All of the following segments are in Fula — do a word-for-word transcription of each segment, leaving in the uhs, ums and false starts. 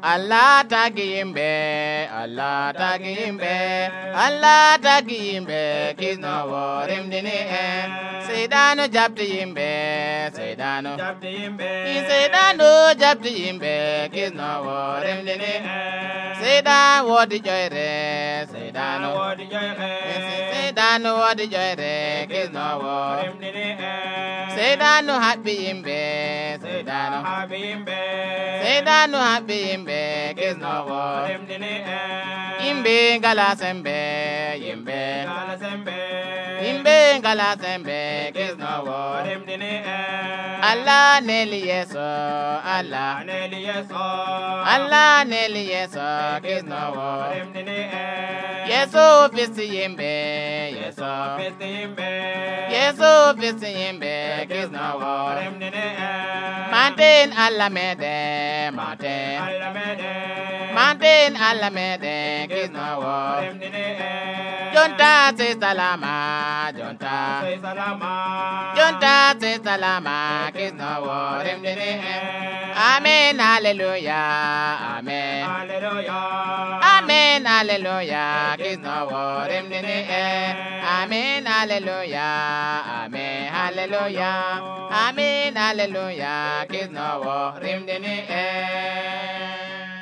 Allah tagi yimɓe Allah tagi yimɓe Allah tagi yimɓe kisnowo remdini en seydano jabti yimɓe seydano jabti yimɓe seydano jabti yimɓe kisnowo remdini en seydan wodi joyre seydano wodi joyre seydano wodi joyre kisnowo remdini en seydano haɓɓi yimɓe seydano haɓɓi yimɓe seydano haɓɓi yimɓe kisnowo remdini en yimɓe ngala sembe yimɓe ngala sembe yimɓe ngala sembe kisnowo remdini en Allah neli yeso Allah neli yeso Allah neli yeso kisnowo remdini en yeso fisti yimɓe yeso fisti yimɓe yeso fisti yimɓe kisnowo remdini en manten Allah mede manten Allah mede manten Allah mede kisnowo remdini en jonta se salama jonta se salama jonta se salama kisnowo remdini en amen hallelujah amen hallelujah amen hallelujah kisnowo remdini en amen hallelujah amen hallelujah amen hallelujah kisnowo remdini en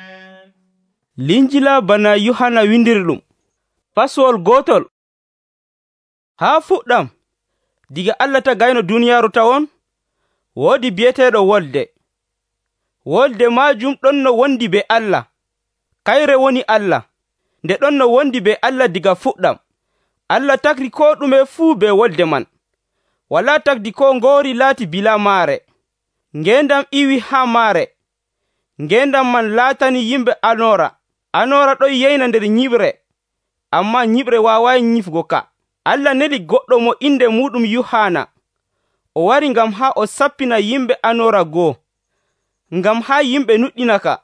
Linjila bana Yohana windiri ɗum paswol gotol ha fuɗɗam diga Allah ta gayno duniyaru tawon wodi biyeteɗo wolde wolde majum ɗon no wondi be Allah kayre woni Allah nde ɗon no wondi be Allah diga fuɗɗam Allah takri ko ɗume fuu be wolde man wala takdi ko ngori laati bila maare ngendam iwi ha maare ngendam man laatani yimɓe anora anora ɗon yeyna nder nyiɓre amma nyiɓre waawai nyifgo ka Allah neli goɗɗo mo inde muɗum Yohana o wari ngam ha o sappina yimɓe anora goo ngam ha yimɓe nuɗɗina ka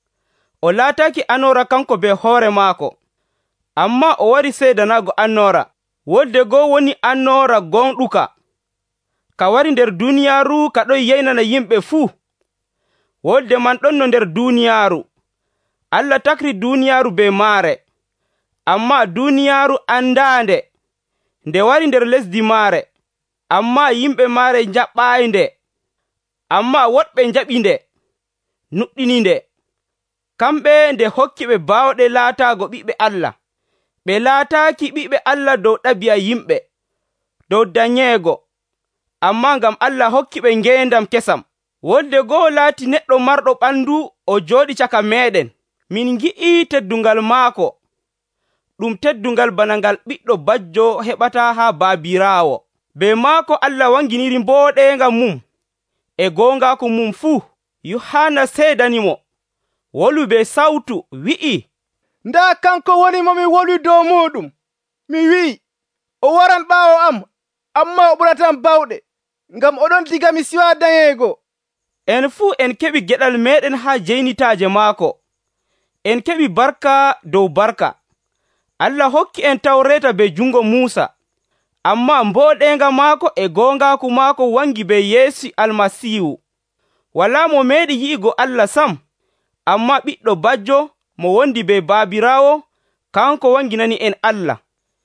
o laataki anora kanko be hoore maako amma o wari seedanago anora wolde goo woni anora gonɗuka ka wari nder duniyaaru ka ɗon yeynana yimɓe fuu wolde man ɗon no nder duniyaaru Allah takri duniyaaru be maare amma duniyaaru andaande nde wari nder lesdi maare amma yimɓe maare jaɓɓaayi nde amma woɗɓe jaɓi nde nuɗɗini nde kamɓe nde hokki ɓe baawɗe laataago ɓiɓɓe Allah ɓe laataaki ɓiɓɓe Allah dow ɗabi'a yimɓe dow dañeego amma ngam Allah hokki ɓe ngeendam kesam wolde goo laati neɗɗo marɗo ɓandu o jooɗi caka meɗen min ngi'i teddungal maako ɗum teddungal bana ngal ɓiɗɗo bajjo heɓata ha baabiraawo be maako Allah wanginiri mbooɗenga mum e goongaku mum fuu Yohana seedanimo wolu be sawtu wi'i nda kanko woni mo mi woli dow muɗum mi wi'i o waran ɓaawo am amma o ɓuratan bawɗe ngam oɗon diga mi siwa dañeego en fuu en keɓi geɗal meɗen ha jeynitaaje maako en keɓi barka dow barka Allah hokki en tawreta be jungo Musa amma mbooɗenga maako e goongaku maako wangi be Yeesu almasihu wala mo meɗi yi'igo Allah sam amma ɓiɗɗo bajjo mo wondi be baabiraawo kanko wanginani en Allah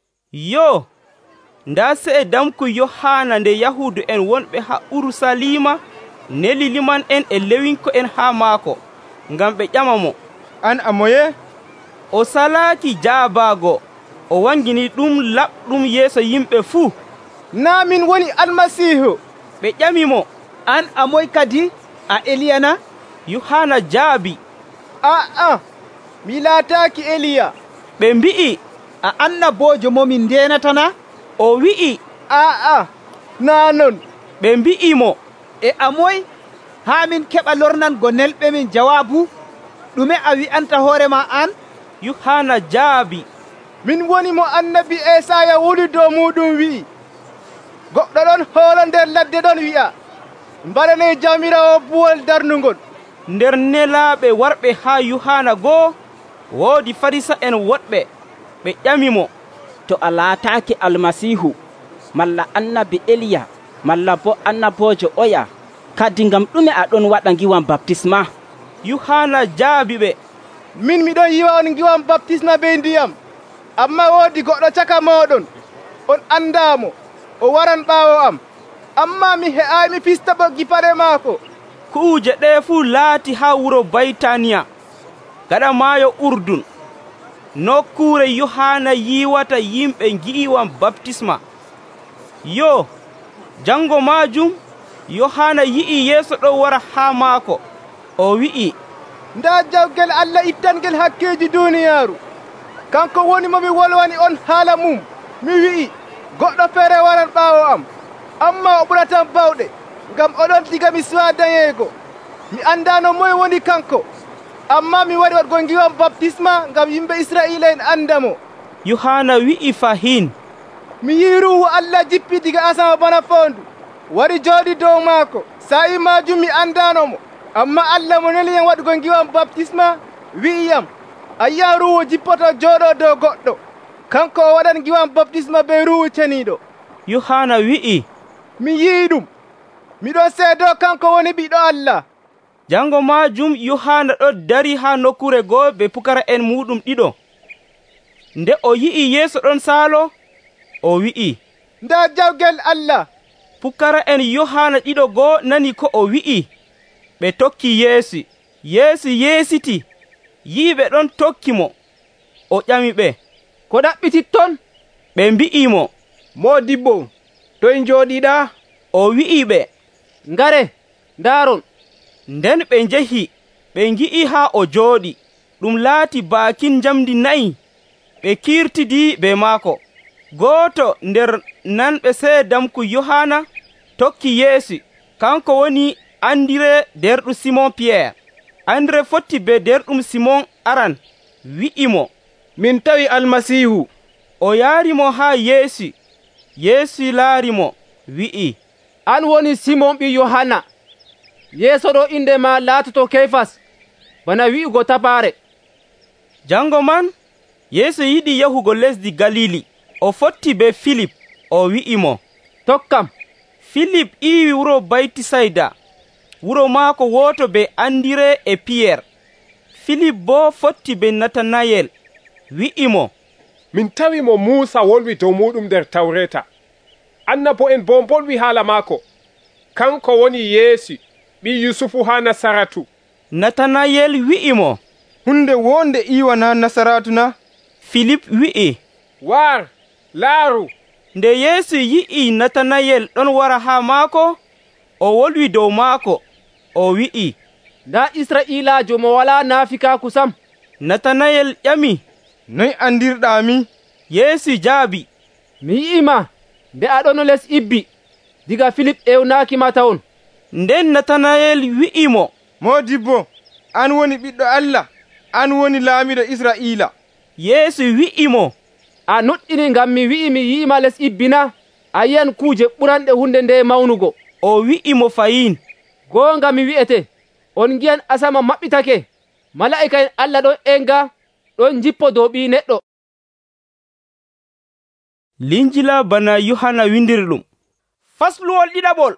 yo nda se'e damku Yohana nde yahudu en wonɓe ha Urusalima neli liman en e lewinko en ha maako ngam ɓe ƴama mo an a moye o salaaki jaabago o wangini ɗum laɓɗum yeeso yimɓe fuu na min woni almasihu ɓe ƴami mo an a moy kadi a Eliyana Yohana jaabi aa mi laataaki Eliya ɓe mbi'i a annabojo momin ndenatana o wi'i aa na non ɓe mbi'i mo e a moy ha min keɓa lornango nelɓe min jawaabu ɗume a wi'anta hoorema an Yohana jaabi min woni mo annabi Esaya woli dow muɗum wi'i goɗɗo ɗon hoolo nder ladde ɗon wi'a mbaɗane jawmirawo buwol darnugol nder nelaaɓe warɓe ha Yohana goo woodi farisa en woɗɓe ɓe ƴamimo to a laataaki almasihu malla annabi Eliya malla bo annabojo oya kadi ngam ɗume aɗon waɗa ngiwan baptisma Yohana jaabi ɓe min miɗon yiwa on giwan baptisma be ndiyam, amma woodi goɗɗo caka moɗon, on andamo, o waran ɓaawo am, amma mi he'ay mi fista ɓoggi paɗe maako. Kuuje ɗe fuu laati haa wuro Baytaniya gaɗa maayo Urdun, nokkuure Yohana yiwata yimɓe ngi'iwan baptisma. Yo, jango maajum Yohana yi'i Yeesu ɗon wara haa maako. O wi'i, nda jawgel Allah ittangel hakkeji duniyaaru. Kanko woni mo mi wolwani on haala mum. Mi wi'i, goɗɗo feere waran ɓaawo am, amma o ɓuratan bawɗe, ngam oɗon diga mi suwa dayeego. Mi andano moye woni kanko, amma mi waɗi waɗgo ngiwan baptisma ngam yimɓe Israila en andamo. Yohana wi'i fahin, mi yii ruhu Allah jippi diga asama bana foondu, wari jooɗi dow maako. Sa'i majum mi andanomo, amma Allah mo neli en waɗgo ngiwan baptisma wi'iyam, a yiya ruhu jippoto jooɗo dow goɗɗo, kanko o waɗan ngiwan baptisma be ruhu ceniiɗo. Yohana wi'i, mi yii ɗum, miɗon seedo kanko woni ɓiɗɗo Allah. Jango majum Yohana ɗo dari haa nokkure goo be pukara en muɗum ɗiɗo. Nde o yi'i Yeesu ɗon saalo, o wi'i, nda jawgel Allah. Pukara en Yohana ɗiɗo goo nani ko o wi'i, ɓe tokki Yeesu. Yeesu yeesiti, yi'iɓe ɗon tokki mo. O ƴami ɓe, ko ɗaɓɓititton? Ɓe mbi'imo, Moodibbo, toye njooɗiɗa? O wi'i ɓe, ngare, ndaaron. Nden ɓe njehi, ɓe ngi'i haa o jooɗi, ɗum laati baakin njamdi nayi. Ɓe kirtidi be maako. Gooto nder nanɓe seedamku Yohana tokki Yeesu, kanko woni Andire derɗo Simon Pierre. Andire fotti be derɗum Simon aran, wi'imo, min tawi Almasihu. O yaarimo haa Yeesu. Yeesu laarimo, wi'i, an woni Simon ɓi Yohana. Yeeso ɗo inde ma laatoto Kefas, bana wi'ugo tapaare. Jango man Yeesu yiɗi yahugo lesdi Galili. O fotti be Filip, o wi'imo, tokkam. Filip iwi wuro Baytisayda, wuro maako woto be Andire e Pierre. Filip bo fotti be Natanayel, wi'imo, min tawi mo Muusa wolwi dow muɗum nder Tawreta, annabo en bo bolwi haala maako, kanko woni Yeesu ɓi Yusufu haa Nasaratu. Natanayel wi'imo, hunde wonde iwana Nasaratu na? Filip wi'i, war, laaru. Nde Yeesu yi'i Natanayel ɗon wara haa maako, o wolwi dow maako, o wi'i, nda Isra'iilaajo mo walaa naafikaaku sam. Natanayel ƴami, noy andirɗami? Yeesu jaabi, mi yi'ima nde aɗono les ibbi, diga Filip ewnaaki ma tawon. Nden Natanayel wi'imo, Moodibbo, an woni ɓiɗɗo Allah, an woni laamiɗo Isra'iila. Yeesu wi'imo, a nuɗɗini ngam mi wi'i mi yi'ima les ibbina? A yi'an kuuje ɓuranɗe hunde nde mawnugo. O wi'imo fayin, goonga mi wi'ete, on giyan asama maɓɓitake, mala'ika en Allah ɗon enga ɗon jippo dow ɓii neɗɗo. Linjila bana Yohana windiri ɗum. Fasluwol ɗiɗaɓol.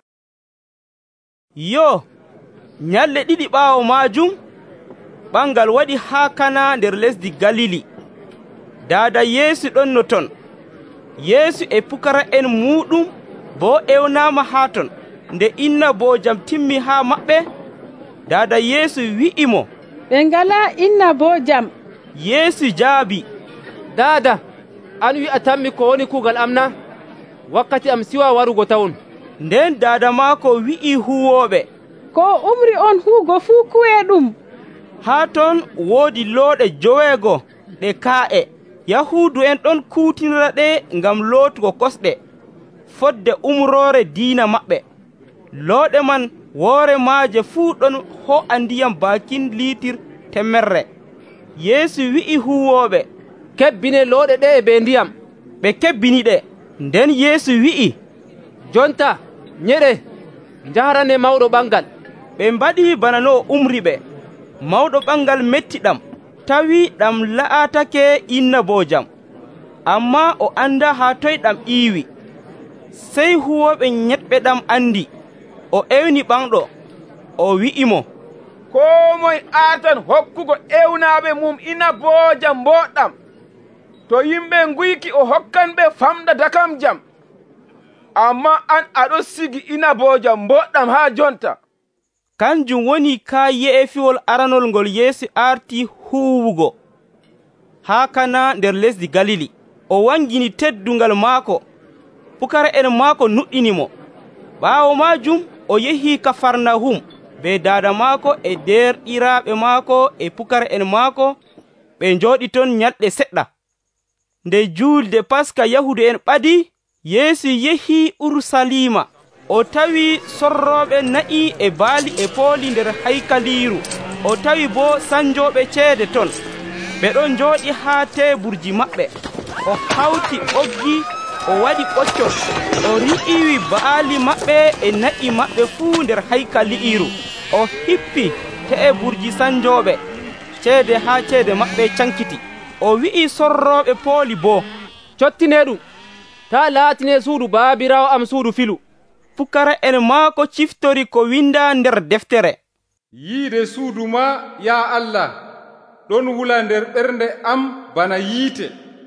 Yo, nyalɗe ɗiɗi ɓaawo maajum, ɓangal waɗi haa Kana nder lesdi Galili. Daada Yeesu ɗon no ton. Yeesu e pukara en muɗum bo ewnaama haa ton. Nde inna boojam timmi haa maɓɓe, daada Yeesu wi'imo, ɓe ngala inna boojam. Yeesu jaabi, daada, an wi'atanmi ko woni kuugal am na? Wakkati am siwa warugo tawon. Nden daada maako wi'i huwooɓe, ko umri on huugo fuu kuwee ɗum. Haa ton woodi looɗe joweego ɗe kaa'e. Yahuudu en ɗon kuutinira ɗe ngam lootugo kosɗe, fodde umroore diina maɓɓe. Looɗe man woore maaje fuu ɗon ho'a ndiyam baakin liitir temmerre. Yeesu wi'i huwooɓe, kebbine looɗe ɗe e be ndiyam. Ɓe kebbini ɗe. Nden Yeesu wi'i, jonta ñeɗe njaharane mawɗo ɓangal. Ɓe mbaɗi bana no umri ɓe. Mawɗo ɓangal metti ɗam, tawi ɗam la'atake inna boojam, amma o anda haa toye ɗam iiwi. Sey huwoɓe ñeɗɓe ɗam andi. O ewni ɓanɗo, o wi'imo, ko moye artan hokkugo ewnaɓe mum inaboojam mboɗɗam to yimɓe nguyki o hokkan ɓe famɗa dakam jam amma an aɗo sigi inaboojam mboɗɗam ha jonta. Kanjum woni ka ye'efiwol aranol ngol Yeesu arti huwugo ha Kana nder lesdi Galili. O wangini teddungal maako, pukara en maako nuɗɗinimo. Ɓaawo majum o yehi Kafarnahum be dada maako e derɗiraɓe maako e pukara en maako. Ɓe njooɗi ton nyalɗe seɗɗa. Nde julde Paska Yahudu en ɓadi, Yeesu yehi Urusalima. O tawi sorroɓe na'i e baali e pooli nder haykaliru. O tawi bo sanjoɓe ceede ton. Ɓe ɗon jooɗi haa teeburji maɓɓe. O hawti ɓoggi, o waɗi ɓoccol, o ri'iwi baali maɓɓe e na'i maɓɓe fuu nder haykaliru. O hippi teeburji sanjoɓe ceede haa ceede maɓɓe cankiti. O wi'i sorroɓe pooli bo, cottine ɗum, ta laatine suudu baabirawo am suudu filu. Pukara en maako ciftori ko winda nder deftere. Yiide suudu ma, ya Allah, ɗon wula nder ɓernde am bana yiite.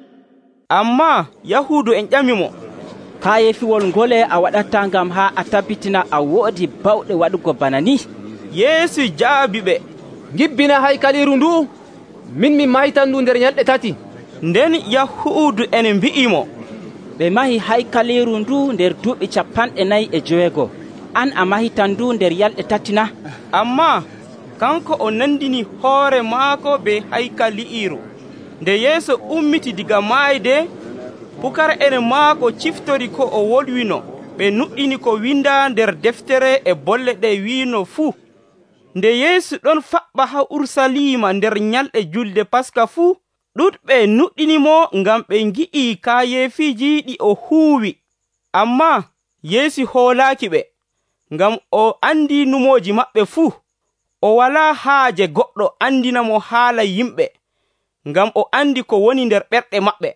Amma Yahudu en ƴamimo, kayefiwol ngole a waɗata ngam ha a tabbitina a woodi bawɗe waɗugo bana ni? Yeesu jaabi ɓe, gibbina haykaliru ndu, min mi mahitan ndu nder ñalɗe tati. Nden Yahudu en mbi'imo, ɓe mahi haykaliru ndu nder duuɓi capanɗe nayi e joweego, an a mahitan ndu nder yalɗe tati na? Amma kanko o nandini hoore maako be haykaliru. Nde Yeesu ummiti diga maayde, pukara en maako ciftori ko o wolwino. Ɓe nuɗɗini ko winda nder deftere e bolle ɗe wiino fuu. Nde Yeesu ɗon faɓɓa ha Urusalima nder nyalɗe julde Paska fuu, ɗuɗɓe nuɗɗinimo ngam ɓe ngi'i kayefiiji ɗi o huuwi. Amma Yeesu hoolaaki ɓe, ngam o andi numoji maɓɓe fuu. O walaa haaje goɗɗo andinamo haala yimɓe, ngam o andi ko woni nder ɓerɗe maɓɓe.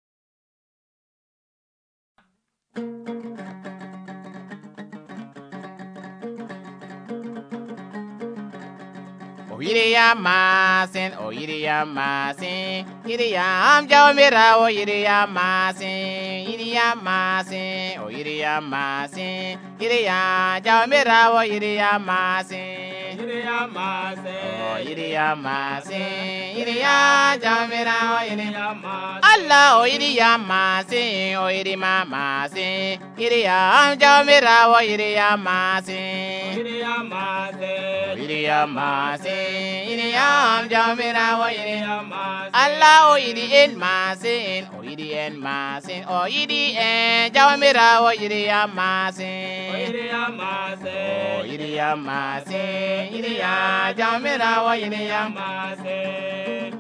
O yiriyam masin, o yiriyam masin, yiriyam jawmirawo yiriyam masin, yiriyam masin, o yiriyam masin, yiriyam jawmirawo yiriyam masin, yiriyam masin, o yiriyam masin, yiriyam jawmirawo yiriyam masin. Allah o yiriyam masin, o yirima masin, yiriyam jawmirawo yiriyam masin, yiriyam masin, o yiriyam masin. Yiriyam jawmirawo yiriyam masin. Allah o yiri en masin, o yiri en masin, o yiri en jawmirawo yiriyam masin, o yiriyam masin, o yiriyam masin, yiriyam jawmirawo yiriyam masin.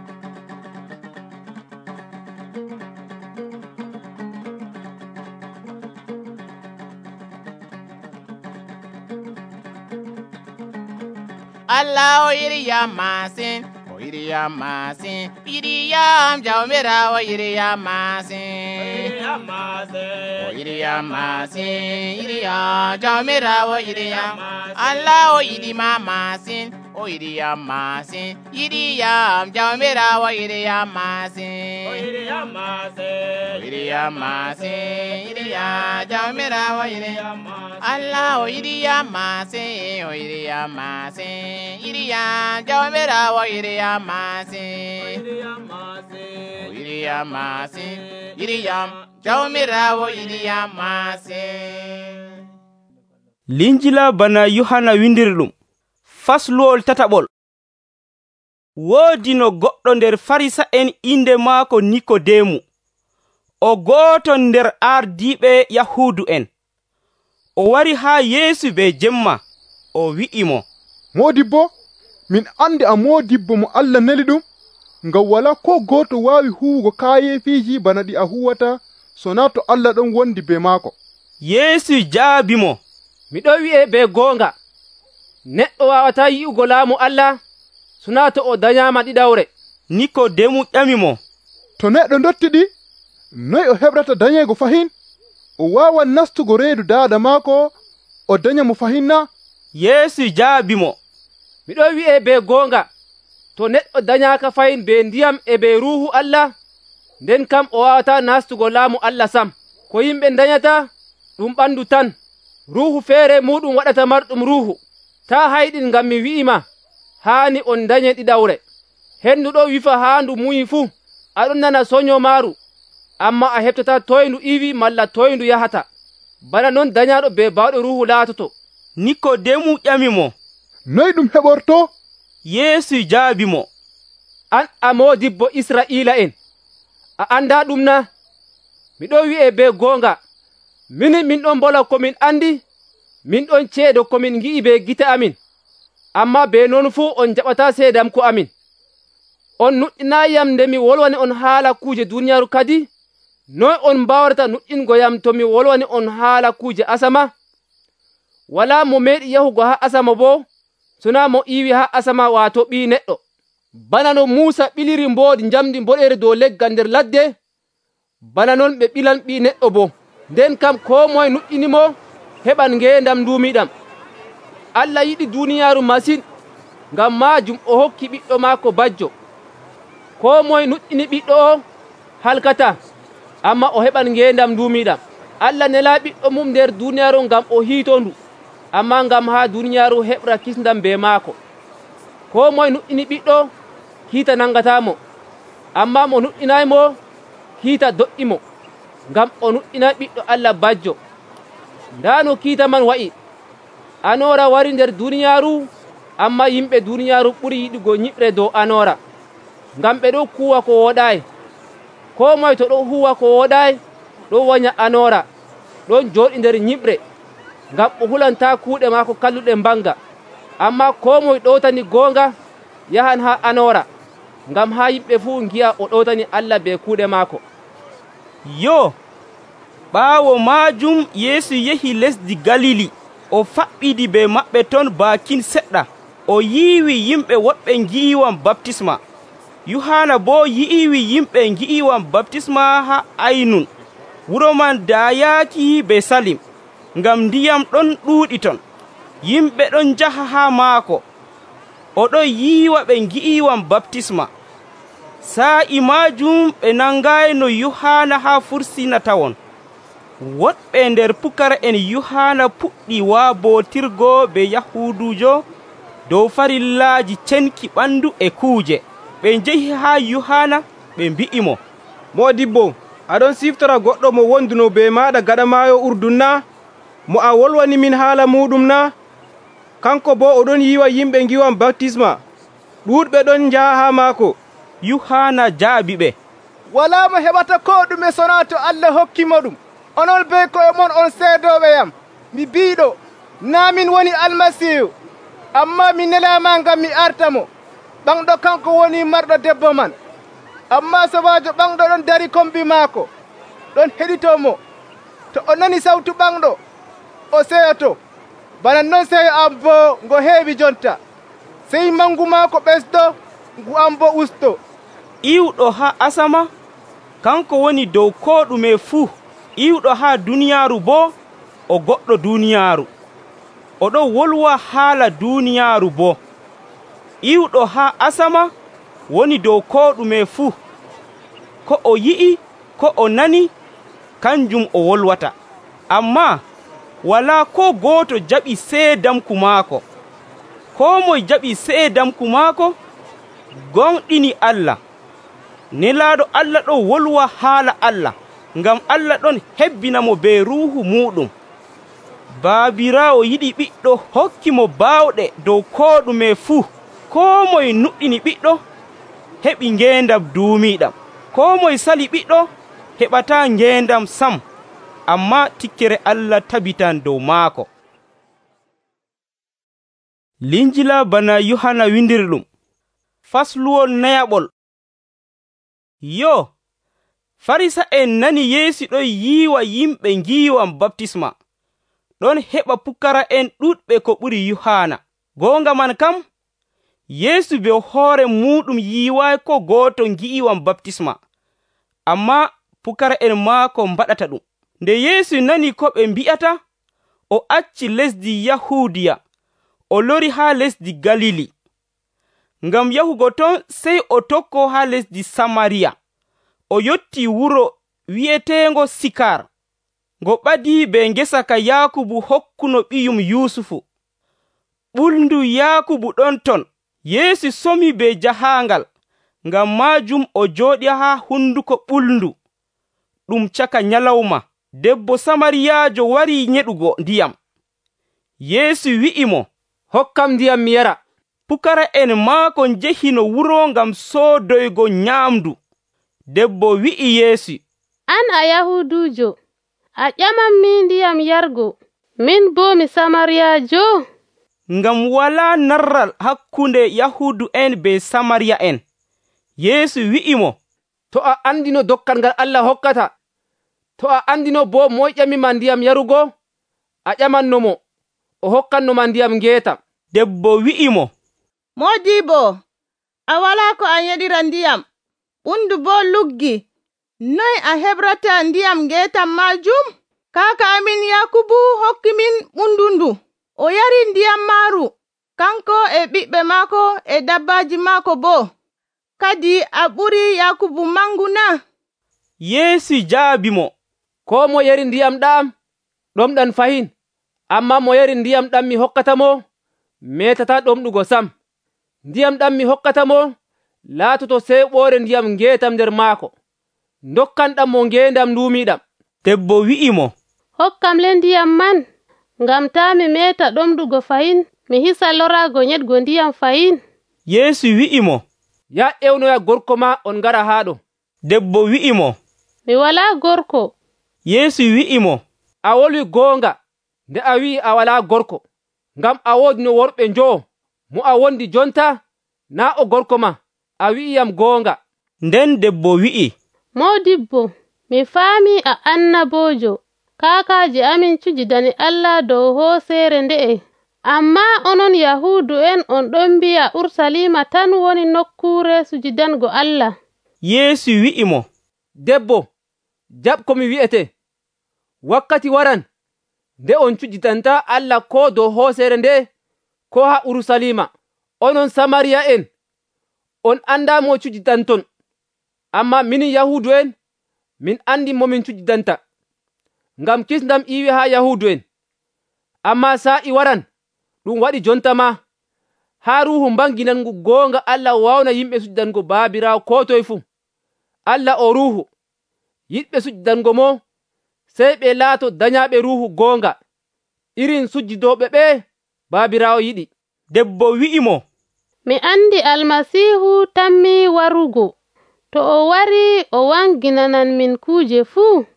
Allah o yiriyam masin, o yiriyam masin, yiriyam jawmirawo yiriyam masin, yiriyam masin, o yiriyam masin, yiriyam jawmirawo yiriyam masin. Allah o yirima masin, o yiriyam masin, yiriyam jawmirawo yiriyam masin, o yiriyam masin, o yiriyam masin, yiriyam jawmirawo yiriyam masin. Allah o yiriyam masin, o yiriyam masin, yiriyam jawmirawo yiriyam masin, yiriyam masin, o yiriyam masin, yiriyam jawmirawo yiriyam masin. Linjila bana Yohana windiri ɗum. Fasluwol tataɓol. Woodi no goɗɗo nder Farisa en inde maako Nikodemu. O gooto nder ardiiɓe Yahudu en. O wari haa Yeesu be jemma. O wi'imo, Moodibbo, min andi a moodibbo mo Allah neli ɗum, ngam wala ko gooto waawi huwugo kayefiiji bana ɗi a huwata, so na to Allah ɗon wondi be maako. Yeesu jaabimo, miɗo wi'e be goonga, neɗɗo wawata yi'ugo laamu Allah sona to o danyama ɗiɗawre. Nikodemu ƴamimo, to neɗɗo dottiɗi, noy o heɓrata danyego fahin? O wawan nastugo reedu daada maako o danya mo fahin na? Yeesu jaabimo, miɗo wi'e be goonga, to neɗɗo dañaaka fayin be ndiyam e be ruuhu Allah, nden kam o wawata nastugo laamu Allah sam. Ko yimɓe dañata ɗum ɓandu tan, ruuhu feere muɗum waɗata marɗum ruuhu. Ta hayɗin ngam mi wi'ima, haani on dañe ɗiɗawre. Henduɗo wifa haa ndu muyi fuu, aɗon nana soño maaru, amma a heɓtata toye ndu iwi malla toye ndu yahata. Bana noon dañaɗo be bawɗo ruuhu laatoto. Nikodemu ƴami mo, noy ɗum heɓorto? Yeesu jaabi mo, an a moodibbo Isra'iila en, a anda ɗum na? Miɗo wi'e be goonga, minin min ɗon mbola komin andi, min ɗon ceedo komin gi'i be gite amin, amma be noon fuu on jaɓata seedam ko amin. On nuɗɗinayam nde mi wolwani on haala kuuje duniyaaru kadi, noy on mbawarta nuɗɗingoyam to mi wolwani on haala kuuje asama? Wala mo meeɗi yahugo ha asama bo, sona mo iwi ha asama wato ɓi neɗɗo. Bana no Muusa ɓiliri mboodi njamdi mboɗere dow leggal nder ladde, bana noon ɓe ɓilan ɓi neɗɗo bo. Nden kam ko moye nuɗɗinimo heɓan ngeendam ndumiɗam. Allah yiɗi duniyaaru masin, ngam majum o hokki ɓiɗɗo maako bajjo. Ko moye nuɗɗini ɓiɗɗo o halkata, amma o heɓan ngeendam ndumiɗam. Allah nela ɓiɗɗo mum nder duniyaaru ngam o hiito ndu, amma ngam ha duniyaaru heɓra kisndam be maako. Ko moye nuɗɗini ɓiɗɗo kiita nangatamo, amma mo nuɗɗinaymo kiita doƴƴimo, ngam o nuɗɗinay ɓiɗɗo Allah bajjo. Nda no kiita man wa'i, anoora wari nder duniyaaru, amma yimɓe duniyaaru ɓuri yiɗugo nyiɓre dow anoora, ngam ɓe ɗo kuwa ko woɗayi. Ko moye to ɗo huwa ko woɗayi ɗo wonya anoora, ɗon jooɗi nder nyiɓre, ngam o hulanta kuuɗe maako kalluɗe mbanga. Amma ko moye ɗowtani goonga yahan ha anoora, ngam ha yimɓe fuu ngi'a o ɗowtani Allah be kuuɗe maako. Yo, ɓaawo majum Yeesu yehi lesdi Galili, o faɓɓidi be maɓɓe ton baakin seɗɗa. O yiiwi yimɓe woɗɓe ngi'iwam baptisma. Yohana bo yi'iwi yimɓe ngi'iwam baptisma ha Aynun, wuro man dayaaki be Salim, ngam ndiyam ɗon ɗuuɗi ton. Yimɓe ɗon jaha ha maako, o ɗon yiiwa ɓe ngi'iwam baptisma. Sa'i majum ɓe nangayno Yohana ha fursina tawon. Woɗɓe nder pukara en Yohana puɗɗi waabotirgo be Yahudujo dow farillaji cenki ɓandu e kuuje. Ɓe njehi ha Yohana ɓe mbi'imo, Modibbo, aɗon siftora goɗɗo mo wonduno be maɗa gaɗa maayo Urdun na? Mo a wolwani min haala muɗum na? Kanko bo oɗon yiwa yimɓe ngiwam baptisma, ɗuuɗɓe ɗon njaha ha maako. Yohana jaabi ɓe, wala mo heɓata ko ɗume sona to Allah hokkimo ɗum. Onon be koye mon on seedoɓe yam, mi biiɗo, na min woni Almasihu, amma mi nelama ngam mi arta mo. Ɓanɗo kanko woni marɗo debbo man, amma sobajo ɓanɗo ɗon dari kombi maako, ɗon heɗito mo. To o nani sawtu ɓanɗo, o seyoto. Bana noon seyo am bo ngo heewi jonta, sey mangu maako ɓesdo, ngu am bo usto. Iwɗo ha asama, kanko woni dow ko ɗume fuu. Iwɗo ha duniyaaru bo, o goɗɗo duniyaaru. Oɗo wolwa haala duniyaaru bo. Iwɗo ha asama woni dow ko ɗume fuu. Ko o yi'i, ko o nani, kanjum o wolwata. Amma wala ko gooto jaɓi seedamku maako. Ko moye jaɓi seedamku maako gonɗini Allah. Nelaaɗo Allah ɗo wolwa haala Allah, ngam Allah ɗon hebbinamo be ruuhu muɗum. Baabiraawo yiɗi ɓiɗɗo hokki mo baawɗe dow ko ɗume fuu. Ko moye nuɗɗini ɓiɗɗo heɓi ngeendam duumiiɗam. Ko moye sali ɓiɗɗo heɓata ngeendam sam, amma tikkere Allah tabitan dow maako. Linjila bana Yohana windiri ɗum. Fasluwol nayaɓol. Yo, Farisa en nani Yeesu ɗon yiiwa yimɓe ngiiwam baptisma, ɗon heɓa pukara en ɗuɗɓe ko ɓuri Yohana. Goonga man kam, Yeesu be hoore muɗum yiiway ko gooto ngiiwam baptisma, amma pukara en maako mbaɗata ɗum. Nde Yeesu nani ko ɓe mbi'ata, o acci lesdi Yahudiya, o lori ha lesdi Galili. ngam yahugo ton sey o tokko ha lesdi Samariya. O yotti wuro wi'eteengo Sikar, ngo ɓadi be ngesa ka Yakubu hokkuno ɓiyum Yusufu. Ɓulndu Yakubu ɗon ton. Yeesu somi be jahangal, ngam majum o jooɗi ha hunduko ɓulndu. Ɗum caka nyalawma, debbo Samariyaajo wari nyeɗugo ndiyam. Yeesu wi'i mo, hokkam ndiyam mi yara. Pukara en maako njehino wuro ngam soodoygo nyaamdu. Debbo wi'i Yeesu, an a Yahudujo, a ƴamam mi ndiyam yargo, min bo mi Samariyaajo? Ngam wala narral hakkunde Yahudu en be Samariya en. Yeesu wi'i mo, to a andino dokkal ngal Allah hokkata, to a andino bo moy ƴamima ndiyam yarugo, a ƴamanno mo, o hokkannoma ndiyam ngeetam. Debbo wi'i mo, Modibo, a wala ko a yeɗira ndiyam, ɓundu bo luggi, noy a hebrata ndiyam ngeetam majum? Kaka amin Yakubu hokki min ɓundu ndu, o yari ndiyam maru, kanko e ɓiɓɓe maako e dabbaji maako bo. Kadi a ɓuri Yakubu mangu na? Yeesu jaabi mo, ko mo yari ndiyam ɗam ɗomɗan fahin, amma mo yari ndiyam ɗam mi hokkata mo metata ɗomɗugo sam. Ndiyam ɗam mi hokkata mo laatoto seyɓore ndiyam ngeetam nder maako, dokkanɗam mo ngeendam nduumiɗam. Debbo wi'i mo, hokkam le ndiyam man, ngam ta mi meta ɗomɗugo fahin, mi hisa lorago nyeɗgo ndiyam fahin. Yeesu wi'i mo, ya ƴewnoya gorko ma on ngara haɗo. Debbo wi'i mo, mi wala gorko. Yeesu wi'i mo, a wolwi goonga nde a wi'i a wala gorko, ngam a woodi no worɓe njoo mo a wondi jonta, na o gorko ma, a wi'iyam goonga. Nden debbo wi'i, Modibbo, mi faami a annabojo, kaakaji amin cujidani Allah dow hooseere nde'e. Amma onon Yahudu en on ɗon mbi'a Ursalima tan woni nokkuure sujidango Allah. Yeesu wi'i mo, debbo, jaɓ ko mi wi'ete. Wakkati waran nde on cujidanta Allah ko dow hooseere nde, ko ha Ursalima. Onon Samariya en, on anda mo cujidanton, amma minin Yahudu en, min andi mo min cujidanta, ngam kisndam iwi ha Yahudu en. Amma sa'i waran ɗum waɗi jonta ma, ha ruhu banginangu goonga Allah wawna yimɓe sujjidango baabirawo ko toye fuu. Allah o ruhu, yiɗɓe sujjidango mo sey ɓe laato dañaɓe ruhu goonga, irin sujjidoɓe ɓe baabirawo yiɗi. Debbo wi'i mo, mi andi Almasihu tammi warugo, to o wari o wanginanan min kuje fuu.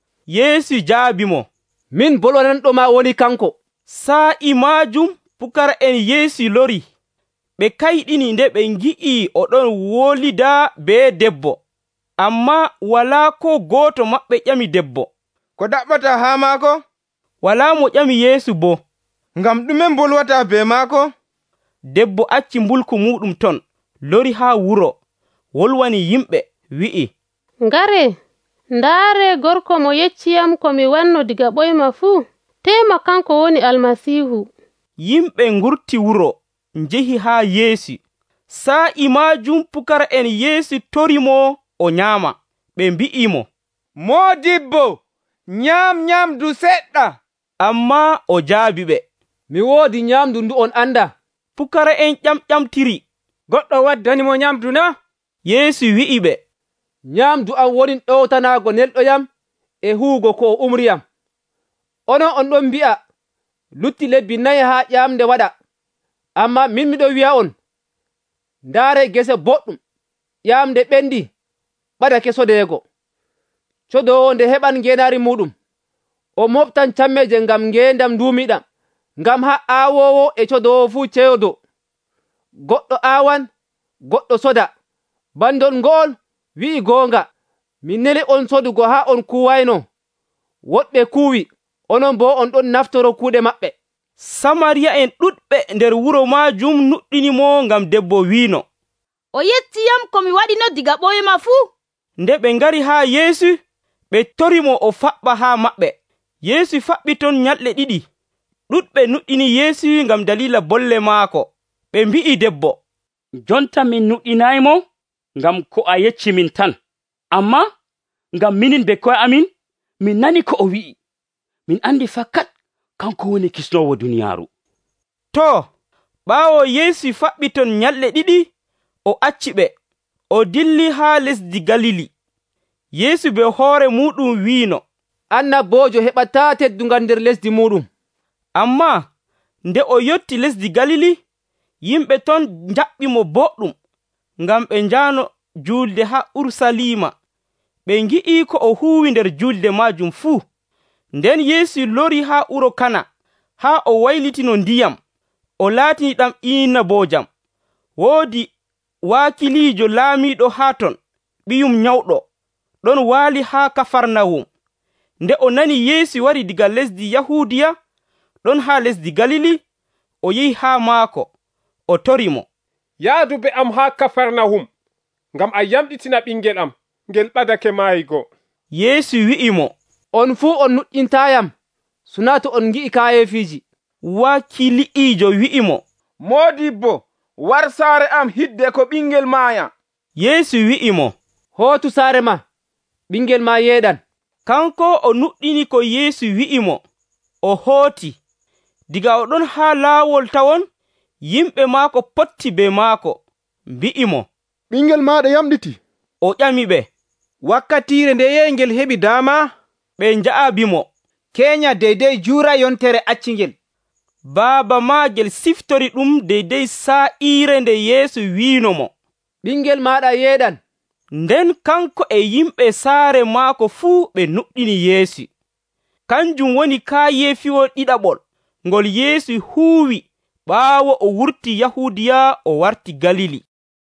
Yeesu jaabi mo, min bolwananɗo ma woni kanko. Sa'i majum pukara en Yeesu lori, ɓe kayɗini nde ɓe ngi'i o ɗon wolida be debbo, amma wala ko gooto maɓɓe ƴami debbo. Ko ɗaɓɓata ha maako? Wala mo ƴami Yeesu bo. Ngam ɗume bolwata be maako? Debbo acci mbulku muɗum ton, lori ha wuro, wolwani yimɓe, wi'i, ngare, ndaare gorko mo yecciyam ko mi wanno diga ɓoyma fuu, tema kanko woni Almasihu. Yimɓe ngurti wuro, njehi ha Yeesu. Sa'i majum pukara en Yeesu torimo o nyaama. Ɓe mbi'imo, Modibbo, nyam nyamdu seɗɗa. Amma o jaabi ɓe, mi woodi nyamdu ndu on anda. Pukara en ƴamƴamtiri, goɗɗo waddanimo nyamdu na? Yeesu wi'i ɓe, nyamdu am woni ɗowtanago nelɗoyam e huugo ko o umriyam. Onon on ɗon mbi'a lutti lebbi nayi ha ƴamde waɗa, amma min miɗo wi'a on, ndaare gese boɗɗum, ƴamde ɓendi, ɓadake sodeego. Codowo nde heɓan ngenari muɗum, o moftan cammeje ngam ngendam ndumiɗam, ngam ha aawowo e codowo fuu ceyodo. Goɗɗo aawan, goɗɗo soda. Bandol ngol wi'i goonga, mi neli on sodugo ha on kuwayno. Woɗɓe kuwi, onon bo on ɗon naftoro kuuɗe maɓɓe. Samariya en ɗuɗɓe nder wuro majum nuɗɗinimo ngam debbo wiino, o yettiyam ko mi waɗino diga ɓoyma fuu. Nde ɓe ngari ha Yeesu, ɓe torimo o faɓɓa ha maɓɓe. Yeesu faɓɓi ton nyalɗe ɗiɗi. Ɗuɗɓe nuɗɗini Yeesu ngam dalila bolle maako. Ɓe mbi'i debbo, jonta min nuɗɗinaymo ngam ko a yecci min tan, amma ngam minin be koye amin min nani ko o wi'i, min andi fakat kanko woni kisnowo duniyaaru. To, ɓaawo Yeesu faɓɓi ton nyalɗe ɗiɗi, o acci ɓe, o dilli haa lesdi Galili. Yeesu be hoore muɗum wiino, annabojo heɓata teddungal nder lesdi muɗum. Amma nde o yotti lesdi Galili, yimɓe ton njaɓɓimo boɗɗum, ngam ɓe njaano julde haa Urusalima. Ɓe ngi'i ko o huwi nder julde majum fuu. Nden Yeesu lori haa wuro Kana, haa o waylitino ndiyam, o laatini ɗam inabojam. Woodi waakiliijo laamiiɗo haa ton, ɓiyum nyawɗo, ɗon waali haa Kafarnahum. Nde o nani Yeesu wari diga lesdi Yahudiya, ɗon haa lesdi Galili, o yehi haa maako, o torimo, yaadu be am haa Kafarnahum, ngam a yamɗitina ɓingel am, ngel ɓadake maayigo. Yeesu wi'imo, on fuu on nuɗɗintayam, sunaa to on ngi'i kaayefiiji. Waakiliijo wi'imo, Moodibbo, war saare am hidde ko ɓingel maaya. Yeesu wi'imo, hootu saare ma, ɓingel ma yeeɗan. Kanko o nuɗɗini ko Yeesu wi'imo, o hooti. Diga o ɗon haa laawol tawon, yimɓe maako potti be maako, mbi'imo, ɓingel maɗa yamɗiti. O ƴami ɓe, wakkatire ndeye ngel heɓi dama? Ɓe nja'abimo, keenya deydey juura yontere accingel. baaba maagel siftori ɗum deydey saa'ire nde Yeesu wiinomo, ɓingel maɗa yeeɗan. Nden kanko e yimɓe saare maako fuu ɓe nuɗɗini Yeesu. Kanjum woni kaayefiwol ɗiɗaɓol ngol Yeesu huuwi ɓaawo o wurti Yahudiya o warti Galili.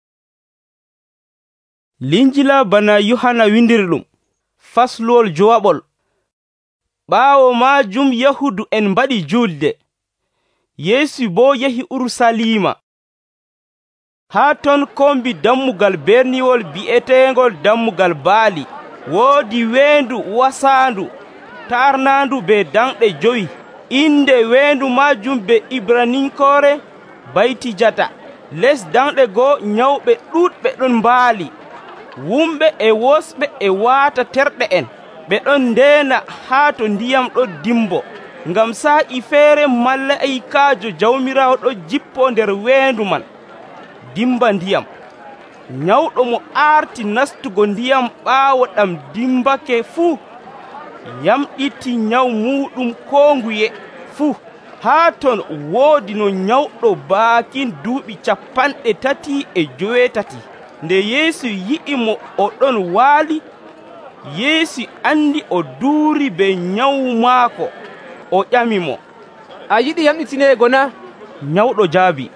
Linjila bana Yohana windiri ɗum, fasluwol jowaɓol. Ɓaawo maajum Yahudu en mbaɗi julde. Yeesu boo yehi Urusalima. Haa ton kombi dammugal berniwol bi'eteengol dammugal baali. Woodi weendu wasaandu, tarnaandu be danɗe jowi. Inde weendu maajum be Ibraninkoore Baytijata. Les danɗe goo nyawɓe ɗuuɗɓe ɗon mbaali. Wumɓe e wosɓe e waata terɗe en. Ɓe ɗon ndeena haa to ndiyam ɗo dimbo. Ngam saa'i feere malaa'ikaajo jawmirawo ɗo jippo nder weendu man, dimba ndiyam. Nyawɗo mo aarti nastugo ndiyam ɓaawo ɗam dimbake fuu, yamɗiti nyaw muɗum ko nguye fuu. Haa ton woodi no nyawɗo baakin duuɓi capanɗe tati e joweetati. Nde Yeesu yi'i mo o ɗon waali, Yeesu andi o duuri be nyawu maako. O ƴamimo, a yiɗi yamɗitineego na? Nyawɗo jaabi,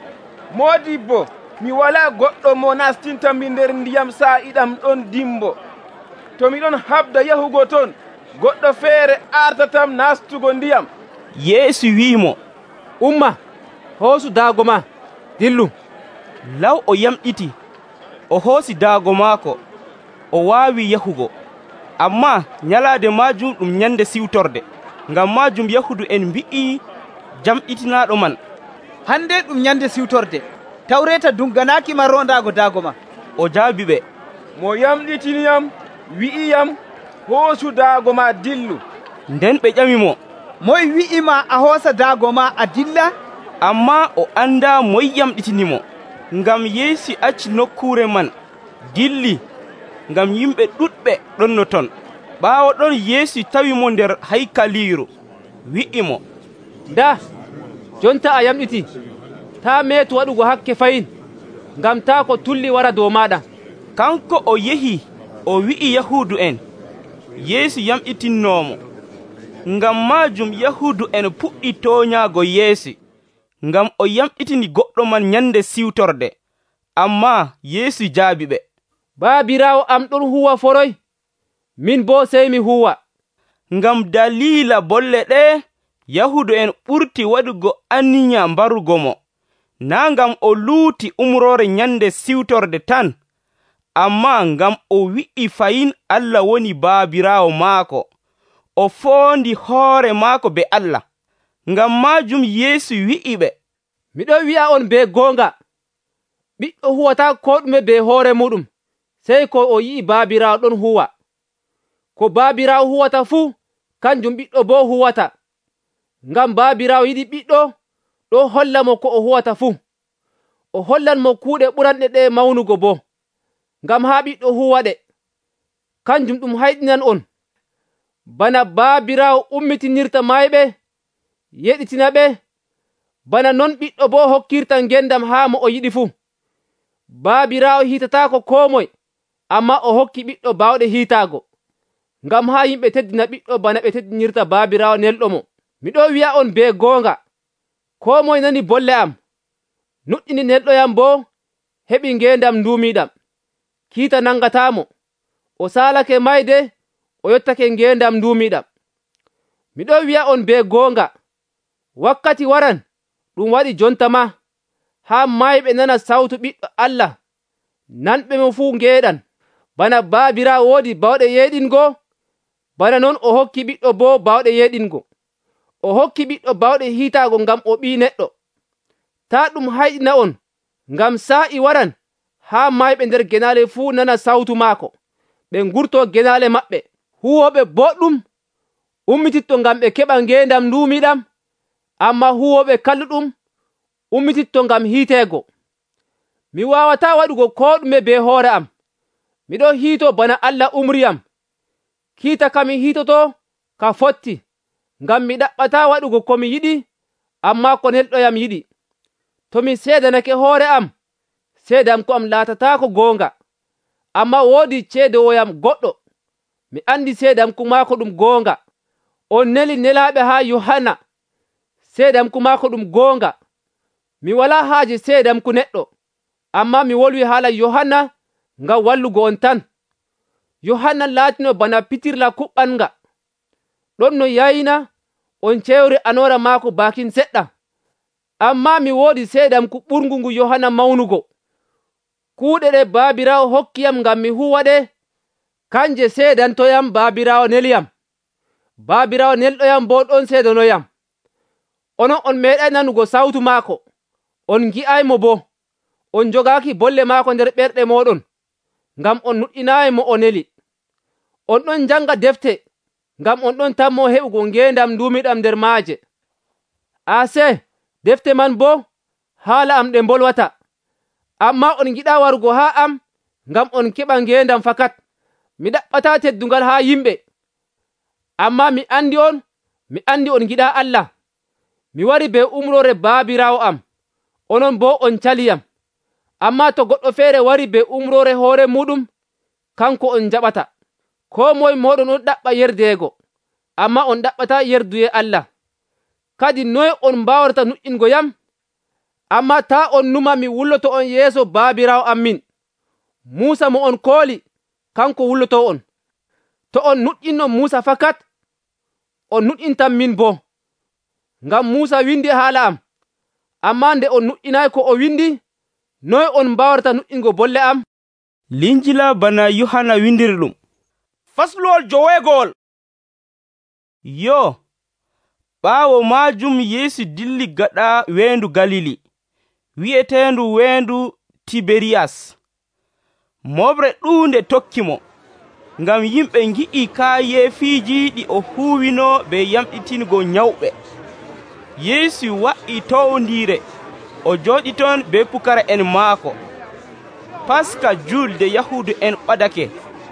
Moodibbo, mi wala goɗɗo mo nastinta mi nder ndiyam saa'iɗam ɗon dimbo. To miɗon habda yahugo ton, goɗɗo feere artatam nastugo ndiyam. Yeesu wi'imo, umma, hoosu daago ma, dillu. Law o yamɗiti, o hoosi daago maako, o waawi yahugo. Amma nyalaade maajum ɗum nyande siwtorde. Ngam maajum Yahudu en mbi'i jamɗitinaaɗo man, hande ɗum nyande siwtorde, tawreta dunganaaki ma rondago daago ma. O jaabi ɓe, mo yamɗitiniyam wi'iyam hoosu daago ma dillu. Nden ɓe ƴamimo, moy wi'ima a hoosa daago ma a dilla? Amma o anda moy yamɗitinimo. Ngam Yeesu acci nokkuure man, dilli, ngam yimɓe ɗuɗɓe ɗonno ton. Ɓaawo ɗon Yeesu tawi mo nder haykaliiru, wi'imo, nda, jonta a yamɗiti, taa meetu waɗugo hakke fayin, ngam taa ko tulli wara dow maɗa. Kanko o yehi o wi'i Yahudu en, Yeesu yamɗitinnoomo. Ngam maajum Yahudu en puɗɗi tooñaago Yeesu, ngam o yamɗitini goɗɗo man nyande siwtorde. Amma Yeesu jaabi ɓe, baabiraawo am ɗon huwa foroy, min boo sey mi huwa. Ngam daliila bolle ɗe, Yahudu en ɓurti waɗugo aniya mbarugo mo, naa ngam o luuti umrore nyande siwtorde tan, amma ngam o wi'i fayin Allah woni baabiraawo maako, o foondi hoore maako be Allah. Ngam maajum Yeesu wi'i ɓe, miɗon wi'a on be goonga, ɓiɗɗo huwata ko ɗume be hoore muɗum sey ko o yi'i baabirawo ɗon huwa. Ko baabirawo huwata fuu kanjum ɓiɗɗo bo huwata, ngam baabirawo yiɗi ɓiɗɗo ɗo holla mo ko o huwata fuu. O hollan mo kuuɗe ɓuranɗe ɗe mawnugo bo, ngam haa ɓiɗɗo huwa ɗe. Kanjum ɗum hayɗinan on, bana baabirawo ummitinirta mayɓe yeɗitina ɓe, bana non ɓiɗɗo bo hokkirta ngendam haa mo o yiɗi fuu. Baabirawo hiitataako koo moye, amma o hokki ɓiɗɗo baawɗe hiitaago, ngam haa yimɓe teddina ɓiɗɗo bana ɓe teddinirta baabirawo nelɗo mo. Miɗo wi'a on be goonga, koo moye nani bolle am, nuɗɗini nelɗoyam bo heɓi ngendam nduumiiɗam. Kiita nangatamo, o saalake mayde, o yottake ngendam nduumiiɗam. Miɗo wi'a on be goonga, wakkati waran ɗum waɗi jonta ma, haa mayɓe nana sawtu ɓiɗɗo Allah, nanɓe mo fuu ngeeɗan. Bana baabirawo woodi bawɗe yeeɗingo, bana non o hokki ɓiɗɗo bo bawɗe yeeɗingo. O hokki ɓiɗɗo bawɗe hiitaago ngam o ɓii neɗɗo. Ta ɗum hayɗina on, ngam saa'i waran haa mayɓe nder genaale fuu nana sawtu maako, ɓe ngurto genaale maɓɓe. Huwoɓe boɗɗum ummititto ngam ɓe keɓa ngendam nduumiɗam, amma huwoɓe kalluɗum ummititto ngam hiiteego. Mi wawata waɗugo ko ɗume be hoore am, miɗo hiito bana Allah umriyam. Kiita kami hiitoto ka fotti, ngam mi ɗaɓɓata waɗugo ko mi yiɗi, amma ko nelɗoyam yiɗi. To mi seedanake hoore am, seedam ko am laatatako goonga, amma woodi ceedowoyam goɗɗo, mi andi seedam ko maako ɗum goonga. On neli nelaaɓe haa Yohanna, seedam ko maako ɗum goonga. Mi wala haaje seedam ko neɗɗo, amma mi wolwi haala Yohanna ngam wallugo on tan. Yohanna laatino bana pitirla kuɓɓanga, ɗon no yayna on cewri anora maako bakin seɗɗa. Amma mi woodi seedam ko ɓurngu ngu Yohanna mawnugo. Kuuɗe ɗe baabirawo hokkiyam ngam mi huwa ɗe, kanje seedantoyam baabirawo neliyam. Baabirawo nelɗoyam bo ɗon seedanoyam. Onon on meeɗay nanugo sawtu maako, on ngi'aymo bo, on jogaaki bolle maako nder ɓerɗe moɗon, ngam on nuɗɗinaayi mo o neli. On ɗon janga defte, ngam on ɗon tammo heɓugo ngendam nduumiɗam nder maaje. Ase, defte man bo haala am ɗe mbolwata, amma on giɗa warugo haa am ngam on keɓa ngendam fakat. Mi ɗaɓɓata teddungal haa yimɓe, amma mi andi on, mi andi on giɗa Allah. Mi wari be umrore baabirawo am, onon bo on caliyam. Amma to goɗɗo feere wari be umrore hoore muɗum, kanko on jaɓata. Ko moye moɗon on ɗaɓɓa yerdeego, amma on ɗaɓɓata yerduye Allah. Kadi noy on mbawarta nuɗɗingo yam? Amma ta on numa mi wulloto on yeeso baabirawo am min. Muusa mo on kooli, kanko wulloto on. To on nuɗɗinno Muusa fakat, on nuɗɗintam min bo, ngam Muusa windi haala am. Amma nde on nuɗɗinayi ko o windi, noy on mbawarta nuɗɗingo bolle am? Linjila bana Yohanna windiri ɗum. Faslol joweegol. Yo, ɓaawo maajum Yeesu dilli gaɗa weendu Galili, wi'eteendu weendu Tiberiyas. Moɓre ɗuunde tokki mo, ngam yimɓe ngi'i kaayefiiji ɗi o huwino be yamɗitingo nyawɓe. Yeesu wa'i towndire, o jooɗi toon be pukara en maako. Paska julde Yahudu en ɓadake.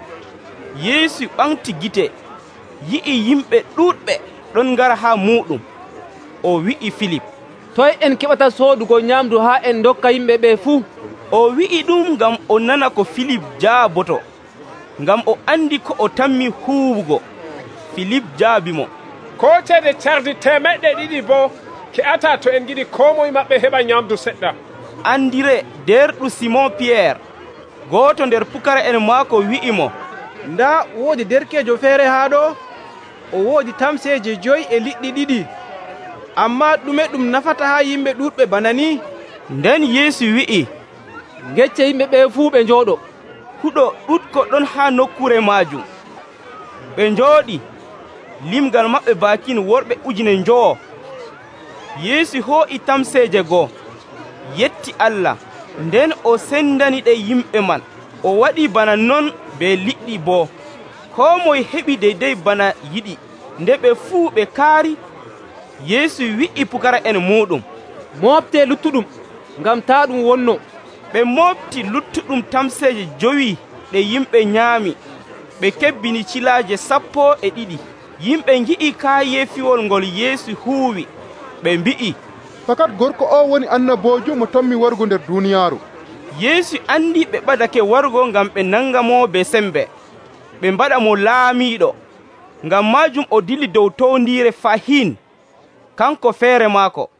Yeesu ɓamti gite, yi'i yimɓe ɗuuɗɓe ɗon ngara haa muɗum. O wi'i Filip, toye en keɓata soodugo nyamdu haa en dokka yimɓe ɓe fuu? O wi'i ɗum ngam o nana ko Filip jaaboto, ngam o andi ko o tammi huwugo. Filip jaabi mo, ko ceede cardi temeɗɗe ɗiɗi bo ke'ata to en giɗi ko moye maɓɓe heɓa nyamdu seɗɗa. Andire derɗu Simon Pierre, gooto nder pukara en maako wi'i mo, nda woodi derkejo feere haa ɗo, o woodi tamseeje joyi e liɗɗi ɗiɗi, amma ɗume ɗum nafata haa yimɓe ɗuuɗɓe bana ni? Nden Yeesu wi'i, gecce yimɓe ɓe fuu ɓe njooɗo. Huɗo ɗuɗko ɗon haa nokkure maajum. Ɓe njooɗi, limgal maɓɓe bakin worɓe ujune njoo. Yeesu hoo'i tamseeje goo, yetti Allah, nden o sendani ɗe yimɓe man. O waɗi bana non be liɗɗi bo, koo moye heɓi deydey bana yiɗi. Nde ɓe fuu ɓe kaari, Yeesu wi'i pukara en muɗum, moofte luttuɗum, ngam taa ɗum wonno. Ɓe moofti luttuɗum tamseeje jowi ɗe yimɓe nyaami. Ɓe kebbini cilaaje sappo e ɗiɗi. Yimɓe ngi'i kaayefiwol ngol Yeesu huuwi. Ɓe mbi'i, fakat gorko o woni annabojo mo tammi wargo nder duniyaaru. Yeesu andi ɓe ɓadake wargo ngam ɓe nanga mo be sembe, ɓe mbaɗa mo laamiiɗo. Ngam majum o dilli dow towndire fahin, kanko feere maako.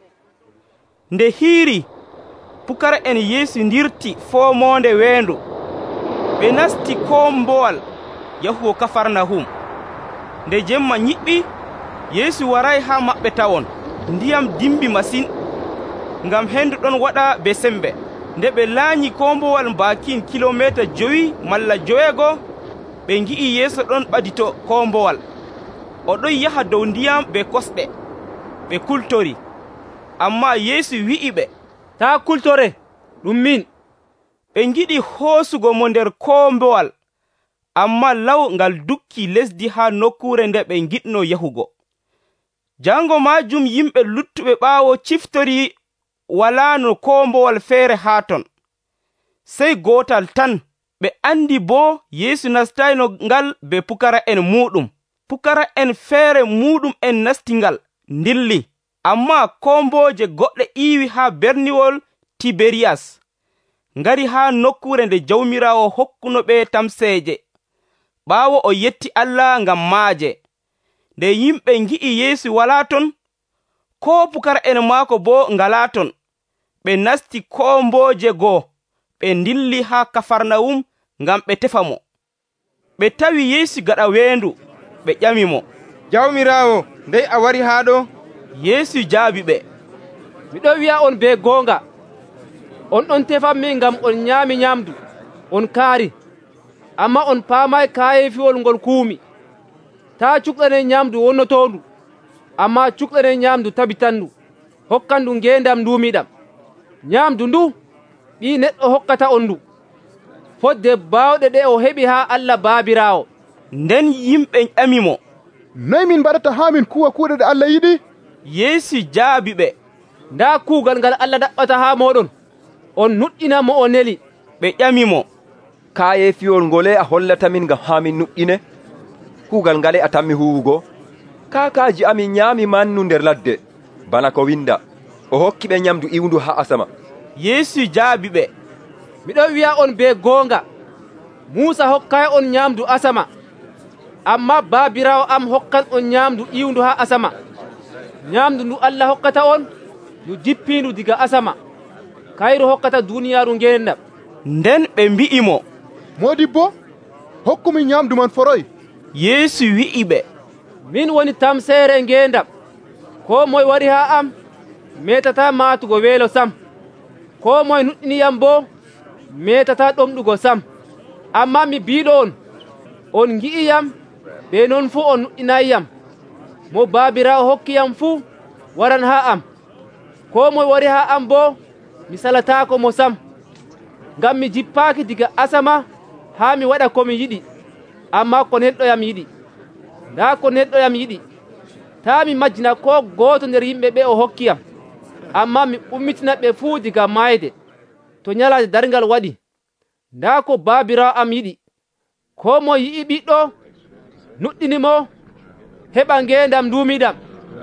Nde hiiri, pukara en Yeesu ndirti foomonde weendu. Ɓe nasti kombowal yahugo Kafarnahum. Nde jemma ñiɓɓi, Yeesu waray ha maɓɓe tawon. Ndiyam dimbi masin, ngam hendu ɗon waɗa be sembe. Nde ɓe laañi kombowal bakin kilomita jowi malla joweego, ɓe ngi'i Yeesu ɗon ɓadito kombowal. O ɗon yaha dow ndiyam be kosɗe. Ɓe kultori, amma Yeesu wi'i ɓe, taa kultore, ɗum min. Ɓe ngiɗi hoosugo mo nder kombowal, amma law ngal dukki lesdi ha nokkure nde ɓe ngiɗno yahugo. Jango majum yimɓe luttuɓe ɓaawo ciftori walano kombowal feere ha ton, sey gotal tan. Ɓe andi bo Yeesu nastayno ngal be pukara en muɗum. Pukara en feere muɗum en nasti ngal ndilli, amma komboje goɗɗe iwi ha berniwol Tiberiyas, ngari ha nokkure nde Jawmirawo hokkuno ɓe tamseeje, ɓaawo o yetti Allah ngam maaje. Nde yimɓe ngi'i Yeesu wala ton, ko pukara en maako bo ngala ton, ɓe nasti komboje goo, ɓe ndilli ha Kafarnahum ngam ɓe tefa mo. Ɓe tawi Yeesu gaɗa weendu, ɓe ƴami mo, Jawmirawo, ndey a wari haa ɗo? Yeesu jaabi ɓe, miɗo wi'a on be goonga, on ɗon tefammi ngam on nyaami nyamdu, on kaari, amma on paamay kaayefiwol ngol kuumi. Taa cuklane nyamdu wonnotondu, amma cuklane nyamdu tabitandu, hokkandu ngendam nduumiɗam. Nyamdu ndu ɓi neɗɗo hokkata on ndu, fodde baawɗe ɗe o heɓi ha Allah Baabiraawo. Nden yimɓe ƴami mo, noy min mbaɗata ha min kuwa kuuɗe ɗe Allah yiɗi? Yeesu jaabi ɓe, nda kuugal ngal Allah ɗaɓɓata ha moɗon, on nuɗɗina mo o neli. Ɓe ƴami mo, kaayefiwol ngole a hollata min ngam ha min nuɗɗine? Kuugal ngale a tammi huwugo? Kaakaaji amin nyaami mannu nder ladde, bana ko winda, o hokki ɓe nyamdu iwndu ha asama. Yeesu jaabi ɓe, miɗo wi'a on be goonga, Muusa hokkay on nyamdu asama, amma Baabiraawo am hokkan on nyamdu iwndu ha asama. Nyamdu ndu Allah hokkata on ndu jippindu diga asama, kayru hokkata duniyaaru ngendam. Nden ɓe mbi'i mo, modibbo, hokkumi nyamdu man foroy. Yeesu wi'i ɓe, min woni tamseere ngendam. Ko moye wari ha am metata maatugo weelo sam, ko moye nuɗɗiniyam bo metata ɗomɗugo sam. Amma mi biiɗo on, on ngi'iyam, ɓe noon fuu on nuɗɗinayiyam. Mo Baabiraawo hokkiyam fuu waran ha am. Ko moye wari ha am bo mi salatako mo sam, ngam mi jippaaki diga asama ha mi waɗa komi yiɗi, amma ko neɗɗoyam yiɗi. Nda ko neɗɗoyam yiɗi, taa mi majjina ko gooto nder yimɓe ɓe o hokkiyam, amma mi ummitina ɓe fuu diga mayde to nyalaade darngal waɗi. Nda ko Baabiraawo am yiɗi, ko mo yi'i ɓiɗɗo nuɗɗini mo heɓa ngendam nduumiɗam.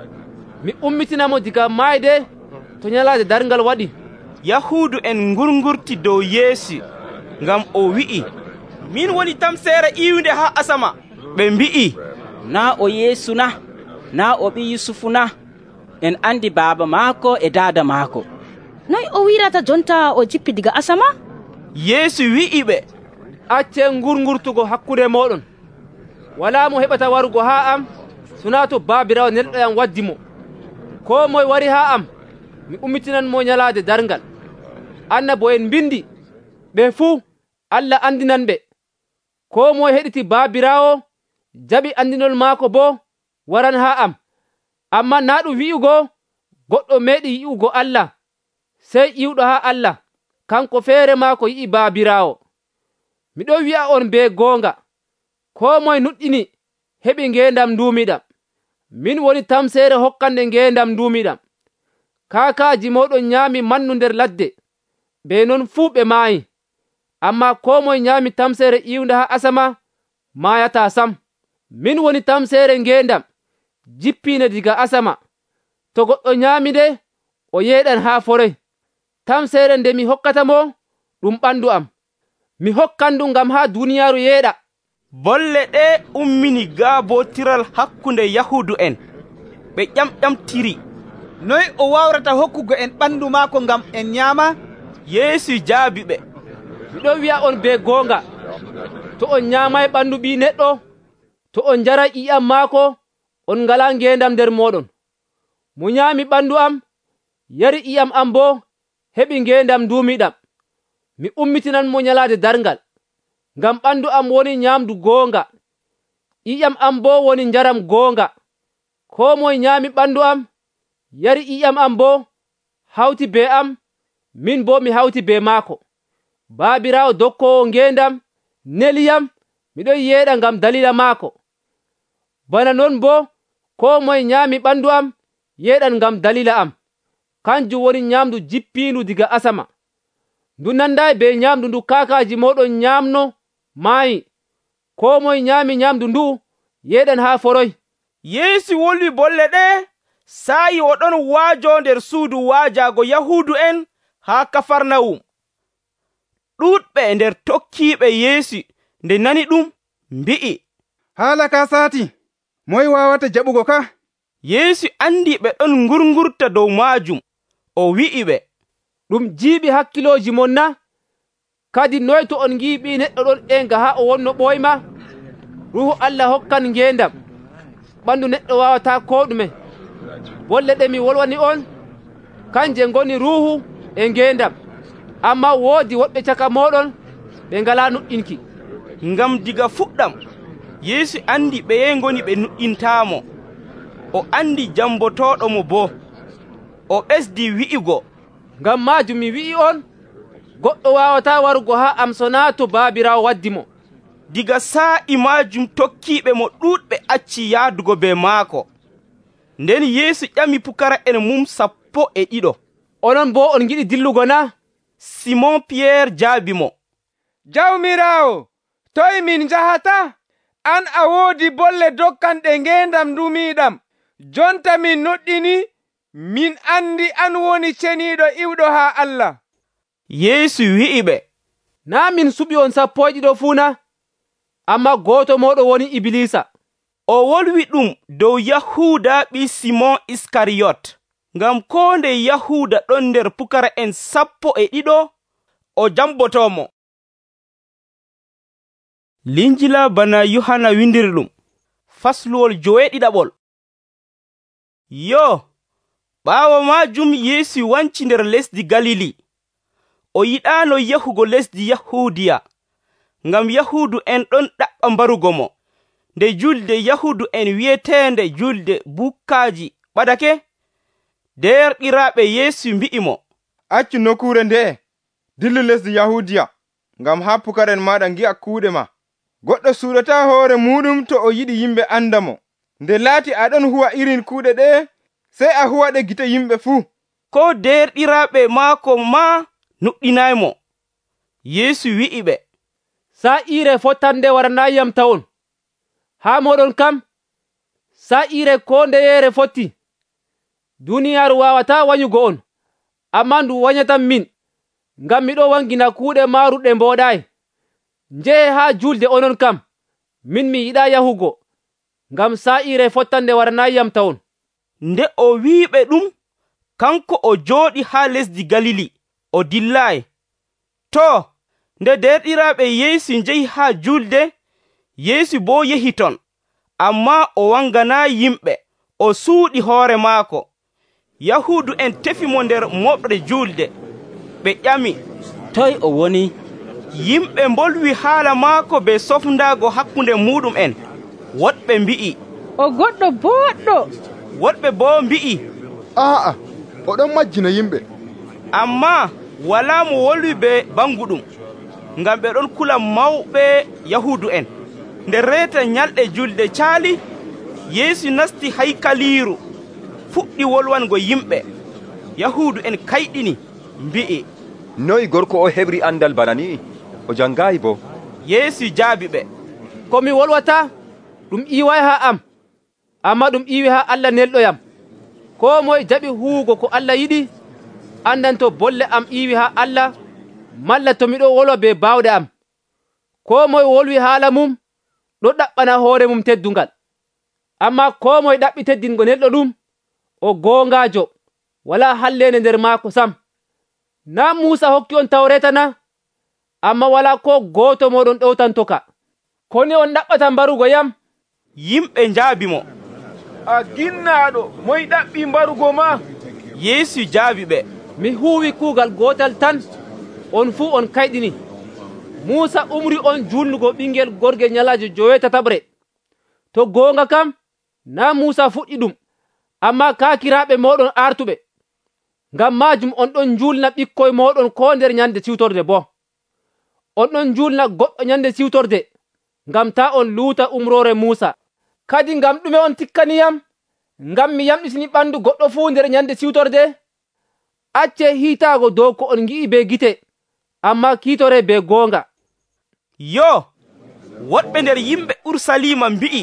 Mi ummitina mo diga mayde to nyalaade darngal waɗi. Yahuudu en ngurngurti dow Yeesu, ngam o wi'i, min woni tamseere iwnde ha asama. Ɓe mbi'i, na o Yeesu na, na o ɓi Yusufu na, en andi baaba maako e daada maako. Noy o wirata jonta o jippi diga asama? Yeesu wi'i ɓe, accen ngurngurtugo hakkude moɗon. Wala mo heɓata warugo ha am sona to Baabiraawo nelɗoyam waddi mo. Ko moye wari ha am mi ummitinan mo nyalaade darngal. Annabo en bindi ɓe fuu Allah andinan ɓe. Ko moye heɗiti Baabiraawo jaɓi andinol maako bo waran ha am. Amma na ɗum wi'ugo goɗɗo meeɗi yi'ugo Allah, sey iwɗo ha Allah. kanko feere maako yi'i baabiraawo. Miɗo wi'a on be goonga, koo moye nuɗɗini heɓi ngeendam nduumiɗam. Min woni tamseere hokkande ngeendam nduumiɗam. Kaakaaji moɗon nyaami mannu nder ladde, be non fuu ɓe maayi. Amma koo moye nyaami tamseere iwnde haa asama maayataa sam. Min woni tamseere ngeendam jippiinde diga asama. To goɗɗo nyaami nde, o yeeɗan haa foroy. Tamseere nde mi hokkata mo ɗum ɓandu am. Mi hokkan ɗum ngam haa duniyaaru yeeɗa. Bolle ɗe ummini gaabotiral hakkunde Yahudu en. Ɓe ƴamƴamtiri. Noy o wawrata hokkugo en ɓandu maako ngam en nyaama? Yeesu jaabi ɓe. Miɗo wi'a on be goonga, to on nyaamay ɓandu ɓii neɗɗo, to on njaray ƴi'am maako, on ngalaa ngeendam nder mooɗon. Mo nyaami ɓandu am, yari ƴi'am am boo, heɓi ngeendam nduumiɗam. Mi ummitinan mo nyalaade darngal, ngam ɓandu am woni nyaamdu goonga, ƴi'am am boo woni njaram goonga. Koo moye nyaami ɓandu am, yari ƴi'am am boo, hawti be am, min boo mi hawti be maako. Baabiraawo dokkoowo ngeendam neliyam, miɗo yeeɗa ngam dalila maako. Bana non boo, koo moye nyaami ɓandu am, yeeɗan ngam dalila am. Kanjum woni nyaamdu jippiindu diga asama. Ndu nandaay be nyaamdu ndu kaakaaji moɗon nyaamno maayi. Koo moye nyaami nyaamdu ndu, yeeɗan haa foroy. Yeesu wolwi bolle ɗe, saayi o ɗon waajo nder suudu waajaago Yahudu en haa Kafarnawum. Ɗuuɗɓe nder tokkiiɓe Yeesu nde nani ɗum, mbi'i, haala ka saati, moye wawata jaɓugo ka? Yeesu andi ɓe ɗon ngurngurta dow maajum, o wi'i ɓe, ɗum jiiɓi hakkilooji mon na? Kadi noy to on ngi'i ɓii neɗɗo ɗon enga haa o wonno ɓooyma? Ruuhu Allah hokkan ngeendam, ɓandu neɗɗo wawata ko ɗume. Bolle ɗe mi wolwani on, kanje ngoni ruuhu e ngeendam. Amma woodi woɓɓe caka moɗon ɓe ngalaa nuɗɗinki. Ngam diga fuɗɗam, Yeesu andi ɓeye ngoni ɓe nuɗɗintaamo. O andi jambotoɗo mo boo. O ɓesdi wi'igo, ngam maajum mi wi'i on, goɗɗo wawata warugo haa am sonaa to baabiraawo waddi mo. Diga saa'i maajum tokkiiɓe mo ɗuuɗɓe acci yaadugo be maako. Nden Yeesu ƴami pukara en mum sappo e ɗiɗo. Onon boo on giɗi dillugo na? Simon Pierre jaabi mo, Jawmiraawo, toye min njahata? An a woodi bolle dokkanɗe ngeendam ndumiiɗam. Jonta min nuɗɗini, min andi an woni ceniiɗo iwɗo haa Allah. Yeesu wi'i ɓe, naa min suɓi on sappo e ɗiɗo fuu na? Amma gooto moɗo woni Iblisa. O wolwi ɗum dow Yahuda ɓi Simon Iskariyot. Ngam ko nde Yahuda ɗon nder pukara en sappo e ɗiɗo, o jambotomo. Linjila bana Yohana windiri ɗum, fasluwol joweeɗiɗaɓol. Yo, ɓaawo maajum Yeesu wanci nder lesdi Galili. O yiɗaano yahugo lesdi Yahudiya, ngam Yahudu en ɗon ɗaɓɓa mbarugo mo. Nde julde Yahudu en wi'eteende julde bukkaaji ɓadake, derɗiraaɓe Yeesu mbi'i mo, accu nokkure nde, dillu lesdi Yahudiya, ngam haa pukaren maɗa ngi'a kuuɗe ma. Goɗɗo suuɗata hoore muɗum to o yiɗi yimɓe anda mo. Nde laati aɗon huwa irin kuuɗe ɗe, sey a huwa ɗe gite yimɓe fuu. Ko derɗiraaɓe maako ma nuɗɗinaymo. Yeesu wi'i ɓe, sa'iire fottande waranayam tawon. Haa moɗon kam, sa'iire ko ndeyeere fotti. Duniyaaru wawata wanyugo on, amma ndu wanyatan min, ngam miɗo wangina kuuɗe maaru ɗe mbooɗaay. Njehe haa julde onon kam, min mi yiɗa yahugo, ngam sa'iire fottande waranayam tawon. Nde o wi'iɓe ɗum, kanko o jooɗi haa lesdi Galili, o dillaay. To, nde derɗiraaɓe Yeesu njehi haa julde, Yeesu boo yehi ton, amma o wanganaa yimɓe, o suuɗi hoore maako. Yahudu en tefi mo nder moɓre julde. Ɓe ƴami, toy o woni? Yimɓe mbolwi haala maako be sofndaago hakkunde muɗum en. Woɗɓe mbi'i, o goɗɗo boɗɗo. Woɗɓe boo mbi'i, aa, oɗon majjina yimɓe. Amma wala mo wolwi be banguɗum ngam ɓe ɗon kula mawɓe yahudu en. nde reeta nyalɗe julde caali, yeesu nasti haykaliiru fuɗɗi wolwango yimɓe. yahudu en kayɗini mbi'i, noy gorko o heɓri andal bana ni? o jangayi bo. yeesu jaabi ɓe, komi wolwata ɗum iway ha am, amma ɗum iwi ha Allah nelɗoyam. ko moye jaɓi huugo ko Allah yiɗi andanto bolle am iwi ha Allah, malla to miɗo wolwa be bawɗe am. ko moye wolwi haala mum ɗo ɗaɓɓana hoore mum teddungal, amma ko moye ɗaɓɓi teddingo nelɗo ɗum o goongajo, wala hallende nder maako sam. na Musa hokki on tawreta na? amma wala ko gooto moɗon ɗowtantoka. koni on ɗaɓɓata mbarugo yam? yimɓe njaabi mo, a ginnaɗo moy ɗaɓɓi mbarugo ma? yeesu jaabi ɓe, mi huuwi kuugal gootal tan, on fuu on kayɗini. Musa umri on julnugo ɓingel gorgel nyalaje joweetataɓre. to goonga kam na Musa fuɗɗi ɗum, amma kaakiraaɓe moɗon artuɓe. ngam majum on ɗon julna ɓikkoye moɗon ko nder nyande siwtorde bo. on ɗon julna goɗɗo nyande siwtorde ngam ta on luuta umrore Musa. kadi ngam ɗume on tikkaniyam? ngam mi yamɗitini ɓandu goɗɗo fuu nder nyande siwtorde? acce hiitaago dow ko on gi'i be gite, amma kiitore be goonga. yo woɗɓe nder yimɓe Urusalima mbi'i,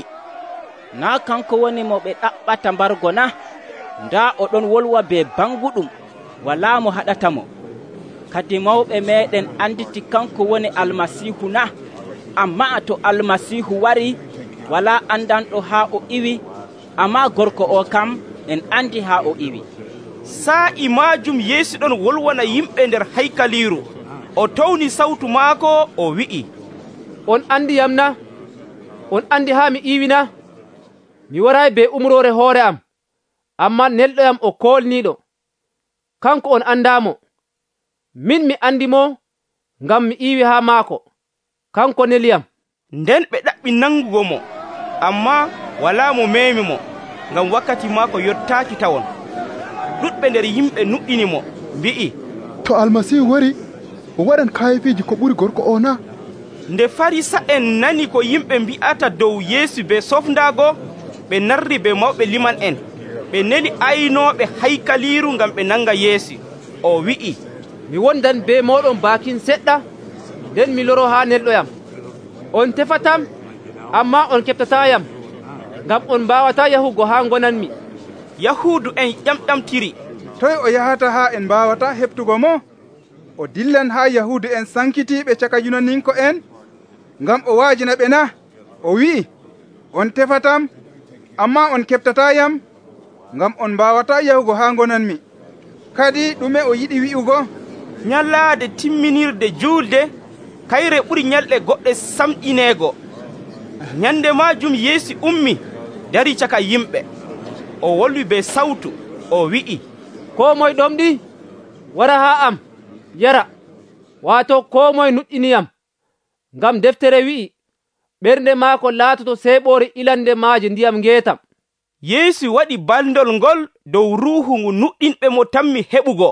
na kanko woni mo ɓe ɗaɓɓata mbargo na? nda oɗon wolwa be banguɗum, wala mo haɗata mo. kadi mawɓe meɗen anditi kanko woni almasihu na? amma to almasihu wari, wala andanɗo ha o iwi, amma gorko o kam en andi ha o iwi. sa'i majum yeesu ɗon wolwana yimɓe nder haykaliru. o towni sawtu maako o wi'i, on andi yam na? on andi ha mi iwina? mi waray be umrore hoore am, amma nelɗoyam o kolniɗo. kanko on andamo, min mi andi mo ngam mi iwi ha maako. kanko neliyam. nden ɓe ɗaɓɓi nangugo mo, amma wala mo memi mo, ngam wakkati maako yottaki tawon. ɗuɗɓe nder yimɓe nuɗɗini mo mbi'i, to almasihu wari o waɗan kayifiji ko ɓuri gorko o na? nde farisa en nani ko yimɓe mbi'ata dow yeesu be sofndago, ɓe narri be mawɓe liman en, ɓe neli aynoɓe haykaliru ngam ɓe nanga yeesu. o wi'i, mi wondan be moɗon bakin seɗɗa, nden mi loro ha nelɗoyam. on tefatam, amma on keɓtatayam, ngam on mbawata yahugo ha gonanmi. yahudu en ƴamƴamtiri, toy o yahata ha en mbawata heɓtugo mo? o dillan ha yahudu en sankitiɓe caka junaninko en, ngam o waajina ɓe na? o wi'i, on tefatam, amma on keɓtatayam, ngam on mbawata yahugo ha gonanmi. kadi ɗume o yiɗi wi'ugo? nyalaade timminirde julde kayre ɓuri nyalɗe goɗɗe samɗineego. nyande majum yeesu ummi dari caka yimɓe. o wolwi be sawtu o wi'i, ko moye ɗomɗi wara ha am yara, wato ko moye nuɗɗiniyam. ngam deftere wi'i, ɓernde maako laatoto seeɓore ilande maaje ndiyam ngeetam. yeesu waɗi bandol ngol dow ruuhu ngu nuɗɗinɓe mo tammi heɓugo.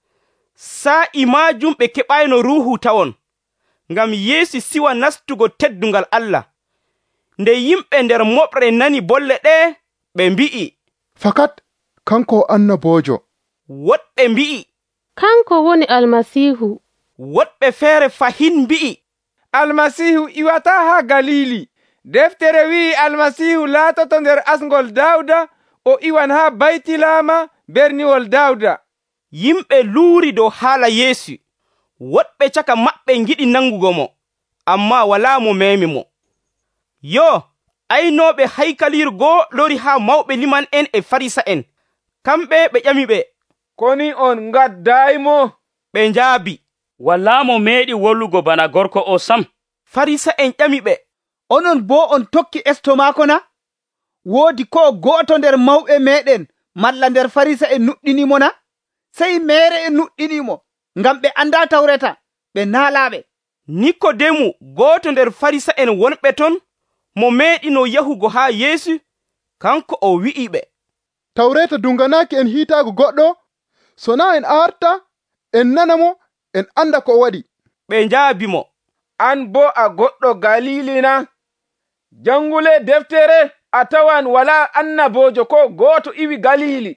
sa'i majum ɓe keɓayno ruuhu tawon, ngam yeesu siwa nastugo teddungal Allah. nde yimɓe nder moɓre nani bolle ɗe, ɓe mbi'i, fakat kanko annabojo. woɗɓe mbi'i, kanko woni almasihu. woɗɓe feere fahin mbi'i, almasihu iwata ha galili. deftere wi'i almasihu laatoto nder asngol dawda, o iwan ha baytilama berniwol dawda. yimɓe luuri dow haala yeesu. woɗɓe caka maɓɓe ngiɗi nangugo mo, amma wala mo memi mo. yo aynoɓe haykaliru goo lori ha mawɓe liman en e farisa en. kamɓe ɓe ƴami ɓe, koni on gaddaymo? ɓe njaabi, wala mo meeɗi wollugo bana gorko o sam. farisa en ƴami ɓe, onon bo on tokki esto maako na? woodi ko go'oto nder mawɓe meɗen malla nder farisa en nuɗɗinimo na? sey mere en nuɗɗinimo ngam ɓe anda tawreta, ɓe naalaɓe. nikodemu goto nder farisa en wonɓe ton, mo meeɗino yahugo ha yeesu, kanko o wi'i ɓe, tawreta dunganaki en hiitago goɗɗo, so na en arta en nana mo en anda ko waɗi. Ɓe njaabi mo, an bo a goɗɗo galili na? Jangule deftere a tawan wala annabojo ko gooto iwi galili.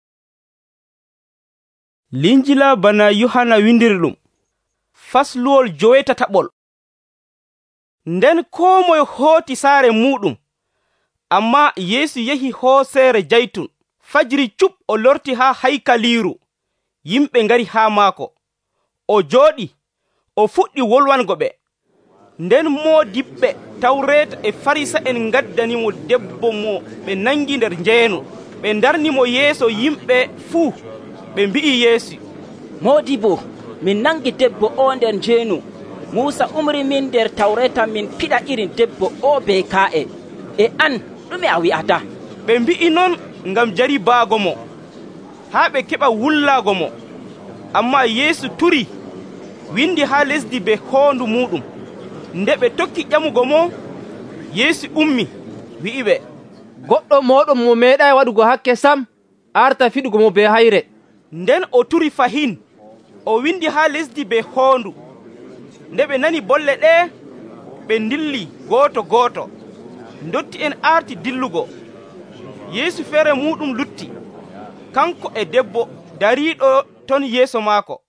Linjila bana Yohana windiri ɗum, fasluwol jowetataɓol. Nden koo moye hooti saare muɗum, amma Yeesu yehi hooseere jaytun. Fajiri cuɓ o lorti haa haykaliiru, yimɓe ngari haa maako. O jooɗi, o fuɗɗi wolwango ɓe. Nden moodiɓɓe Tawreeta e Farisa'en ngaddanimo debbo mo ɓe nangi nder njeenu. Ɓe ndarnimo yeeso yimɓe fuu. Ɓe mbi'i Yeesu, Moodibo, min nangi debbo o nder njeenu. Muusa umri min nder Tawreeta min piɗa irin debbo o be ka'e. E an, ɗume a wi'ata? Ɓe mbi'i non ngam jari baago mo, haa ɓe keɓa wullaago mo. Amma Yeesu turi, windi haa lesdi be hoondu muɗum. Nde ɓe tokki ƴamugo mo, Yeesu ummi, wi'i ɓe, goɗɗo moɗon mo meeɗay waɗugo hakke sam, arta fiɗugo mo be hayre. Nden o turi fahin, o windi haa lesdi be hoondu. Nde ɓe nani bolle ɗe, ɓe dilli gooto gooto. Ndotti en arti dillugo. Yeesu feere muɗum lutti, kanko e debbo dariiɗo ton yeeso maako.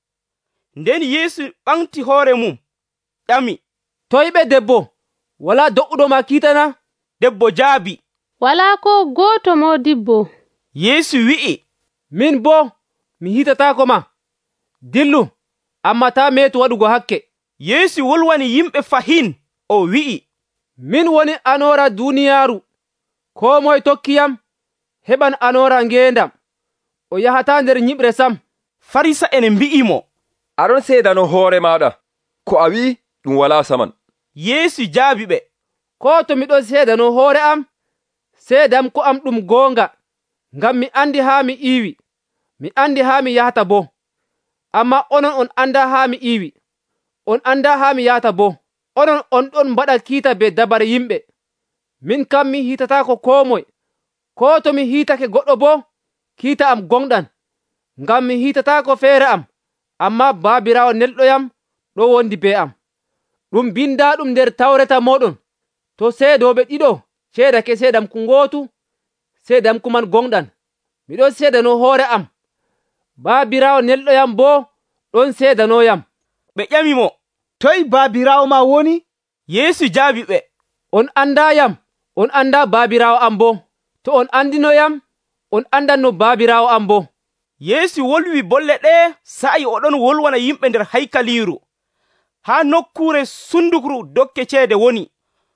Nden Yeesu ɓamti hoore mum, ƴami, toye ɓe debbo? Wala do'uɗo ma kiitana? Debbo jaabi, wala ko gooto modibbo. Yeesu wi'i, min bo mi hitatako ma. Dillu, amma ta meetu waɗugo hakke. Yeesu wolwani yimɓe fahin, o wi'i, min woni anoora duniyaaru. Ko moye tokkiyam heɓan anoora ngeendam. O yahata nder nyiɓre sam. Farisa'en mbi'imo, aɗon seedano hoore maɗa, ko a wi'i ɗum wala saman. Yeesu jaabi ɓe, ko to miɗon seedano hoore am, seedam ko am ɗum goonga, ngam mi andi haa mi iiwi, mi andi haa mi yahata bo. Amma onon on anda haa mi iiwi, on anda haa mi yahata bo. Onon on ɗon mbaɗa kiita be dabar yimɓe. Min kam mi hiitatako ko moye. Ko to mi hiitake goɗɗo bo, kiita am gonɗan, ngam mi hiitatako feere am, amma baabirawo nelɗoyam ɗo wondi be am. Ɗum binda ɗum nder Tawreta moɗon, to seedoɓe ɗiɗo ceedake seedam ku ngootu, seedam kuman gonɗan. Miɗon seedano hoore am, baabirawo nelɗoyam bo ɗon seedanoyam. Ɓe ƴamimo, toye baabirawo ma woni? Yeesu jaabi ɓe, on andayam, on anda baabirawo am bo. To on andinoyam, on andanno baabirawo am bo. Yeesu wolwi bolle ɗe sa'i oɗon wolwana yimɓe nder haykaliiru, haa nokkuure sundukru dokke ceede woni.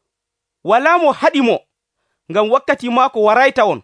Walaa mo haɗi mo, ngam wakkati maako warayta on.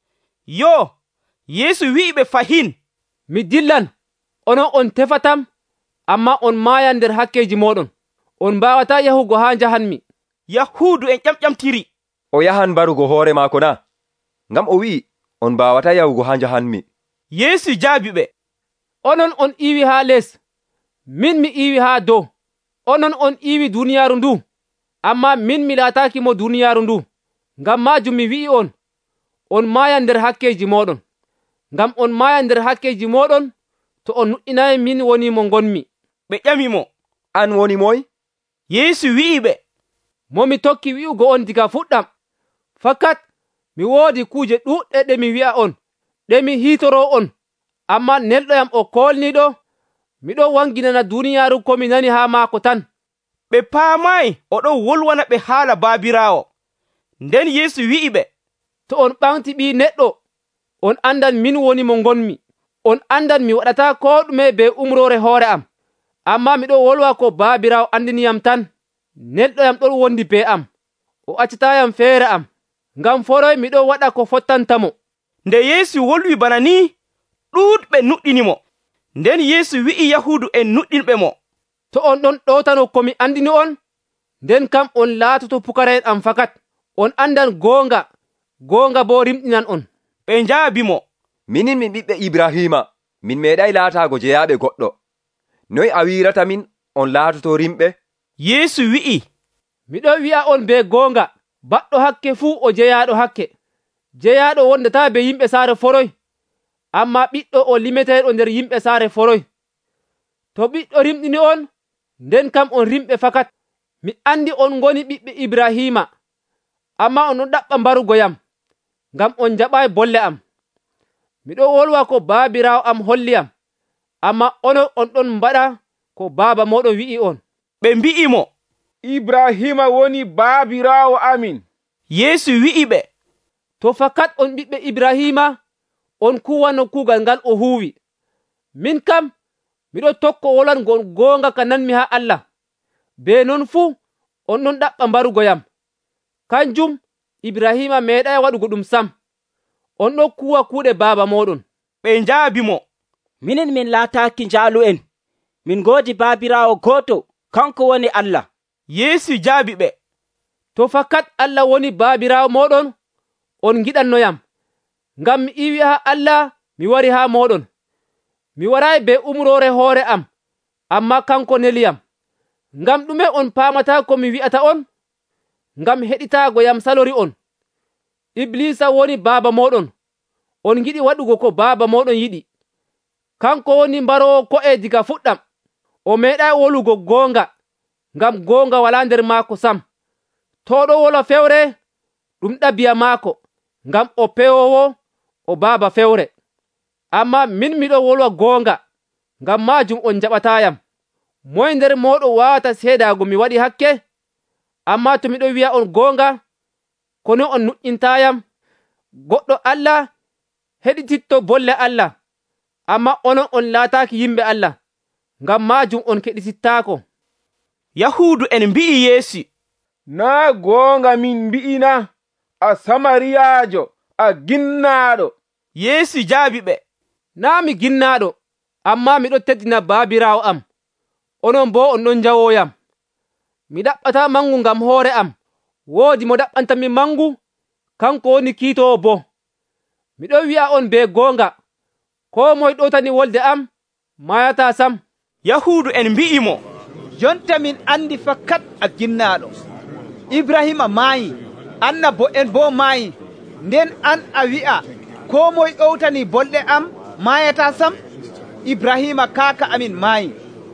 Yo, Yeesu wi'i ɓe fahin, mi dillan, onon on tefatam, amma on maayan nder hakkeji moɗon. On mbawata yahugo haa njahanmi. Yahuudu en ƴamƴamtiri. O yahan barugo hoore maako na? Ngam o wi'i, on mbawata yahugo haa njahanmi. Yeesu jaabi ɓe, onon on iwi haa les, min mi iwi haa dow. Onon on iwi duniyaaru ndu, amma min mi laataki mo duniyaaru ndu. Ngam majum mi wi'i on, on maayan nder hakkeji moɗon. Ngam on maayan nder hakkeji moɗon, to on nuɗɗinayi min woni mo ngonmi. Ɓe ƴamimo, an woni moy? Yeesu wi'i ɓe, mo mi tokki wi'ugo on diga fuɗɗam. Fakat mi woodi kuuje ɗuɗɗe ɗe mi wi'a on, ɗe mi hiitoro on, amma nelɗoyam o kolniɗo, miɗo wanginana duniyaaru ko mi nani haa maako tan. Ɓe paamayi oɗo wolwana ɓe haala baabirawo. Nden Yeesu wi'i ɓe, to on ɓamti ɓi neɗɗo, on andan min woni mo ngonmi. On andan mi waɗata ko ɗume be umrore hoore am, amma miɗo wolwa ko baabirawo andiniyam tan. Nelɗoyam ɗon wondi be am, o accatayam feere am, ngam foroy miɗo waɗa ko fottantamo. Nde Yeesu wolwi bana ni, ɗuuɗɓe nuɗɗinimo. Nden Yeesu wi'i Yahuudu en nuɗɗinɓe mo, to on ɗon ɗowtano komi andini on, nden kam on laatoto pukara'en am fakat. On andan goonga, goonga bo rimɗinan on. Ɓe njaabi mo, minin min ɓiɓɓe Ibrahima, min meeɗay laataago jeyaaɓe goɗɗo. Noy a wirata min on laatoto rimɓe? Yeesu wi'i, miɗo wi'a on be goonga, baɗɗo hakke fuu o jeyaaɗo hakke. Jeyaaɗo wondata be yimɓe saare foroy, amma ɓiɗɗo o limeteeɗo nder yimɓe saare foroy. to ɓiɗɗo rimɗini on nden kam on rimɓe fakat. Mi andi on ngoni ɓiɓɓe Ibrahima, amma on ɗon ɗaɓɓa mbarugo yam ngam on jaɓayi bolle am. Miɗo wolwa ko baabirawo am holli am, amma onon on ɗon mbaɗa ko baaba moɗon wi'i on. Ɓe mbi'i mo, Ibrahima woni baabirawo amin. Yeesu wi'i ɓe, to fakat on ɓiɓɓe Ibrahima, on kuwano kuugal ngal o huuwi. Min kam miɗo tokko wolangol goonga ka nanmi ha Allah. Be non fuu on ɗon ɗaɓɓa mbarugo yam. Kanjum Ibrahima meeɗay waɗugo ɗum sam. On ɗon kuwa kuuɗe baaba moɗon. Ɓe njaabi mo, minin min laataaki njaalu'en. Min ngoodi baabirawo gooto, kanko woni Allah. Yeesu jaabi ɓe, to fakat Allah woni baabirawo moɗon, on giɗannoyam. Ngam mi iwi ha Allah mi wari ha moɗon. Mi warayi be umrore hoore am, amma kanko neliyam. Ngam ɗume on paamata ko mi wi'ata on? Ngam heɗitaago yam salori on. Iblisa woni baaba moɗon. On giɗi waɗugo ko baaba moɗon yiɗi. Kanko woni mbarowo ko'e diga fuɗɗam. O meeɗay wolugo goonga, ngam goonga wala nder maako sam. To ɗo wola fewre, ɗum ɗabiya maako, ngam o pewowo o baaba fewre. Amma min miɗo wolwa goonga, ngam majum on jaɓatayam. Moy nder moɗo wawata seedago mi waɗi hakke? Amma to miɗo wi'a on goonga, kono on nuƴƴintayam. Goɗɗo Allah heɗititto bolle Allah, amma onon on laataki yimɓe Allah, ngam majum on keɗitittaako. Yahudu en mbi'i Yeesu, na goonga min mbi'ina, a Samariyajo, a ginnaɗo. Yeesu jaabi ɓe, na mi ginnaɗo, amma miɗo teddina baabirawo am. Onon bo on ɗon jawoyam. Mi ɗaɓɓata mangu ngam hoore am. Woodi mo ɗaɓɓantami mangu, kanko woni kiitowo bo. Miɗo wi'a on be goonga, ko moye ɗotani wolde am, mayata sam. Yahudu en mbi'i mo, jonta min andi fakat a ginnaɗo. Ibrahima maayi, annabo en bo maayi, nden an a wi'a ko moye ɗowtani bolɗe am mayata sam. Ibrahima kaaka amin maayi,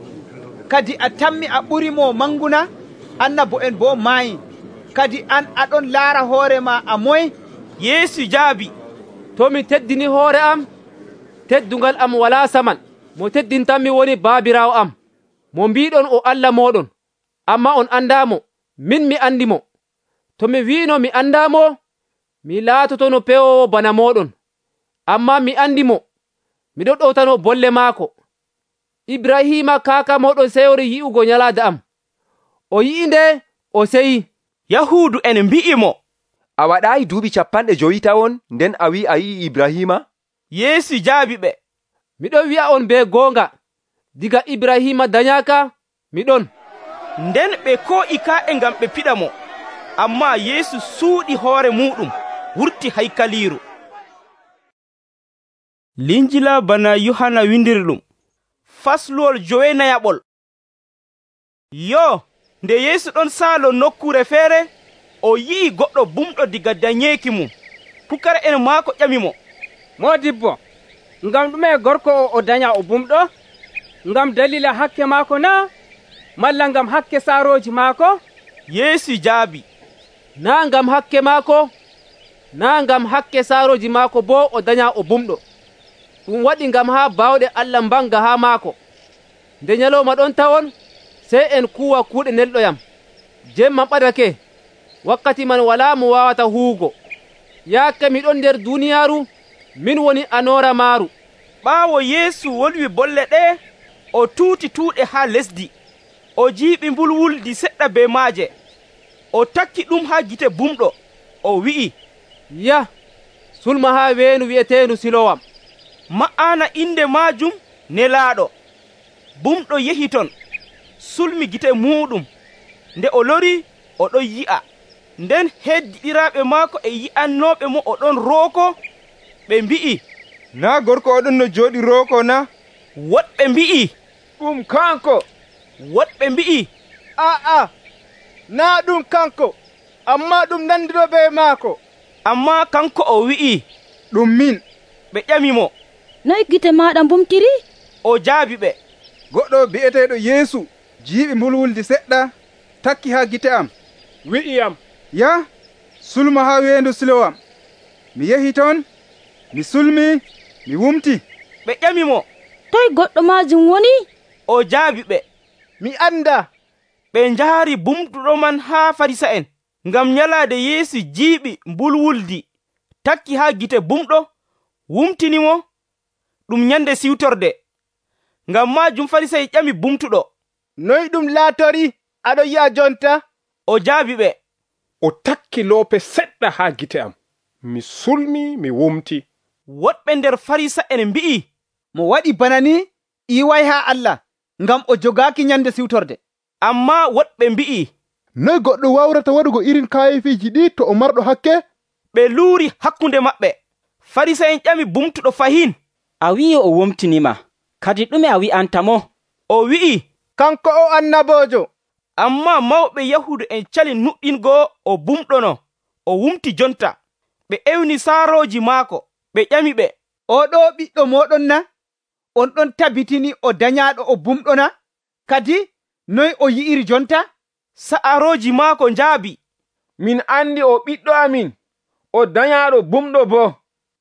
kadi a tammi a ɓuri mo manguna. Annabo en bo maayi, kadi an aɗon laara hoorema a moye? Yeesu jaabi, to mi teddini hoore am, teddungal am wala saman. Mo teddintanmi woni baabirawo am, mo mbiɗon o Allah moɗon, amma on andamo, min mi andi mo. To mi wino mi andamo, mi laatotono pewowo bana moɗon, amma mi andi mo, miɗo ɗowtano bolle maako. Ibrahima kaaka moɗon sewri yi'ugo nyalaade am. O yi'i nde, o seyi. Yahudu en mbi'i mo, a waɗayi duuɓi capanɗe joyi tawon nden a wi a yi'i Ibrahima? Yeesu jaabi ɓe, miɗo wi'a on be goonga, diga Ibrahima danyaka, miɗon. Nden ɓe ko'i ka'e ngam ɓe piɗa mo, amma Yeesu suuɗi hoore muɗum, wurti haykaliiru. Linjila bana Yohana windiri ɗum, fasluwol jowenayaɓol. Yo, nde Yeesu ɗon saalo nokkure feere, o yi'i goɗɗo bumɗo diga danyeeki mum. Pukara en maako ƴami mo, modibbo, ngam ɗume gorko o o danya o bumɗo? Ngam dalila hakke maako na, malla ngam hakke saaroji maako? Yeesu jaabi, na ngam hakke maako, na ngam hakke saaroji maako bo o danya o bumɗo. Ɗum waɗi ngam ha bawɗe Allah mbanga ha maako. Nde nyaloma ɗon tawon, sey en kuwa kuuɗe nelɗoyam. Jemma ɓadake, wakkati man wala mo wawata huugo. Yaake miɗon nder duniyaaru, min woni anora maaru. Ɓaawo Yeesu wolwi bolle ɗe, o tuuti tuuɗe ha lesdi. O jiiɓi mbulwuldi seɗɗa be maaje. O takki ɗum ha gite bumɗo. O wi'i, ya, sulma ha weenu wi'eteendu Silowam. Ma'ana inde majum Nelaaɗo. Bumɗo yehi ton, sulmi gite muɗum. Nde o lori, o ɗon yi'a. Nden heddiɗiraaɓe maako e yi'annoɓe mo o ɗon rooko, ɓe mbi'i, na gorko oɗon no jooɗi rooko na? Woɗɓe mbi'i, ɗum kanko. Woɗɓe mbi'i, aa, na ɗum kanko, amma ɗum nandiɗo be maako. Amma kanko o wi'i, ɗum min. Ɓe ƴami mo, noy gite maɗa bumtiri? O jaabi ɓe, goɗɗo bi'eteeɗo yeesu jiiɓi mbulwuldi seɗɗa takki haa gite am wi'iyam ya sulma haa weendu silowam. Mi yehi toon mi sulmi mi wumti. ɓe ƴamimo, toy goɗɗo majum woni? o jaabi ɓe, mi anda. ɓe njaari bumtuɗo man haa farisa'en ngam nyalaade yeesu jiiɓi mbulwuldi takki haa gite bumɗo wumtinimo ɗum nyande siwtorde. ngam majum farisa'en ƴami bumtuɗo, noy ɗum laatori aɗo yi'a jonta? o jaabi ɓe, o takki loope seɗɗa haa gite am, mi sulmi mi wumti. woɗɓe nder farisa'en mbi'i, mo waɗi bana ni iway haa Allah ngam o jogaaki nyande siwtorde. amma woɗɓe mbi'i, noy goɗɗo wawrata waɗugo irin kayifiji ɗi to o marɗo hakke? ɓe luuri hakkunde maɓɓe. farisa'en ƴami bumtuɗo fahin, a wi'i o wumtinima, kadi ɗume a wi'antamo? o wi'i, kanko o annabojo. amma mawɓe yahudu en cali nuɗɗingo o bumɗono o wumti jonta. ɓe ewni saaroji maako, ɓe ƴami ɓe, oɗo ɓiɗɗo moɗon na? on ɗon tabitini o dañaɗo o bumɗona? kadi noy o yi'iri jonta? sa'aroji maako njaabi, min andi o ɓiɗɗo amin, o dañaɗo bumɗo bo.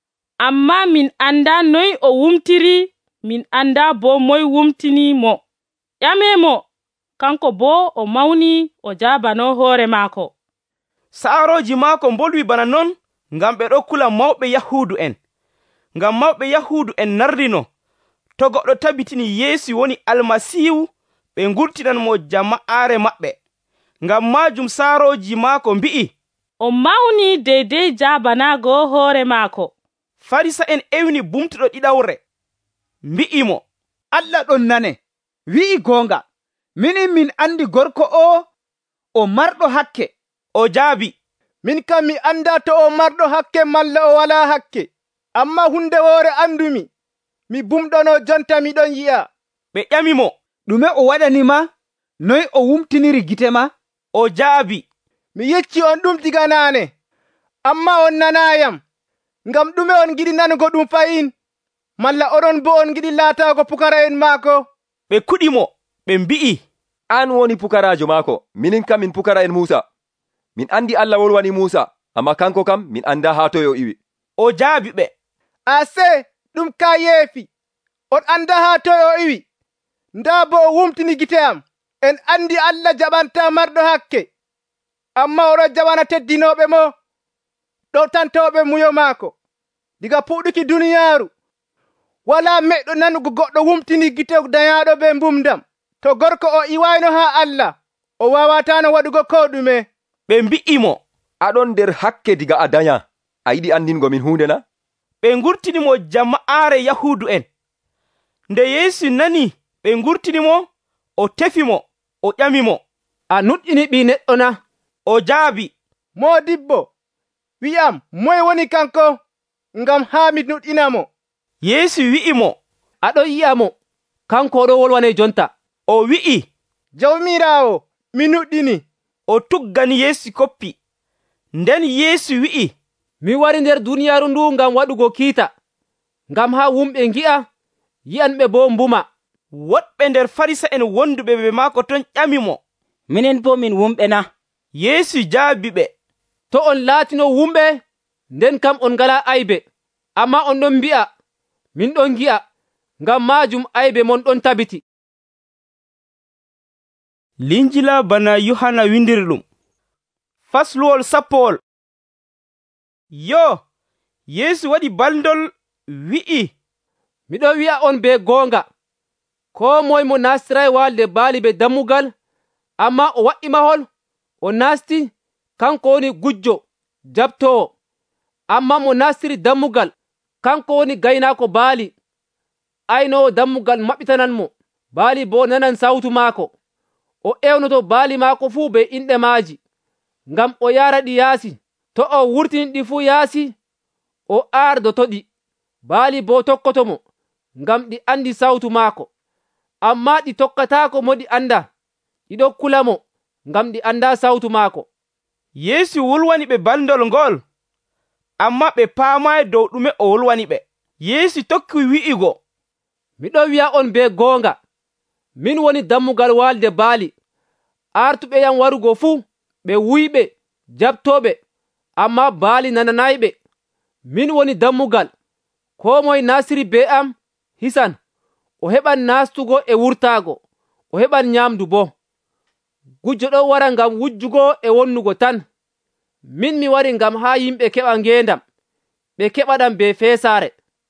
amma min anda noy o wumtiri, min anda bo moy wumtini mo. ƴamemo, kanko bo o mawni o jaabano hoore maako. sa'aroji maako mbolwi bana non ngam ɓe ɗo kula mawɓe yahudu en. ngam mawɓe yahudu en nardino, to goɗɗo tabitini yeesu woni almasihu ɓe ngurtinan mo jama'are maɓɓe. ngam majum saaroji maako mbi'i, o mawni deydey jaabanago hoore maako. farisa en ewni bumtuɗo ɗiɗawre mbi'imo, Allah ɗon nane wi'i goonga, minin min andi gorko o o marɗo hakke. o jaabi, min kam mi anda to o marɗo hakke malla o wala hakke. amma hunde woore andumi, mi bumɗono jonta miɗon yi'a. ɓe ƴamimo, ɗume o waɗanima? noy o wumtiniri gite ma? o jaabi, mi yecci on ɗum diga naane, amma on nanayam. ngam ɗume on giɗi nanugo ɗum fayin? malla oɗon bo on giɗi laatago pukara en maako? ɓe kuɗimo, ɓe mbi'i, an woni pukarajo maako, minin kam min pukara en Musa. min andi Allah wolwani Musa, amma kanko kam min anda haa toye o iwi. o jaabi ɓe, ase ɗum ka yeefi, on anda haa toye o iwi. nda bo o wumtini gite am. en andi Allah jaɓanta marɗo hakke, amma oɗo jaɓana teddinoɓe mo ɗo tantoɓe muyo maako. diga puɗuki duniyaaru wala meɗɗo nanugo goɗɗo wumtini gite dayaɗo be mbumdam. to gorko o iwayno haa Allah, o wawatano waɗugo ko ɗume. ɓe mbi'imo, aɗon nder hakke diga a danya, a yiɗi andingo min hunde na? ɓe ngurtinimo jama'are yahudu en. nde yeesu nani ɓe ngurtinimo, o tefimo, o ƴamimo, a nuɗɗini ɓi neɗɗo na? o jaabi, modibbo, wi'am moye woni kanko, ngam haa mi nuɗɗinamo. yeesu wi'imo, aɗo yi'amo, kanko oɗo wolwane jonta. o wi'i, jawmirawo, mi nuɗɗini. o tuggani yeesu koppi. nden yeesu wi'i, mi wari nder duniyaaru ndu ngam waɗugo kiita, ngam haa wumɓe ngi'a, yi'anɓe bo mbuma. woɗɓe nder farisa en wonduɓe be maako ton ƴamimo, minen bo min wumɓe na? yeesu jaabi ɓe, to on laatino wumɓe, nden kam on ngala aybe, amma on ɗon mbi'a, min ɗon gi'a, ngam majum aybe mon ɗon tabiti. linjila bana yohana windiri ɗum. fasluwol sappowol. yo yeesu waɗi baldol wi'i, miɗo wi'a on be goonga, ko moy mo nastiray walde baali be dammugal, amma o waɗi mahol, o nasti, kanko woni gujjo jabtowo. amma mo nastiri dammugal, kanko woni gaynaako baali. aynowo dammugal maɓɓitanan mo, baali bo nanan sawtu maako. o ewnoto baali maako fuu be inɗe maaji, ngam o yara ɗi yaasi. to o wurtini ɗi fuu yaasi, o ardoto ɗi. baali bo tokkoto mo, ngam ɗi andi sawtu maako. amma ɗi tokkataako mo ɗi anda, ɗiɗo kula mo, ngam ɗi anda sawtu maako. yeesu wolwani ɓe baldol ngol, amma ɓe paamayi dow ɗume o wolwani ɓe. yeesu tokki wi'igo, miɗo wi'a on be goonga, min woni dammugal walde baali. Artuɓe yam warugo fuu ɓe wuyɓe jaɓtoɓe, amma baali nananayɓe. Min woni dammugal, ko moye nasiri be am hisan, o heɓan nastugo e wurtaago, o heɓan nyamdu bo. Gujjo ɗo wara ngam wujjugo e wonnugo tan. Min mi wari ngam haa yimɓe keɓa ngendam, ɓe keɓaɗam be feesaare.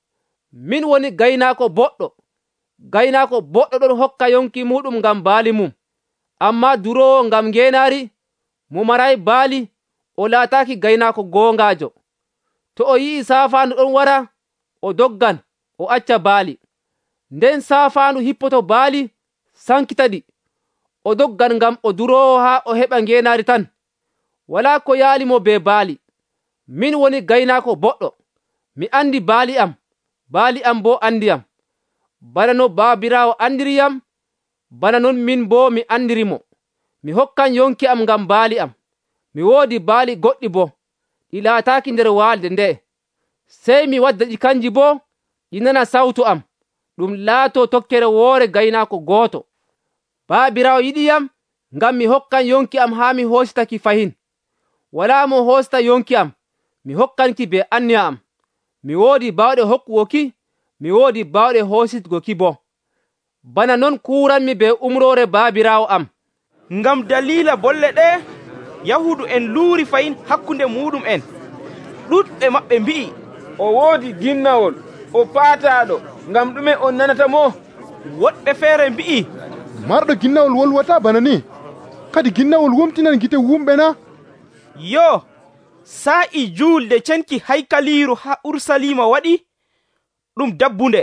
Min woni gaynaako boɗɗo. Gaynaako boɗɗo ɗon hokka yonki muɗum ngam baali mum. Amma duroowo ngam ngenaari mo maray baali, o laataaki gaynaako goongaajo. To o yi'i saafaandu ɗon wara, o doggan, o acca baali. Nden saafaandu hippoto baali sankita ɗi, o doggan ngam o duroowo haa o heɓa ngenaari tan. Walaa ko yaali mo be baali. Min woni gaynaako boɗɗo. Mi andi baali am, baali am bo andiyam. Bana no baabiraawo andiriyam, bana non min bo mi andirimo. Mi hokkan yonki am ngam baali am. Mi woodi baali goɗɗi bo, ɗi laataaki nder waalde nde. Sey mi wadda ɗi kanji bo, ɗi nana sawtu am, ɗum laato tokkere woore gaynaako gooto. Baabiraawo yiɗiyam ngam mi hokkan yonki am haa mi hoositaki fahin. Walaa mo hoosita yonki am, mi hokkanki be anniya am. Mi woodi baawɗe hokkugo ki, mi woodi baawɗe hoositgo ki bo. Bana non kuuranmi be umroore baabiraawo am. Ngam dalila bolle ɗe, Yahudu en luuri fayin hakkunde muɗum en. Ɗuɗɓe maɓɓe mbi'i, o woodi ginnawol, o paataɗo, ngam ɗume on nanata mo? Woɗɓe feere mbi'i, marɗo ginnawol wolwata bana ni, kadi ginnawol wumtinan gite wumɓe na? Yo, sa'i julde cenki haykaliru ha Ursalima waɗi ɗum dabbunde.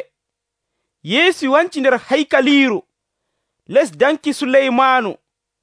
Yeesu wanci nder haykaliru les danki Suleymanu.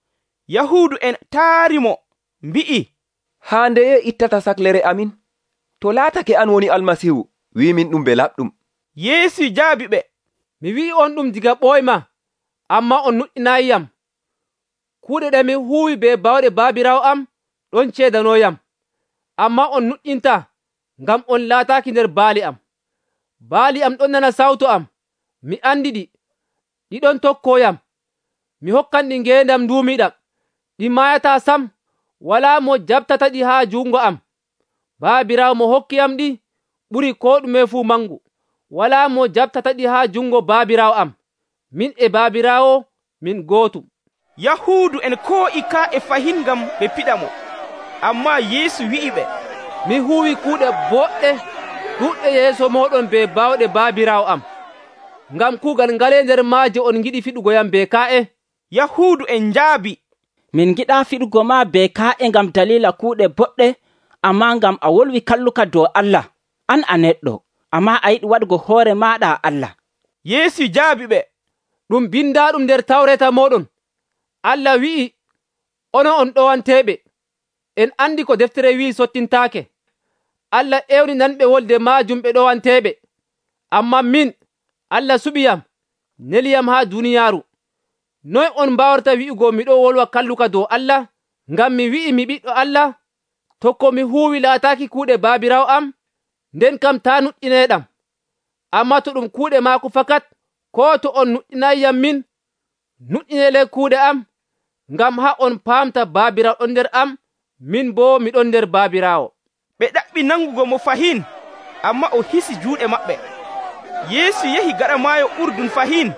Yahudu en taarimo mbi'i, haa ndeye ittata saklere amin? To laatake an woni almasihu, wimin ɗum be laɓɗum. Yeesu jaabi ɓe, mi wi'i on ɗum diga ɓoyma, amma on nuɗɗinayiyam. Kuuɗe ɗe mi huwi be bawɗe baabirawo am ɗon ceedanoyam, amma on nuɗɗinta ngam on laataaki nder baali am. Baali am ɗon nana sawto am, mi andi ɗi, ɗi ɗon tokkoyam. Mi hokkan ɗi ngendam nduumiɗam, ɗi mayata sam, walaa mo jaɓtata ɗi haa jungo am. Baabirawo mo hokkiyam ɗi ɓuri ko ɗume fuu mangu, walaa mo jaɓtata ɗi haa jungo baabirawo am. Min e baabirawo min gootum. Yahudu en ko'i ka e fahin ngam ɓe piɗa mo, amma Yeesu wi'i ɓe, mi huwi kuuɗe boɗɗe ɗuɗɗe yeeso moɗon be bawɗe baabirawo am. Ngam kuugal ngale nder maaje on giɗi fiɗugoyam be ka'e? Yahudu en njaabi, min giɗa fiɗugo ma be ka'e ngam dalila kuuɗe boɗɗe, amma ngam a wolwi kalluka dow Allah. An a neɗɗo, amma a yiɗi waɗugo hoore maɗa Allah. Yeesu jaabi ɓe, ɗum bindaɗum nder tawreta moɗon. Allah wi'i, onon on ɗowanteɓe, en andi ko deftere wi'i sottintaake. Allah ewni nanɓe wolde majum ɓe ɗowanteɓe. Amma min, Allah suɓiyam, neliyam haa duniyaaru. Noy on mbawarta wi'ugo miɗo wolwa kalluka dow Allah, ngam mi wi'i mi ɓiɗɗo Allah, tokko mi huuwi laataaki kuuɗe baabirawo am, nden kam ta nuɗɗineɗam. Amma to ɗum kuuɗe maako fakat, ko to on nuɗɗinayyam min, nuɗɗinele kuuɗe am, ngam ha on paamta baabirawo ɗon nder am, min bo miɗon nder baabirawo. Ɓe ɗaɓɓi nangugo mo fahin, amma o hisi juuɗe maɓɓe. Yeesu yehi gaɗa maayo Urdun fahin,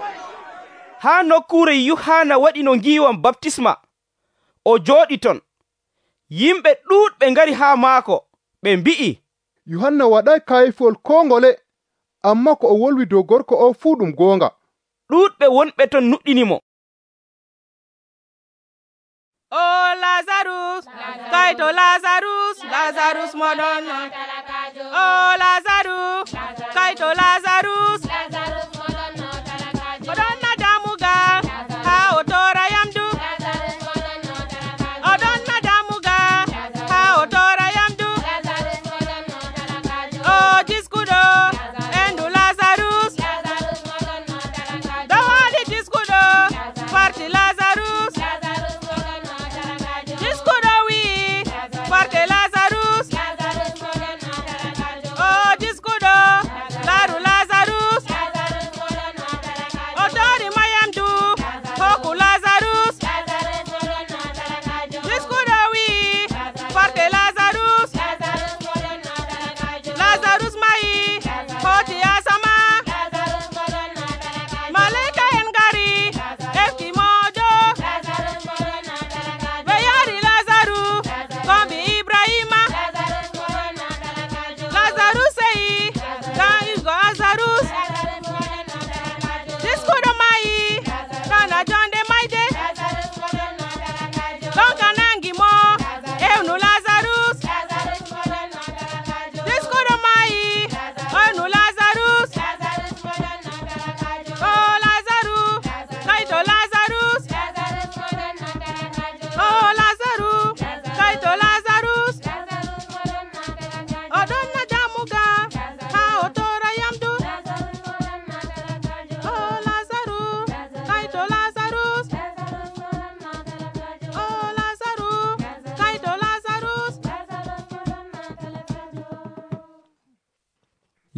haa nokkuure Yuhana waɗi no ngiiwam baptisma. O jooɗi ton. Yimɓe ɗuuɗɓe ngari haa maako, ɓe mbi'i, Yohanna waɗay kayifol ko ngole, amma ko o wolwi dow gorko o fuu ɗum goonga. Ɗuuɗɓe wonɓe ton nuɗɗini mo. O Lazarus, kaito Lazarus, Lazarus moɗon non. O Lazarus, kaito Lazarus, Lazarus moɗon non. Oɗon na damuga, ha o tora yamdu. Oɗon na damuga, ha o tora yamdu. O jiskuɗo, endu Lazarus. Dawali jiskuɗo, farti Lazarus. Jiskuɗo wi, farti Lazarus. O jiskuɗo, laru Lazarus.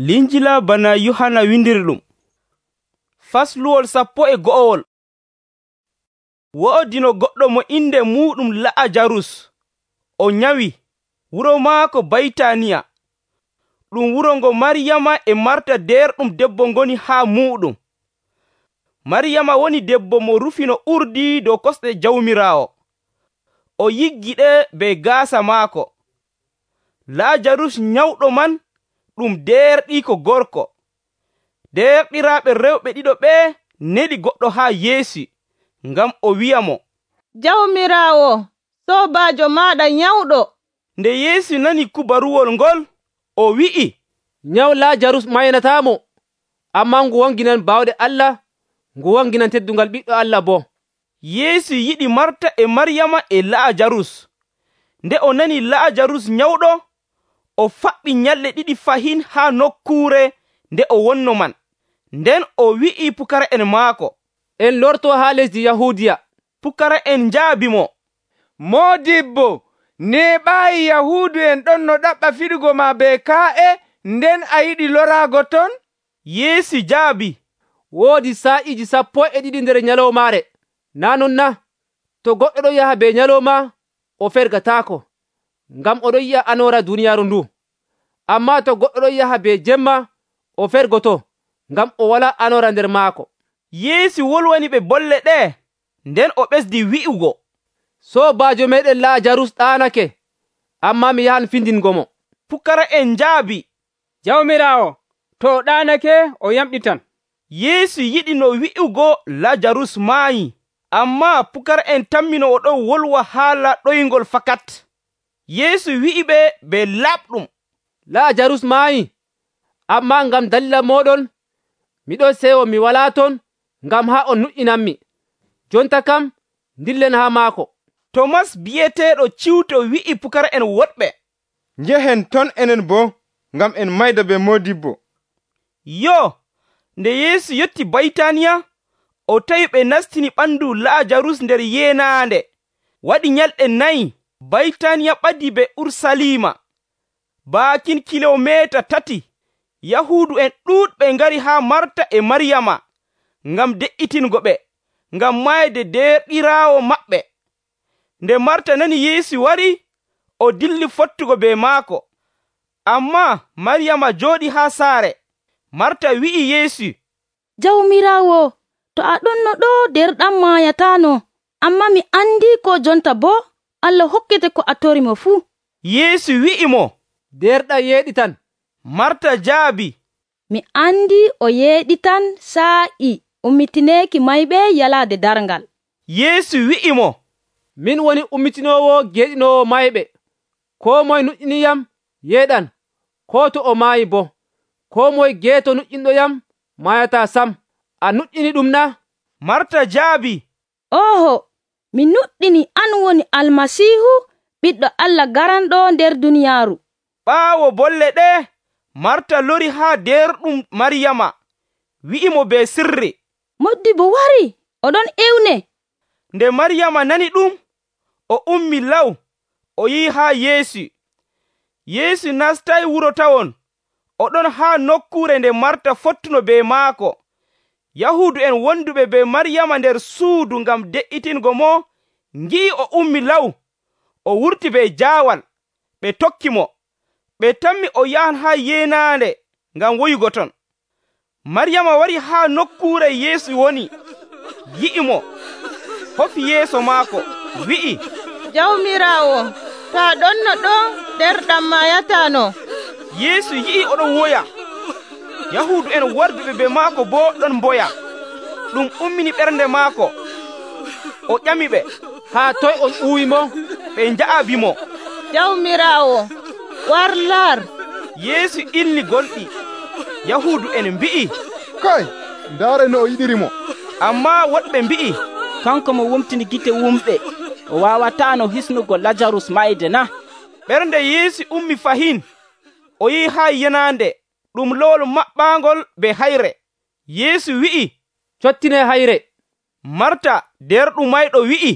linjila bana yohana windiri ɗum. Fasluwol sappo e go'owol. Wo'odino goɗɗo mo inde muɗum La'ajarus. O nyawi wuro maako Baytaniya. Ɗum wuro ngo Maryama e Marta derɗum debbo ngoni haa muɗum. Maryama woni debbo mo rufino urdi dow kosɗe jawmirawo. O yiggi ɗe be gaasa maako. La'ajarus nyawɗo man ɗum derɗi ko gorko. Derɗiraaɓe rewɓe ɗiɗo ɓe neli goɗɗo haa Yeesu ngam o wi'a mo, jawmirawo, sobajo maɗa nyawɗo. Nde Yeesu nani kubaruwol ngol, o wi'i, nyaw Laajarus maynatamo, amma ngu wanginan bawɗe Allah, ngu wanginan teddungal ɓiɗɗo Allah bo. Yeesu yiɗi Marta e Maryama e La'ajarus. Nde o nani La'ajarus nyawɗo, o faɓɓi nyalɗe ɗiɗi fahin haa nokkuure nde o wonno man. Nden o wi'i pukara en maako, en lorto haa lesdi Yahudiya. Pukara en njaabi mo, Modibbo, neɓaayi Yahudu en ɗon no ɗaɓɓa fiɗugo ma be ka'e, nden a yiɗi lorago ton? Yeesu jaabi, woodi sa'iji sappo e ɗiɗi nder nyalowmaare. Na non na, to goɗɗo ɗon yaha be nyalowma, o fergataako, ngam oɗon yi'a anora duniyaaru ndu. Amma to goɗɗo ɗon yaha be jemma, o fergoto, ngam o wala anora nder maako. Yeesu wolwani ɓe bolle ɗe, nden o ɓesdi wi'ugo, sobajo meɗen La'ajarus ɗaanake, amma mi yahan findingo mo. Pukara en njaabi, jawmirawo, to o ɗaanake o yamɗitan. Yeesu yiɗi no wi'ugo La'ajarus maayi, amma pukara en tammino o ɗon wolwa haala ɗoyngol fakat. Yeesu wi'i ɓe be laɓɗum, La'ajarus maayi, amma ngam dalila moɗon, miɗo sewo mi wala ton, ngam ha on nuɗɗinanmi. Jonta kam, dillen ha maako. Tomas biyeteɗo ciwto wi'i pukara en woɗɓe, njehen ton enen bo, ngam en mayda be modibbo. Yo, nde Yeesu yetti Baytaniya, o tawi ɓe nastini ɓandu La'ajarus nder yeenaande. Waɗi nyalɗe nayi, Baytaniya ɓadi be Ursalima, baakin kilometa tati. Yahudu en ɗuuɗɓe ngari haa Marta e Maryama ngam de'itingo ɓe, ngam mayde derɗiraawo maɓɓe. Nde Marta nani Yeesu wari, o dilli fottugo be maako. Amma Maryama jooɗi haa saare. Marta wi'i Yeesu, jawmirawo, to a ɗonno ɗo derɗam mayatano, amma mi andi ko jonta bo Allah hokkete ko a torimo fuu. Yeesu wi'i mo, derɗam yeeɗitan. Marta jaabi, mi andi o yeeɗitan saa'i ummitineki mayɓe yalaade darngal. Yeesu wi'i mo, min woni ummitinowo geeɗinowo mayɓe. Ko moye nuƴƴiniyam yeeɗan, ko to o maayi bo. Ko moye geeto nuƴƴinɗoyam mayata sam. A nuƴƴini ɗum na? Marta jaabi, oho, mi nuɗɗini an woni Almasihu, ɓiɗɗo Allah garanɗo nder duniyaaru. Ɓaawo bolle ɗe, Marta lori haa derɗum Maryama, wi'imo be sirri, modibbo wari, oɗon ewne. Nde Maryama nani ɗum, o ummi law, o yi'i haa Yeesu. Yeesu nastay wuro tawon, oɗon haa nokkuure nde Marta fottuno be maako. Yahudu en wonduɓe be Maryama nder suudu ngam de'itingo mo, ngi'i o ummi law, o wurti be jaawal, ɓe tokki mo. Ɓe tammi o yahan haa yeenaande ngam woyugo ton. Maryama wari haa nokkuure Yeesu woni, yi'i mo, hofi yeeso maako, wi'i, jawmirawo, to a ɗonno ɗo derɗam mayatano. Yeesu yi'i oɗon woya. Yahudu en warduɓe be maako bo ɗon mboya. Ɗum ummini ɓernde maako. O ƴami ɓe, haa toy on uwimo? Ɓe nja'abi mo, jawmirawo, war lar. Yeesu ilni golɗi. Yahudu en mbi'i, kay, ndaare no o yiɗirimo. Amma woɗɓe mbi'i, kanko mo wumtini gite wumɓe, o wawatano hisnugo Lajarus mayde na? Ɓernde Yeesu ummi fahin. O yi haa yenande, ɗum lowol maɓɓangol be hayre. Yeesu wi'i, cottine hayre. Marta derɗum mayɗo wi'i,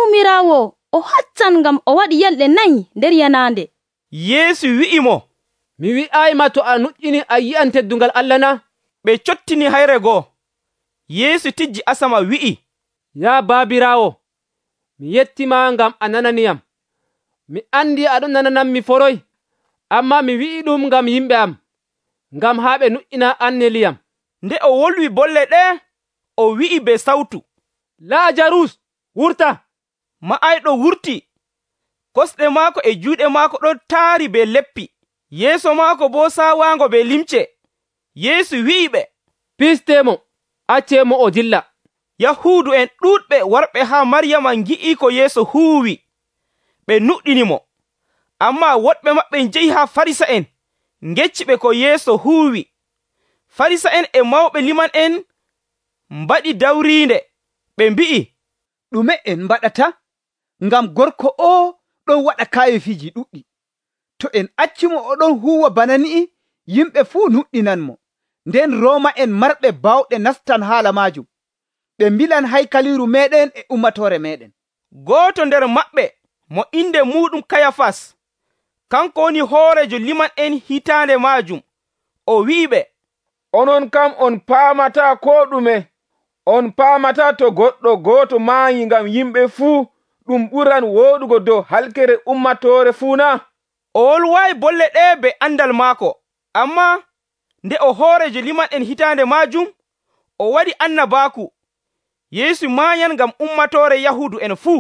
jawmirawo, o haccan ngam o waɗi yalɗe nayi nder yanande. Yeesu wi'i mo, mi wi'ayma to a nuƴƴini a yi'an teddungal Allah na? Ɓe cottini hayre goo. Yeesu tijji asama wi'i, Ya baabiraawo, mi yettima ngam a nananiyam. Mi andi aɗon nananam mi foroy, amma mi wi'i ɗum ngam yimɓe am, ngam haa ɓe nuƴƴina anneliyam. Nde o wolwi bolle ɗe, o wi'i be sawtu, Lajarus, wurta! Ma'ayɗo wurti. Kosɗe maako e juuɗe maako ɗon taari be leppi, yeeso maako bo saawaango be limce. Yeesu wi'i ɓe, Pistemo, accemo o dilla. Yahuudu en ɗuuɗɓe warɓe haa Maryama ngi'i ko Yeesu huuwi. Ɓe nuɗɗinimo. Amma woɗɓe maɓɓe njehi haa Farisa en, ngecci ɓe ko Yeesu huuwi. Farisa en e mawɓe liman en mbaɗi dawriinde. Ɓe mbi'i, ɗume en mbaɗata? Ngam gorko o ɗon waɗa kayefiji ɗuɗɗi. To en accimo oɗon huwa bana ni'i, yimɓe fuu nuɗɗinan mo. Nden Rooma en marɓe bawɗe nastan haala majum. Ɓe mbilan haykaliru meɗen e ummatore meɗen. Gooto nder maɓɓe mo inde muɗum Kayafas, kanko woni hoorejo liman en hitaande majum, o wi'iɓe, Onon kam on paamata ko ɗume. On paamata to goɗɗo gooto maayi ngam yimɓe fuu, ɗum ɓuran woɗugo dow halkere ummatore fuu na? O wolwayi bolle ɗe be andal maako, amma nde o hoorejo liman en hitaande majum, o waɗi annabaaku. Yeesu maayan ngam ummatore Yahudu en fuu,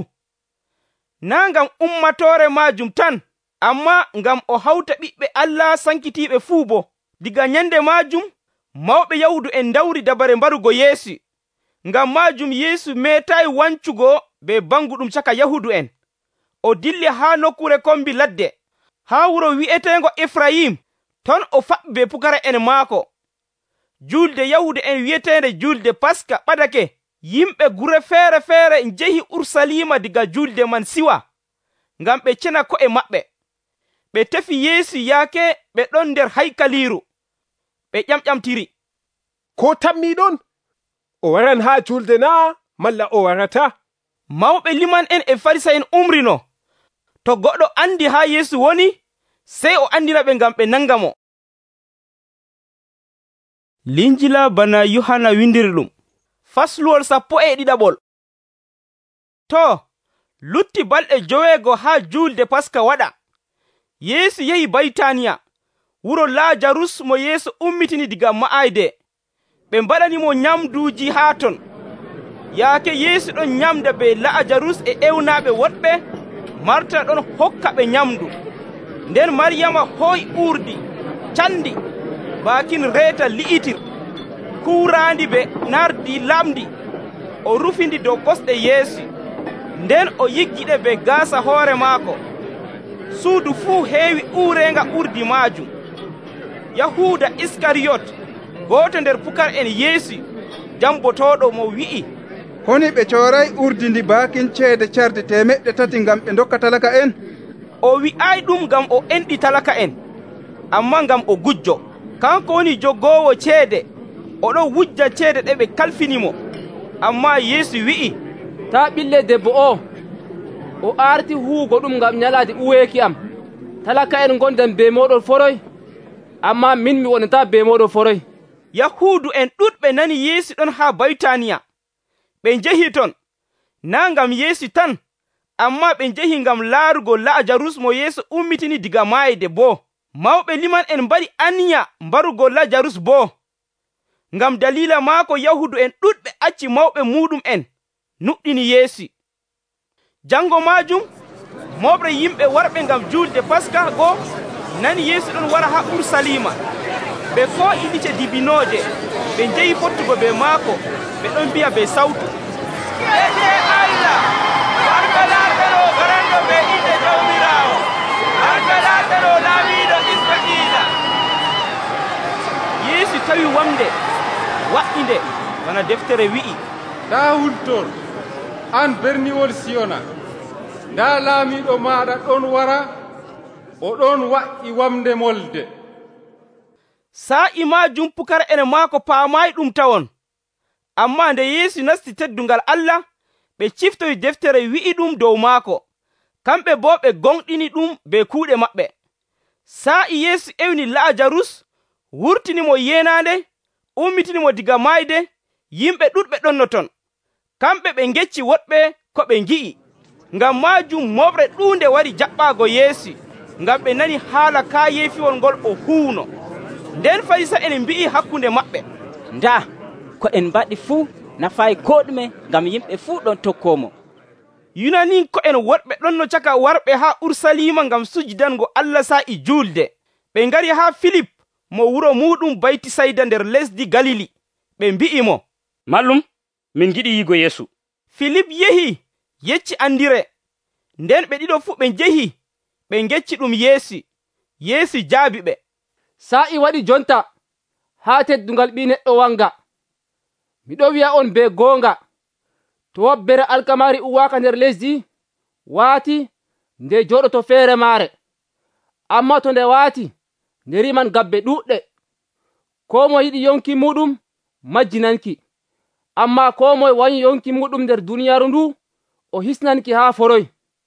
na ngam ummatore majum tan, amma ngam o hawta ɓiɓɓe Allah sankitiiɓe fuu bo. Diga nyande majum, mawɓe Yahudu en dawri dabare mbarugo Yeesu. Ngam majum Yeesu metayi wancugo be banguɗum caka Yahudu en. O dilli haa nokkure kombi ladde, haa wuro wi'etengo Efrayim, ton o faɓɓi be pukara en maako. Julde Yahudu en wi'etende julde Paska ɓadake. Yimɓe gure feere feere njehi Ursalima diga julde man siwa, ngam ɓe cena ko'e maɓɓe. Ɓe tefi Yeesu yaake ɓe ɗon nder haykaliru. Ɓe ƴamƴamtiri, ko tammiɗon? O waran haa julde na, malla o warata? Mawɓe liman en e Farisa en umrino. To goɗɗo andi haa Yeesu woni, sey o andina ɓe ngam ɓe nanga mo. Linjila bana Yohana windiri ɗum. Fasluwol sappo e ɗiɗaɓol. To, lutti balɗe joweego haa julde Paska waɗa. Yeesu yehi Baytaniya, wuro Lajarus mo Yeesu ummitini diga ma'ayde. Ɓe mbaɗanimo nyamduuji haa ton. Yaake Yeesu ɗon nyamda be Lajarus e ewnaaɓe woɗɓe, Marta ɗon hokka ɓe nyamdu. Nden Maryama hooyi uurdi, candi, baakin reeta li'itir, kuuraandi be nardi lamdi. O rufindi dow kosɗe Yeesu, nden o yiggiɗe be gaasa hoore maako. Suudu fuu heewi uurenga urdi maajum. Yahuda Iskariyot, gooto nder pukar en Yeesu, jambotoɗo mo wi'i, honi ɓe cooray urdi ndi baakin ceede carde temeɗɗe tati ngam ɓe dokka talaka en? O wi'ay ɗum ngam o enɗi talaka en, amma ngam o gujjo. Kanko woni jogoowo ceede, oɗon wujja ceede ɗe ɓe kalfinimo. Amma Yeesu wi'i, ta ɓille debbo o, o arti huugo ɗum ngam nyalaade uweeki am. Talaka en gondan be moɗon foroy, amma min mi wonata be moɗon foroy. Yahudu en ɗuɗɓe nani Yeesu ɗon haa Baytaniya. Ɓe njehi ton, na ngam Yeesu tan, amma ɓe njehi ngam laarugo Lajarus mo Yeesu ummitini diga maayde boo. Mawɓe liman en mbaɗi aniya mbarugo Lajarus boo. Ngam dalila maako Yahudu en ɗuɗɓe acci mawɓe muɗum en nuɗɗini Yeesu. Jango majum, moɓre yimɓe warɓe ngam julde Paska go nani Yeesu ɗon wara haa Ursalima. Ɓe ko idice dibinooje, ɓe njehi fottugo be maako, ɓe ɗon mbiya be sawtu, Ede Allah, warka laatano garanɗo be inde jawmirawo, warka laatano laamiɗo Israila. Yeesu tawi wamde, wa'inde, bana deftere wi'i, ɗa hultor, an berniwol Siyona, nda laamiɗo maɗa ɗon wara, o ɗon wa'i wamde molde. Sa'i majum pukar en maako paamayi ɗum tawon. Amma nde Yeesu nasti teddungal Allah, ɓe ciftoyi deftere wi'i ɗum dow maako. Kamɓe bo ɓe gonɗini ɗum be kuuɗe maɓɓe. sa'i yeesu ewni lajarus wurtinimo yenande ummitinimo diga mayde yimɓe ɗuɗɓe ɗonno ton kamɓe ɓe gecci woɗɓe ko ɓe gi'i ngam majum moɓre ɗunde wari jaɓɓago yeesu ngam ɓe nani haala ka yeefiwol ngol o huuno. nden farisa en mbi'i hakkunde maɓɓe, nda ko en mbaɗi fuu nafayi ko ɗume ngam yimɓe fuu ɗon tokkomo. yunanin ko en woɗɓe ɗonno caka warɓe ha ursalima ngam sujidango allah sa'i julde. ɓe ngari ha filip mo wuro muɗum bayti sayda nder lesdi galili. ɓe mbi'imo, mallum, min giɗi yigo yeesu. filip yehi yecci andire. nden ɓe ɗiɗo fuu ɓe jehi ɓe gecci ɗum yeesu. yeesu jaabi ɓe, sa'i waɗi jonta ha teddungal ɓi neɗɗo wanga. miɗo wi'a on be goonga, to wobbere alkamari uwaka nder lesdi waati nde joɗoto feere maare, amma to nde waati nde riman gabbe ɗuɗɗe. ko mo yiɗi yonki muɗum majjinanki, amma ko moye wanyi yonki muɗum nder duniyaaru ndu o hisnanki ha foroy.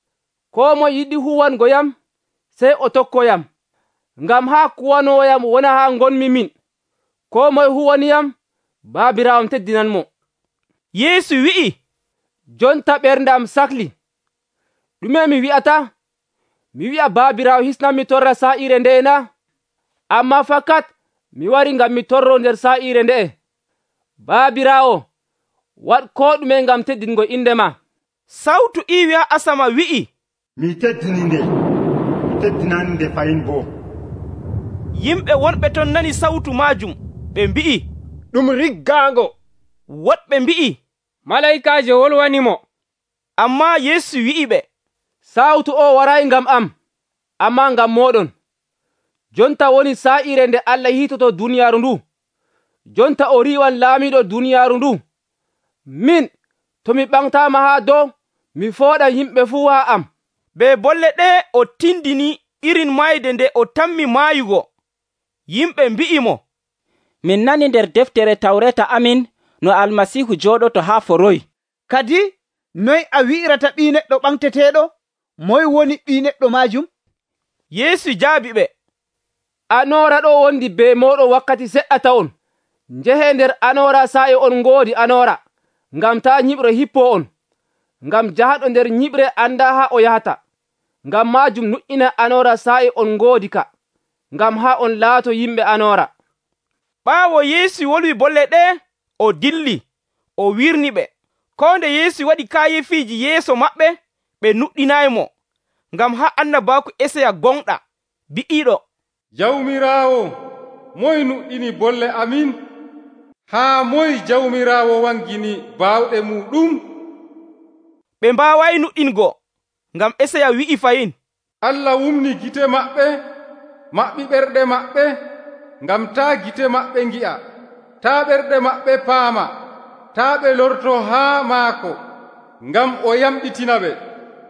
ko moye yiɗi huwango yam sey o tokkoyam, ngam ha kuwanoyam wona ha gonmi min. ko moye huwaniyam babirawam teddinanmo. yeesu wi'i, jonta ɓerdam sakli. ɗume mi wi'ata? mi wi'a babirawo hisnanmi torra sa'ire nde'e na? amma fakat mi wari ngam mi torro nder sa'ire nde'e. babirawo, waɗ ko ɗume ngam teddingo inde ma. sawtu iwi ha asama wi'i, mi teddini nde, mi teddinani nde fayin bo. yimɓe wonɓe ton nani sawtu majum ɓe mbi'i, ɗum riggango. woɗɓe mbi'i, malaikaje wolwanimo. amma yeesu wi'i ɓe, sawtu o warayi ngam am, amma ngam moɗon. jonta woni sa'ire nde allah hitoto duniyaaru ndu. jonta o riwan laamiɗo duniyaaru ndu. min to mi ɓamtama ha dow, mi fooɗa yimɓe fuu ha am. be bolle ɗe o tindini irin mayde nde o tammi maayugo. yimɓe mbi'imo, min nani nder deftere tawreta amin no almasihu joɗoto ha foroy. kadi noy a wi'irata ɓi neɗɗo ɓamteteɗo? moy woni ɓi neɗɗo majum? yeesu jaabi ɓe, anora ɗo wondi be moɗo wakkati seɗɗa tawon. njehe nder anora sa'i on ngoodi anora, ngam ta nyiɓre hippo on. ngam jahaɗo nder nyiɓre anda ha o yahata. ngam majum nu'ina anora sa'i on ngoodi ka, ngam ha on laato yimɓe anora. ɓaawo yeesu wolwi bolle ɗe o dilli o wirni ɓe. ko nde yeesu waɗi kayefiji yeeso maɓɓe, ɓe nuɗɗinaymo, ngam ha annabaku eseya gonɗa bi'iɗo, jawmirawo, moy nuɗɗini bolle amin? haa moy jawmirawo wangini bawɗe muɗum? ɓe mbawayi nuɗɗingo, ngam eseya wi'i fayin, allah wumni gite maɓɓe, maɓɓi ɓerɗe maɓɓe, ngam ta gite maɓɓe ngi'a, ta ɓerɗe maɓɓe paama, ta ɓe lorto haa maako, ngam o yamɗitina ɓe.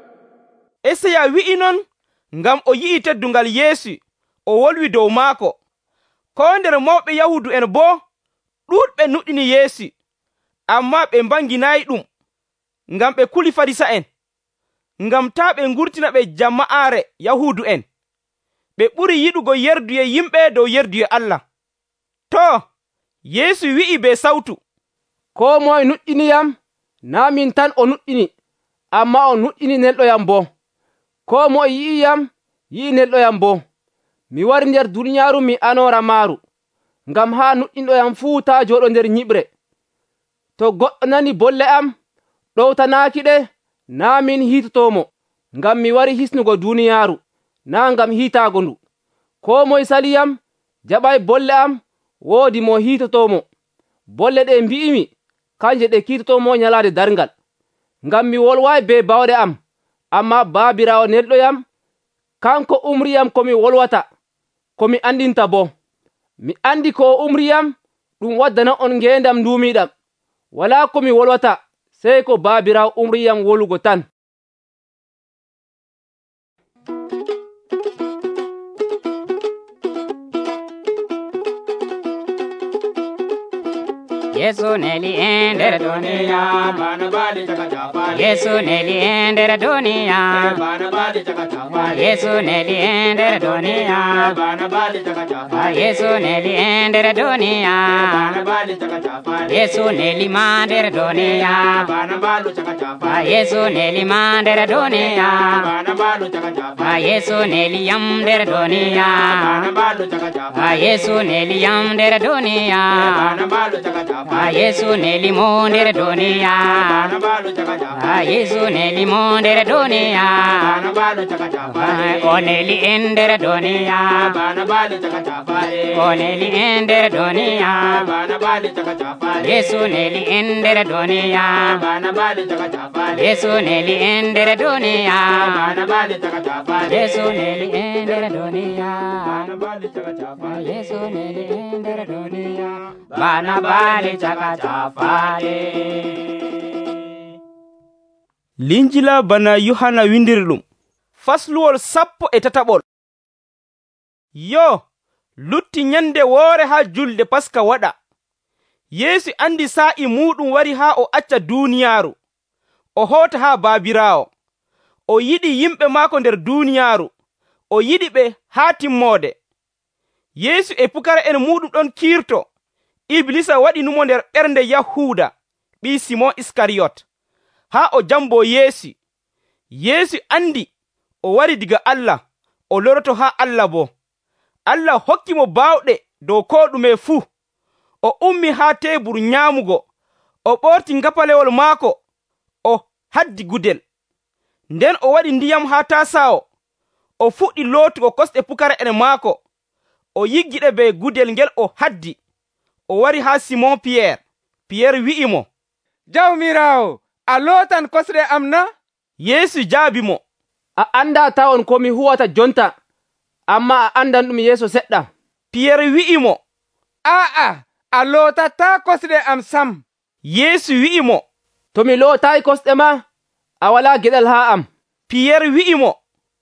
eseya wi'i non ngam o yi'i teddungal yeesu o wolwi dow maako. ko nder mawɓe yahudu en bo ɗuɗɓe nuɗɗini yeesu, amma ɓe mbanginayi ɗum, ngam ɓe kuli farisa en, ngam ta ɓe ngurtina ɓe jama'are yahudu en. ɓe ɓuri yiɗugo yerduye yimɓe dow yerduye allah. to yeesu wi'i be sawtu, ko moye nuɗɗiniyam, na min tan o nuɗɗini, amma o nuɗɗini nelɗoyam bo. ko moye yi'iyam, yi'i nelɗoyam bo. mi wari nder duniyaaru mi anora maaru, ngam ha nuɗɗinɗoyam fuu ta joɗo nder nyiɓre. to goɗɗo nani bolle am ɗowtanaki ɗe, na min hitotomo, ngam mi wari hisnugo duniyaaru, na ngam hitago ndu. ko moye saliyam jaɓay bolle am, woodi mo hitotomo. bolle ɗe mbi'imi kanje ɗe kitotomo nyalade darngal. ngam mi wolway be bawɗe am, amma babirawo nelɗoyam kanko umriyam komi wolwata, komi andinta bo. mi andi ko umriyam ɗum waddana on ngendam ndumiɗam. wala komi wolwata, sey ko babirawo umriyam wolugo tan. Yesu neli e nder duniya bana bali chaka chafale Yesu neli e nder duniya bana bali chaka chafale Yesu neli e nder duniya bana bali chaka chafale Yesu neli e nder duniya bana bali chaka chafale Yesu neli ma nder duniya bana balu chaka chafale Yesu neli ma nder duniya bana balu chaka chafale Yesu neli yam nder duniya bana balu chaka chafale Yesu neli yam nder duniya bana balu chaka chafale Yesu neli mo nder duniya bana balu chaka chafale Yesu neli mo nder duniya bana balu chaka chafale o neli en nder duniya bana balu chaka chafale o neli en nder duniya bana balu chaka chafale Yesu neli en nder duniya bana balu chaka chafale Yesu neli en nder duniya bana balu chaka chafale Yesu neli en nder duniya bana balu chaka chafale Yesu neli en nder duniya bana balu chaka chafale Linjila bana Yohana windiri ɗum fasluwol sappo e tataɓol. Yo lutti nyande woore ha julde paska waɗa Yesu andi sa'i muɗum wari ha o acca duniyaaru o hota ha baabirawo o yiɗi yimɓe maako nder duniyaaru o yiɗi ɓe ha timmode. Yesu e pukara en muɗum ɗon kirto Iblisa waɗi numo nder ɓernde Yahuda ɓi Simon Iskariyot ha o jambo Yesu. Yesu andi o wari diga Allah o loroto ha Allah bo. Allah hokki mo bawɗe dow ko ɗume fuu. O ummi ha tebur nyamugo o ɓorti ngapalewol maako o haddi gudel. Nden o waɗi ndiyam ha tasawo o fuɗɗi lootugo kosɗe pukara en maako o yiggiɗe be gudel ngel o haddi o wari ha Simon Pierre. Pierre wi'i mo, Jawmirawo, a lotan kosɗe am na? Yesu jaabi mo, a anda tawon ko mi huwata jonta, amma a andan ɗum yeeso seɗɗa. Pierre wi'i mo, A'a, a lotata kosɗe am sam. Yesu wi'i mo, to mi lotayi kosɗe ma, a wala geɗal ha am. Pierre wi'i mo,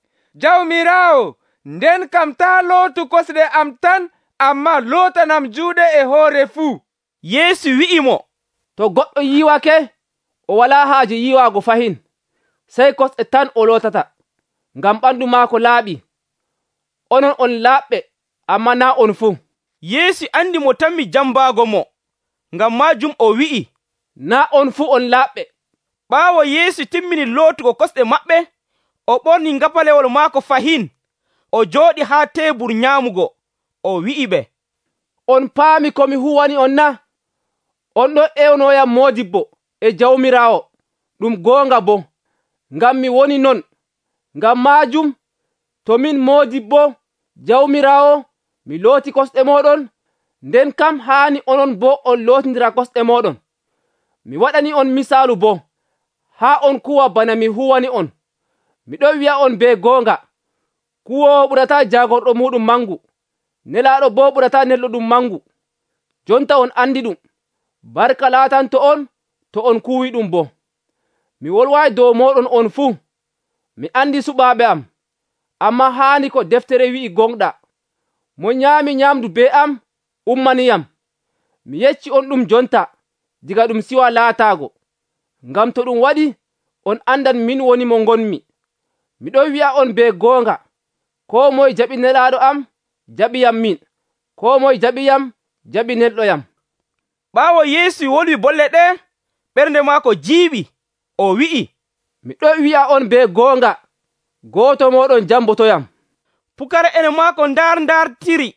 Jawmirawo, nden kam ta lotu kosɗe am tan, amma lotanam juuɗe e hoore fuu. Yesu wi'i mo, to goɗɗo yiwake, o wala haaji yiwago fahin, sey kosɗe tan o lotata, ngam ɓandu maako laaɓi. Onon on laaɓɓe, amma na on fuu. Yesu andi mo tammi jambago mo, ngam majum o wi'i, na on fuu on laaɓɓe. Ɓaawo Yesu timmini lootugo kosɗe maɓɓe, o ɓorni ngapalewol maako fahin, o jooɗi ha tebur nyamugo, o wi'i ɓe, on paami ko mi huwani on na? On ɗon ewnoyam modibbo e jawmirawo, ɗum goonga bo, ngam mi woni non. Ngam majum, to min modibbo jawmirawo mi looti kosɗe moɗon, nden kam haani onon bo on lootindira kosɗe moɗon. Mi waɗani on misaalu bo, ha on kuwa bana mi huwani on. Miɗo wi'a on be goonga, kuwowo ɓurata jagorɗo muɗum mangu, nelaɗo bo ɓurata nelɗo ɗum mangu. Jonta on andi ɗum, barka laatanto on to on kuwi ɗum bo. Mi wolwai dow moɗon on fuu, mi andi suɓaɓe am, amma haani ko deftere wi'i gonɗa, mo nyaami nyamdu be am ummaniyam. Mi yecci on ɗum jonta, diga ɗum siwa laatago, ngam to ɗum waɗi on andan min woni mo ngonmi. Miɗo wi'a on be goonga, ko moye jaɓi nelaɗo am jaɓiyam min, ko moye jaɓiyam jaɓi nelɗoyam. Ɓaawo Yesu wolwi bolle ɗe, ɓernde maako jiiɓi, o wi'i, miɗo wi'a on be goonga, gooto moɗon jambotoyam. Pukara en maako ndar ndartiri,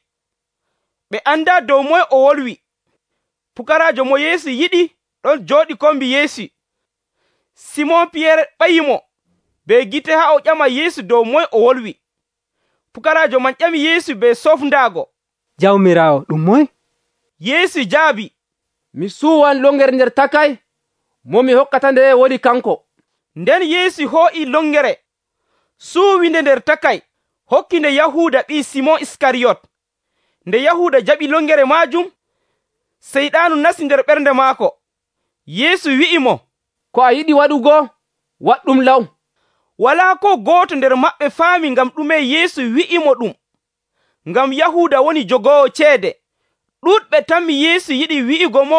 ɓe anda dow moye o wolwi. Pukarajo mo Yesu yiɗi ɗon jooɗi kombi Yesu. Simon Pierre ɓayimo be gite ha o ƴama Yesu dow moye o wolwi. Pukarajo man ƴami Yesu be sofndago, Jawmirawo, ɗum moye? Yesu jaabi, mi suwan longere nder takay, mo mi hokkata nde woni kanko. Nden Yesu ho'i longere, suwinde nder takay, hokkinde Yahuda ɓi Simon Iskariyot. Nde Yahuda jaɓi longere majum, seyɗanu nasti nder ɓernde maako. Yesu wi'i mo, ko a yiɗi waɗugo, waɗɗum law. Wala ko gooto nder maɓɓe faami ngam ɗume Yesu wi'imo ɗum, ngam Yahuda woni jogowo ceede. Ɗuɗɓe tammi Yesu yiɗi wi'igo mo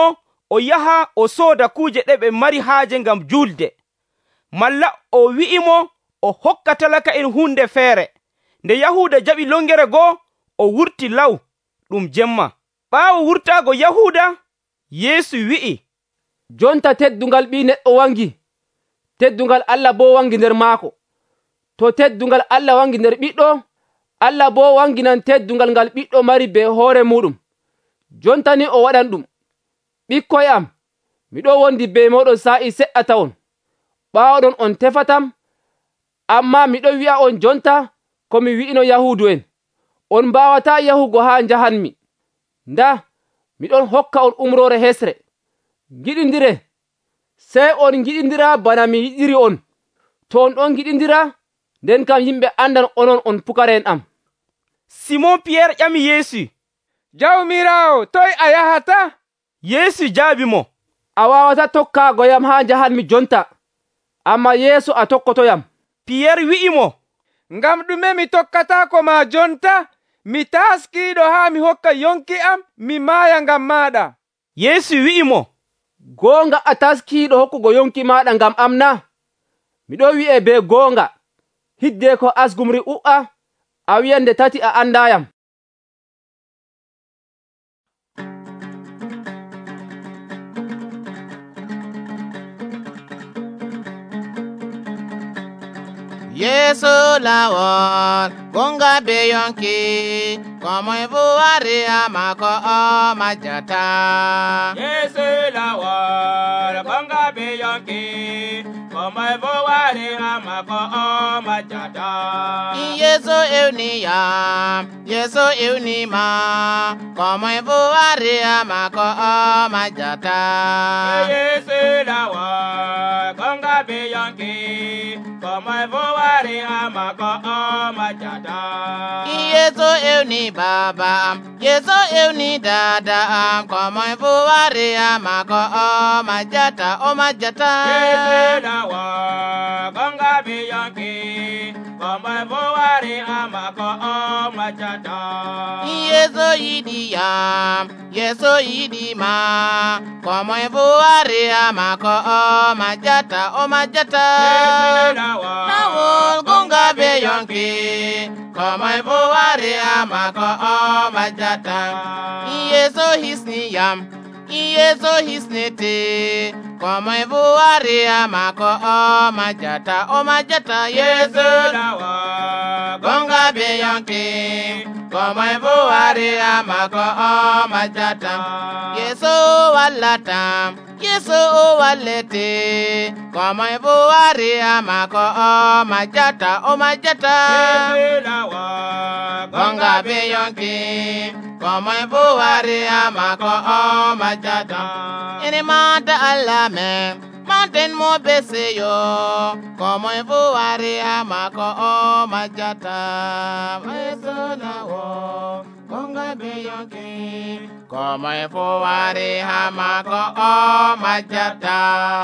o yaha o sooda kuuje ɗe ɓe mari haaje ngam julde, malla o wi'imo o hokka talaka en hunde feere. Nde Yahuda jaɓi longere goo, o wurti law ɗum jemma. Ɓaawo wurtaago Yahuda, Yeesu wi'i, jonta teddungal ɓi neɗɗo wangi, teddungal Allah bo wangi nder maako. To teddungal Allah wangi nder ɓiɗɗo, Allah bo wanginan teddungal ngal ɓiɗɗo mari be hoore muɗum. Jonta ni o waɗan ɗum. Ɓikkoy am, miɗo wondi be moɗon sa'i seɗɗa tawon. Ɓaawoɗon on tefatam, amma miɗo wi'a on jonta ko mi wi'ino Yahudu en. On mbawata yahugo haa njahanmi. Nda, miɗon hokka on umrore hesre. Giɗindire, sey on giɗindira bana mi yiɗiri on. To on ɗon giɗindira, nden kam yimɓe andan onon on pukaren am. Simon Pierre ƴami Yeesu, Jawmirawo, toy a yahata? Yeesu jaabi mo, a wawata tokkagoyam haa njahanmi jonta, amma Yeesu a tokkotoyam. Pierre wi'i mo, ngam ɗume mi tokkatako ma jonta? Mi taskiɗo haa mi hokka yonki am, mi maaya ngam maɗa. Yeesu wi'i mo, goonga a taskiɗo hokkugo yonki maɗa ngam am na? Miɗo wi'e be goonga, hidde ko asgumri u'a, a wi'ande tati a andayam. Yesu lawol gonga be yonki komoy buwari amako o majata. Yesu lawol gonga be yonki komoy buwari amako o majata. Yesu euniya, Yesu eunima komoy buwari amako o majata. Yesu lawol gonga be yonki komoy buwari amako o majata. Yesu euni baba, Yesu euni dada, komoy buwari amako o majata, o majata. Yesu lawa gonga be yonki komoy buwari amako o majata. Yesu yidiya, Yesu yidima, komoy buwari amako o majata, o majata. Yesu lawa gonga be yonki komoy buwari amako o majata. Yesu hisni yam, Yesu hisni te komoy buwari amako o majata, o majata. Yesu lawa gonga be yonki komoy buwari amako o majata. Yesu wallata, Yesu wallete komoy buwari amako o majata, o majata. Yesu lawa gonga be yonki komoy buwari amako o majata. Ini mata Allah me mountain mo beseyo komoy buwari amako o majata. Yesu lawa gonga be yonki komoy buwari amako o majata.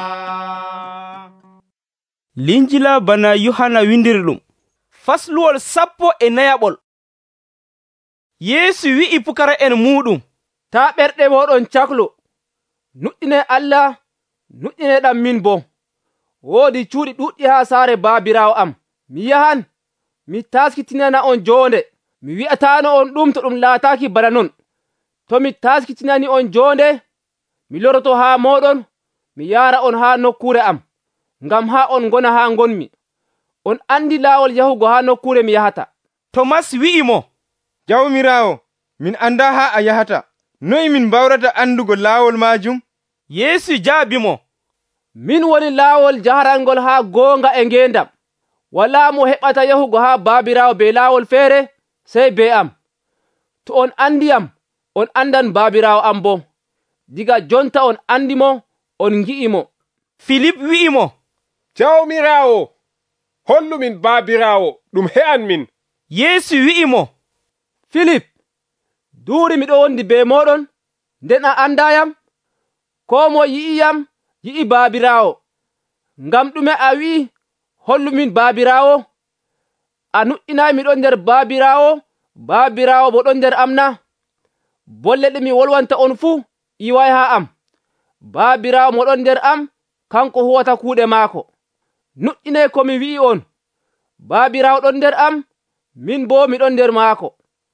Linjila bana Yohana windiri ɗum. Fasluwol sappo e nayaɓol. Yeesu wi'i pukara en muɗum, ta ɓerɗe moɗon caklo, nuɗɗine Allah, nuɗɗine ɗam min bo. Woodi cuuɗi ɗuɗɗi haa saare baabirawo am. Mi yahan, mi taskitinana on jonde. Mi wi'atano on ɗum to ɗum laataki bana non. To mi taskitinani on jonde, mi loroto haa moɗon, mi yara on haa nokkure am, ngam haa on gona haa ngonmi. On andi laawol yahugo haa nokkure mi yahata. Tomas wi'i mo, Jawmirawo, min anda haa a yahata. Noy min mbawrata andugo laawol majum? Yeesu jaabi mo, min woni laawol jaharangol haa goonga e ngendam. Walaa mo heɓata yahugo haa baabirawo be laawol feere, sey be am. To on andiyam, on andan baabirawo am bo. Diga jonta on andi mo, on ngi'i mo. Filip wi'i mo, Jawmirawo, hollu min baabirawo ɗum he'an min. Yeesu wi'i mo, Filip, duuri miɗo wondi be moɗon, nden a andayam? Ko mo yi'iyam, yi'i baabirawo. Ngam ɗume a wi'i, hollu min baabirawo? A nuɗɗinayi miɗon nder baabirawo, baabirawo bo ɗon nder am na? Bolle ɗe mi wolwanta on fuu, iway haa am. baabirawo moɗon nder am kanko huwata kuuɗe maako. Nuɗɗine ko mi wi'i on, baabirawo ɗon nder am, min bo miɗon nder maako.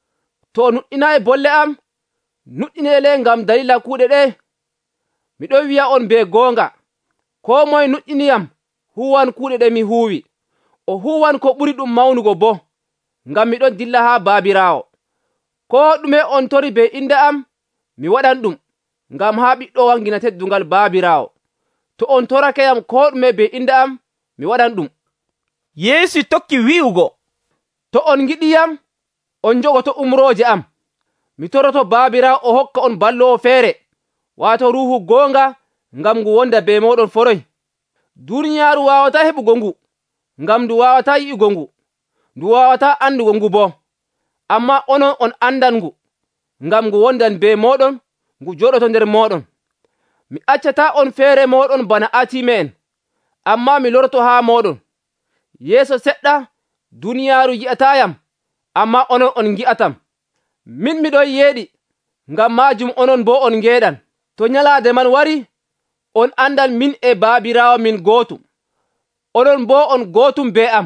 To nuɗɗinayi bolle am, nuɗɗinele ngam dalila kuuɗe ɗe. Miɗo wi'a on be goonga, ko moye nuɗɗiniyam huwan kuuɗe ɗe mi huuwi, o huwan ko ɓuri ɗum mawnugo bo, ngam miɗon dilla haa baabirawo. Ko ɗume on tori be inde am, mi waɗan ɗum, ngam haa ɓiɗɗo wangina teddungal baabirawo. To on torakeyam ko ɗume be inde am, mi waɗan ɗum. Yeesu tokki wi'ugo, to on giɗiyam, on jogoto umrooje am. Mi toroto baabirawo o hokka on ballowo feere, waato ruuhu goonga, ngam ngu wonda be moɗon foroy. Duniyaaru wawata heɓugo ngu, ngam ndu wawata yi'ugo ngu, ndu wawata andugo ngu bo. Amma onon on andan ngu, ngam ngu wondan be moɗon, ngu joɗoto nder moɗon. Mi accata on feere moɗon bana atime en, amma mi lorto haa moɗon. Yeeso seɗɗa duniyaaru yi'atayam, amma onon on gi'atam. Min miɗon yeeɗi, ngam majum onon bo on ngeeɗan. To nyalaade man wari, on andan min e baabirawo min gootum. Onon bo on gootum be am.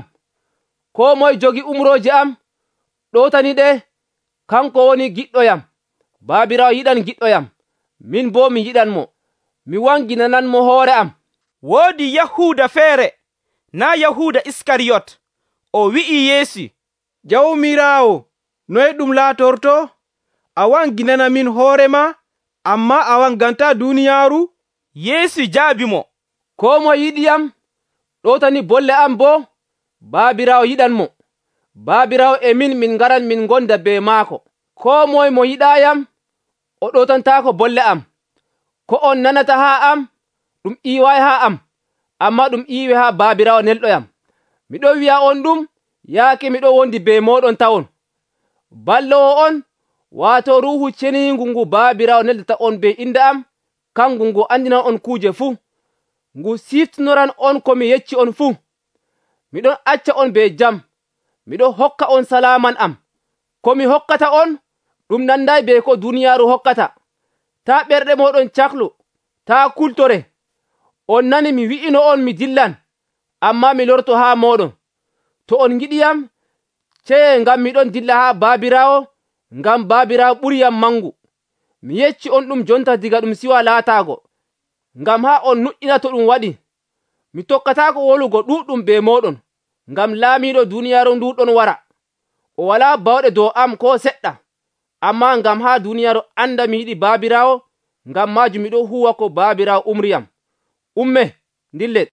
Ko moye jogi umrooje am, ɗotani ɗe, kanko woni giɗɗoyam. Baabirawo yiɗan giɗɗoyam, min bo mi yiɗan mo, mi wanginanan mo hoore am. Woodi Yahuuda feere, na Yahuuda Iskariyot, o wi'i Yeesu, Jawmirawo, noye ɗum laatorto? A wanginana min hoorema, amma a wanganta duniyaaru? Yeesu jaabi mo, ko mo yiɗiyam, ɗotani bolle am bo, baabirawo yiɗan mo. Baabirawo e min min ngaran min gonda be maako. Ko moye mo yiɗayam, o ɗotantako bolle am. Ko on nanata haa am, ɗum iiway haa am, amma ɗum iiwe haa baabirawo nelɗoyam. Miɗo wi'a on ɗum, yaake miɗo wondi be moɗon tawon. Ballowo on, waato ruuhu ceniingu ngu baabirawo neldata on be inde am, kangu ngu andinan on kuuje fuu. Ngu siftinoran on ko mi yecci on fuu. Miɗon acca on be jam, miɗo hokka on salaman am. Ko mi hokkata on, ɗum nanday be ko duniyaaru hokkata. Ta ɓerɗe moɗon caklu, ta kultore. On nani mi wi'ino on mi dillan, amma mi lorto haa moɗon. To on giɗiyam, ceye ngam miɗon dilla haa baabirawo, ngam baabirawo ɓuriyam mangu. Mi yecci on ɗum jonta diga ɗum siwa laatago, ngam haa on nuɗɗina to ɗum waɗi. Mi tokkatako wolugo ɗuɗɗum be moɗon, ngam laamiɗo duniyaaru ndu ɗon wara. O wala bawɗe dow am ko seɗɗa, amma ngam haa duniyaaru anda mi yiɗi baabirawo, ngam majum miɗo huwa ko baabirawo umriyam. Umme, ndillet.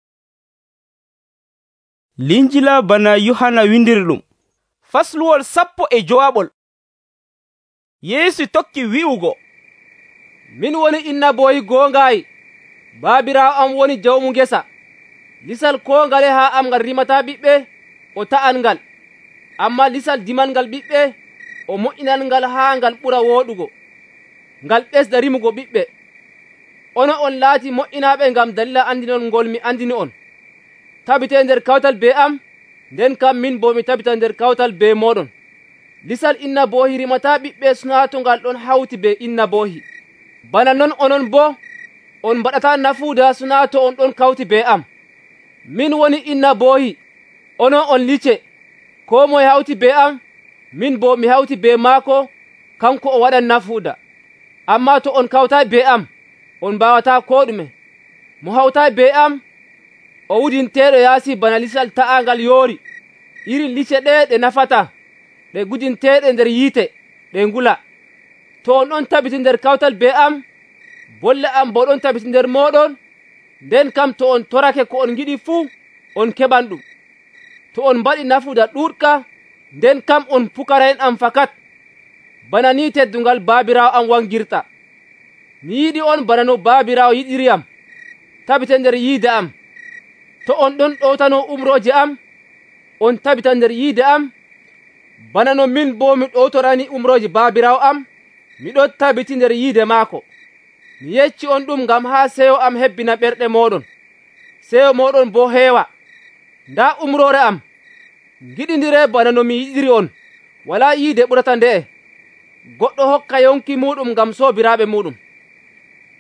Linjila bana Yohana windiri ɗum. Fasluwol sappo e jowaɓol. Yeesu tokki wi'ugo, min woni innaboyi goongayi, baabirawo am woni jawmu ngesa. Lisal ko ngale haa am ngal rimata ɓiɓɓe, o ta'an ngal. Amma lisal diman ngal ɓiɓɓe, o moƴƴinan ngal haa ngal ɓura wooɗugo, ngal ɓesda rimugo ɓiɓɓe. Ono on laati moƴƴinaɓe ngam dalila andinon ngol mi andini on. Tabite nder kawtal be am, nden kam min bo mi tabita nder kawtal be moɗon. Lisal innabohi rimata ɓiɓɓe suna to ngal ɗon hawti be innabohi. Bana non onon bo, on mbaɗata nafuuda suna to on ɗon kawti be am. Min woni innabohi, onon on lice. Ko moye hawti be am, min bo mi hawti be maako, kanko o waɗan nafuuda. Amma to on kawtay be am, on mbawata ko ɗume. Mo hawtay be am, o wudinteɗo yaasi bana lisal ta'angal yoori. Irin lice ɗe ɗe nafata, ɗe gudinteɗe nder yiite, ɗe ngula. To on ɗon tabiti nder kawtal be am, bolle am bo ɗon tabiti nder moɗon, nden kam to on torake ko on giɗi fuu, on keɓan ɗum. To on mbaɗi nafuda ɗuɗka, nden kam on pukaraen am fakat. Bana ni teddungal baabirawo am wangirta. Mi yiɗi on bana no baabirawo yiɗiriyam, tabite nder yiide am. To on ɗon ɗowtano umroje am, on tabita nder yiide am, bana no min bo mi ɗowtorani umroje baabirawo am, miɗo tabiti nder yiide maako. Mi yecci on ɗum ngam haa seyo am hebbina ɓerɗe moɗon, seyo moɗon bo heewa. Nda umrore am, giɗindire bana no mi yiɗiri on, wala yiide ɓurata nde'e. Goɗɗo hokka yonki muɗum ngam soobiraɓe muɗum.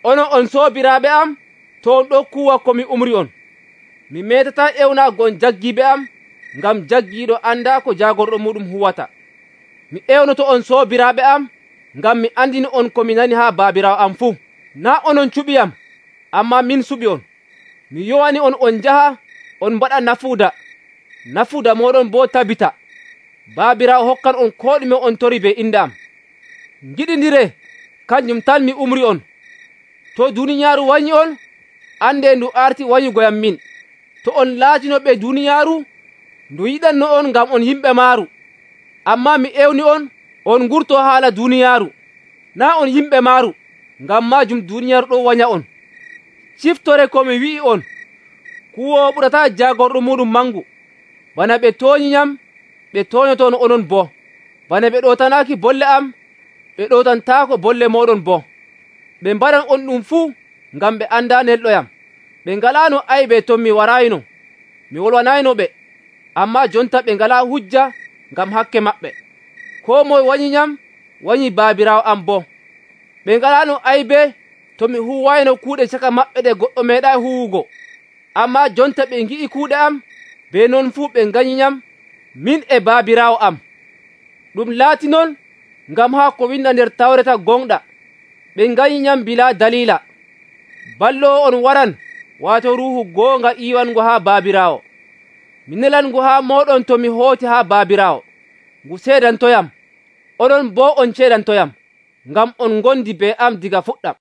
onon on soobiraaɓe am to on ɗo kuwa komi umri on. Mi metata ewnago on jaggiɓe am, ngam jaggiɗo anda ko jagorɗo muɗum huwata. Mi ewnoto on soobiraaɓe am, ngam mi andini on komi nani ha babirawo am fuu. Na onon cuɓiyam, amma min suɓi on. Mi yowani on on jaha on mbaɗa nafuuda, nafuuda moɗon bo tabita. Babirawo hokkan on ko ɗume on tori be inde am. Giɗidire, kanjum tan mi umri on. To duniyaaru wanyi on, ande ndu arti wanyugoyam min. To on laatinoɓe duniyaaru, ndu yiɗanno on ngam on yimɓe maaru. Amma mi ewni on, on gurto haala duniyaaru. Na on yimɓe maaru, ngam majum duniyaaru ɗo wanya on. Ciftore ko mi wi'i on, kuwo ɓurata jagorɗo muɗum mangu. Bana ɓe tooñinyam, ɓe toñotono onon bo. Bana ɓe ɗotanaki bolle am, ɓe ɗotantako bolle moɗon bo. Ɓe mbaɗan on ɗum fuu ngam ɓe anda nelɗoyam. Ɓe ngalano aybe ton mi warayno, mi wolwanayno ɓe. Amma jonta ɓe ngala hujja ngam hakke maɓɓe. Ko moye wanyinyam, wanyi babirawo am bo. Ɓe ngalano aybe to mi huwayno kuuɗe caka maɓɓe ɗe goɗɗo meeɗa huwugo. Amma jonta ɓe ngi'i kuuɗe am, be non fuu ɓe ganyinyam, min e babirawo am. Ɗum laati non, ngam ha ko winda nder tawreta gonɗa, ɓe ganyinyam bila dalila. Ballowo on waran, wato ruhu goonga iwango ha babirawo. Mi nelango ha moɗon to mi hooti ha babirawo. Ngu seedantoyam, onon bo on ceedantoyam, ngam on gondi be am diga fuɗɗam.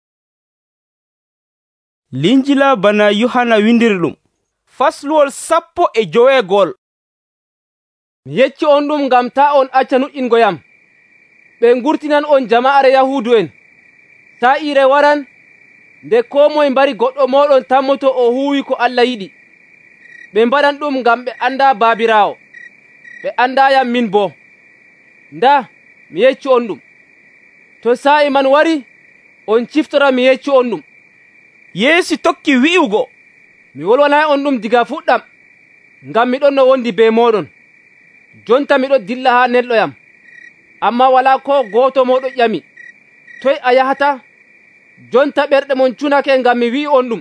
Linjila bana Yohana windiri ɗum, fasluwol sappo e joweegol. Mi yecci on ɗum ngam ta on acca nuɗɗingoyam. Ɓe ngurtinan on jama'are Yahudu en. Sa'ire waran, nde ko moye mbari goɗɗo moɗon tammoto o huwi ko Allah yiɗi. Ɓe mbaɗan ɗum ngam ɓe anda babirawo, ɓe andayam min bo. Nda, mi yecci on ɗum. To sa'i man wari, on ciftora mi yecci on ɗum. Yeesu tokki wi'ugo, mi wolwanay on ɗum diga fuɗɗam, ngam miɗon no wondi be moɗon. Jonta miɗo dilla ha nelɗoyam, amma wala ko goto moɗo ƴami, toy a yahata? Jonta ɓerɗe mon cunake ngam mi wi'i on ɗum,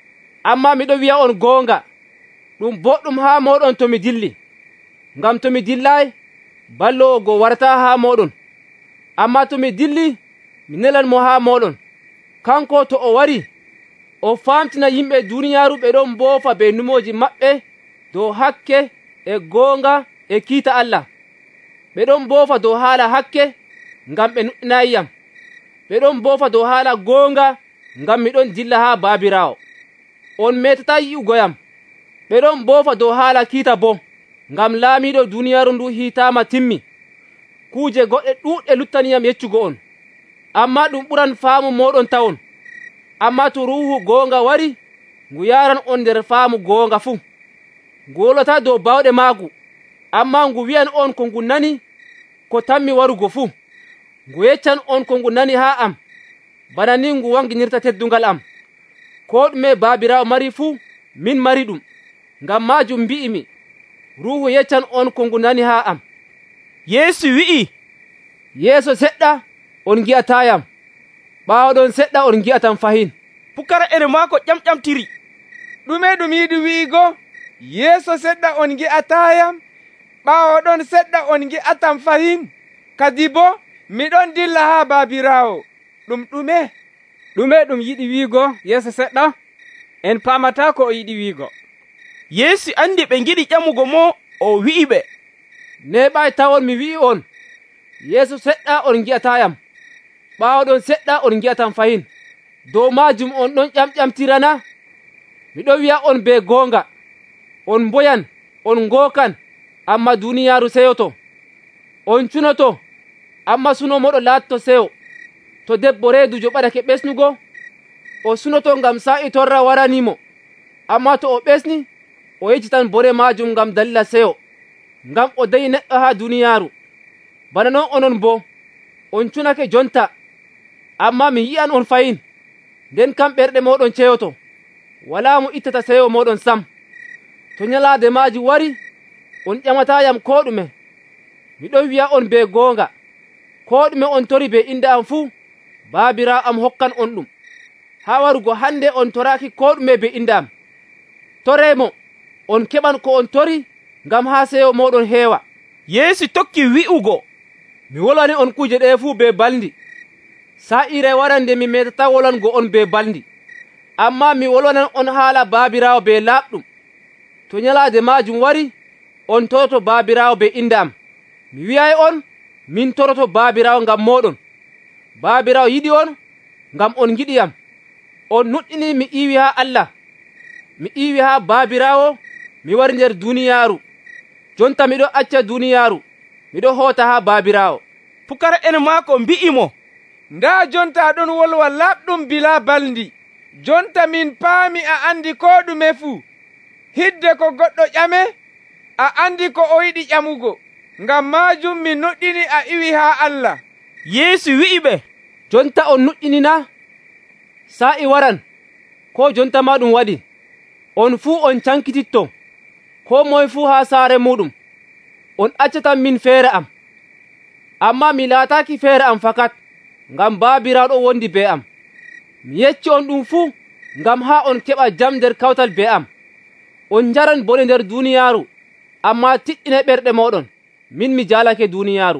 amma miɗo wi'a on goonga, ɗum boɗɗum ha moɗon to mi dilli. Ngam to mi dillay, ballowo go warata ha moɗon, amma to mi dilli, mi nelan mo ha moɗon. Kanko to o wari, o famtina yimɓe duniyaaru ɓe ɗon mboofa be numoji maɓɓe dow hakke e goonga e kiita Allah. Ɓe ɗon mboofa dow haala hakke ngam ɓe nuɗɗinayiyam. Ɓe ɗon mboofa dow haala goonga ngam miɗon dilla ha babirawo. On metata yi'ugoyam. Ɓe ɗon mboofa dow haala kiita bo, ngam laamiɗo duniyaaru ndu hiitama timmi. Kuuje goɗɗe ɗuuɗɗe luttaniyam yeccugo on, amma ɗum ɓuran faamu moɗon tawon. Amma to ruhu goonga wari, ngu yaran on nder faamu goonga fuu. Ngu wolwata dow bawɗe maagu, amma ngu wi'an on ko ngu nani ko tammi warugo fuu. Ngu yeccan on ko ngu nani ha am, bana ni ngu wanginirta teddungal am. Ko ɗume babirawo mari fuu, min mari ɗum. Ngam majum mbi'imi, ruhu yeccan on ko ngu nani ha am. Yeesu wi'i, yeeso seɗɗa on gi'atayam, ɓaawoɗon seɗɗa on gi'atam fahin. Pukara'en maako ƴamƴamtiri. Ɗume ɗum yiɗi wi'igo? Yeeso seɗɗa on gi'atayam, ɓaawoɗon seɗɗa on gi'atam fahin. Kadi bo miɗon dilla ha babirawo. Ɗum ɗume? Ɗume ɗum yiɗi wiigo yeeso seɗɗa? En paamata ko o yiɗi wiigo. Yeesu andi ɓe giɗi ƴamugo mo, o wi'i ɓe, neɓay tawon mi wi'i on, yeeso seɗɗa on gi'atayam, ɓaawoɗon seɗɗa on gi'atam fahin. Dow majum on ɗon ƴamƴamtirana? Miɗo wi'a on be goonga, on boyan, on ngookan, amma duniyaaru seyoto. On cunoto, amma suno moɗo laatto seyo. To debbo reedujo ɓadake ɓesnugo, o sunoto ngam sa'i torra waranimo, amma to o ɓesni, o yejjitan bore majum ngam dalila seyo, ngam o dayi neɗɗo ha duniyaaru. Bana non onon bo, on cunake jonta, amma mi yi'an on fayin, nden kam ɓerɗe moɗon ceyoto, wala mo ittata seyo moɗon sam. To nyalaade maaji wari, on ƴamatayam ko ɗume. Miɗo wi'a on be goonga, ko ɗume on tori be inde am fuu, babirawo am hokkan on ɗum. haa warugo hande on toraki ko ɗume be indam. Toremo, on keɓan ko on tori, ngam haa seyo moɗon heewa. Yeesu tokki wi'ugo, mi wolwani on kuje ɗe fuu be balndi. Sa'ire warande mi metata wolwango on be balndi, amma mi wolwanan on haala baabirawo be laaɓɗum. To nyalaade majum wari, on toroto baabirawo be indam. Mi wi'ay on, min toroto baabirawo ngam moɗon. Baabirawo yiɗi on, ngam on giɗiyam. On nuɗɗini mi iwi haa Allah. Mi iwi haa baabirawo, mi wari nder duniyaaru. Jonta miɗo acca duniyaaru, miɗo hoota haa baabirawo. Pukara en maako mbi'imo, nda jonta aɗon wolwa laɓɗum bila balndi. Jonta min paami a andi ko ɗume fuu. Hidde ko goɗɗo ƴame, a andi ko o yiɗi ƴamugo. Ngam majum min nuɗɗini a iwi haa Allah. Yeesu wi'i ɓe, jonta on nuɗɗinina? Sa'i waran, ko jonta ma ɗum waɗi. On fuu on cankititto, ko moye fuu haa saare muɗum. On accatan min feere am. Amma mi laataki feere am fakat, ngam baabiraɗo wondi be am. Mi yecci on ɗum fuu, ngam haa on keɓa jam nder kawtal be am. On jaran bone nder duniyaaru, amma tiɗɗine ɓerɗe moɗon, min mi jaalake duniyaaru.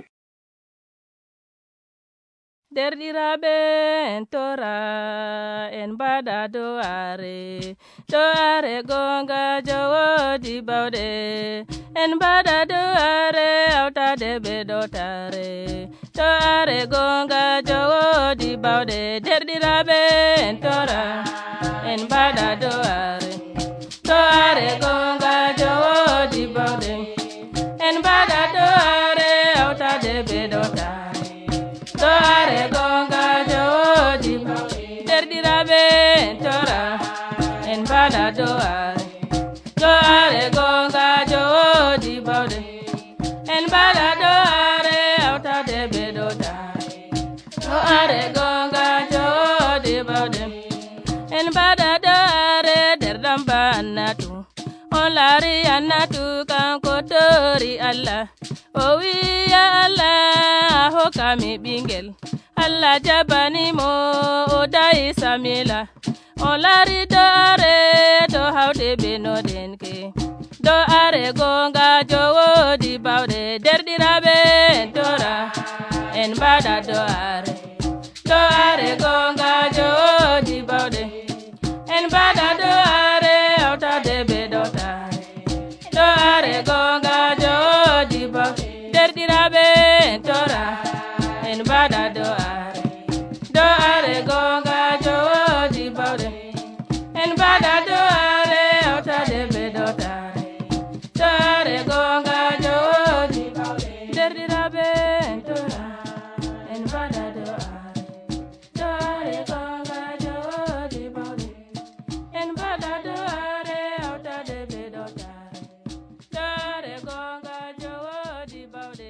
Derɗiraɓe en tora en mbaɗa do'are, do'are gonga jowodi bawɗe. En mbaɗa do'are hawtade ɓe ɗotare, do'are gonga jowodi bawɗe. Derɗiraɓe en tora en mbaɗa do'are, do'are gonga jowodi bawɗe. En mbaɗa do'are hawtade ɓe ɗotare, do'are gonga jowodi bawɗe. Derɗiraɓe en tora en mbaɗa do'are, do'are gonga jowodi bawɗe. En mbaɗa do'are hawtade ɓe ɗotare, do'are gonga jowodi bawɗe. En mbaɗa do'are nder ɗamba annatu, on laari annatu kanko tori Allah. O wiya Allah hokkami ɓingel, Allah jabanimo o dayi Samila. On laari do'are to hawde ɓe noɗenke, do'are gonga jowodi bawɗe. Derɗiraɓe en tora en mbaɗa do'are, do'are gonga jowodi bawɗe. En mbaɗa do'are hawtade ɓe ɗotare, do'are gonga jowodi bawɗe. Derɗiraɓe en tora en mbaɗa do'are, do'are gonga jowodi bawɗe. En mbaɗa do'are hawtade ɓe ɗotare, do'are gonga jowodi bawɗe. Derɗiraɓe en tora en mbaɗa do'are, do'are gonga jowodi bawɗe. En mbaɗa do'are hawtade ɓe ɗotare, do'are gonga jowodi bawɗe.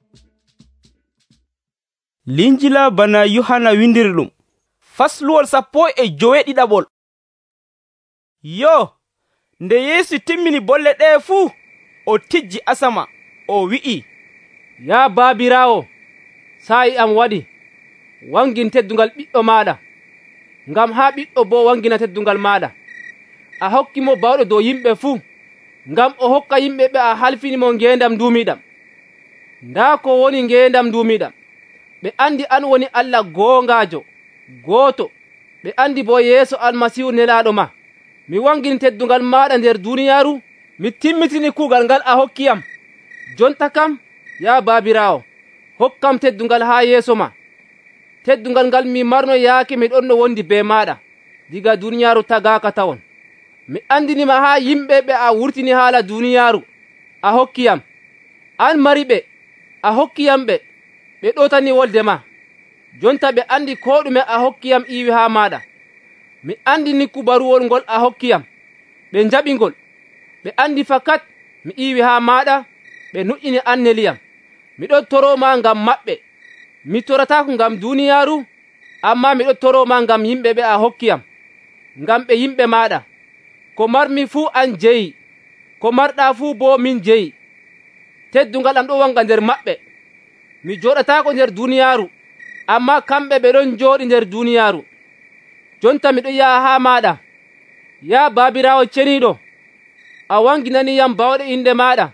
Linjila bana Yohana windiri ɗum, fasluwol sappo e joweeɗiɗaɓol. Yo, nde Yeesu timmini bolle ɗe fuu, o tijji asama, o wi'i, ya baabirawo, sa'i am waɗi, wangin teddungal ɓiɗɗo maɗa, ngam haa ɓiɗɗo bo wangina teddungal maɗa. A hokkimo bawɗo dow yimɓe fuu, ngam o hokka yimɓe ɓe a halfinimo ngendam duumiɗam. Nda ko woni ngendam duumiɗam, ɓe andi an woni Allah goongajo, gooto. Ɓe andi bo Yeesu Almasihu nelaɗo ma. Mi wangini teddungal maɗa nder duniyaaru, mi timmitini kuugal ngal a hokkiyam. Jonta kam, ya baabirawo, hokkam teddungal haa yeeso ma. Teddungal ngal mi marno yaake mi ɗon no wondi be maɗa, diga duniyaaru tagaaka tawon. Mi andinima haa yimɓe ɓe a wurtini haala duniyaaru, a hokkiyam. An mari ɓe, a hokkiyam ɓe, ɓe ɗotani wolde ma. Jonta ɓe andi ko ɗume a hokkiyam iwi haa maɗa. Mi andini kubaruwol ngol a hokkiyam, ɓe jaɓingol. Ɓe andi fakat mi iwi haa maɗa, ɓe nuƴƴini an neliyam. Miɗo toroma ngam maɓɓe, mi toratako ngam duniyaaru, amma miɗo toroma ngam yimɓe ɓe a hokkiyam, ngam ɓe yimɓe maɗa. Ko marmi fuu an jeyi, ko marɗa fuu bo min jeyi. Teddungal am ɗo wanga nder maɓɓe. Mi joɗatako nder duniyaaru, amma kamɓe ɓe ɗon jooɗi nder duniyaaru. jonta miɗo yaha haa maɗa. Ya baabirawo ceniiɗo, a wanginaniyam bawɗe inde maɗa,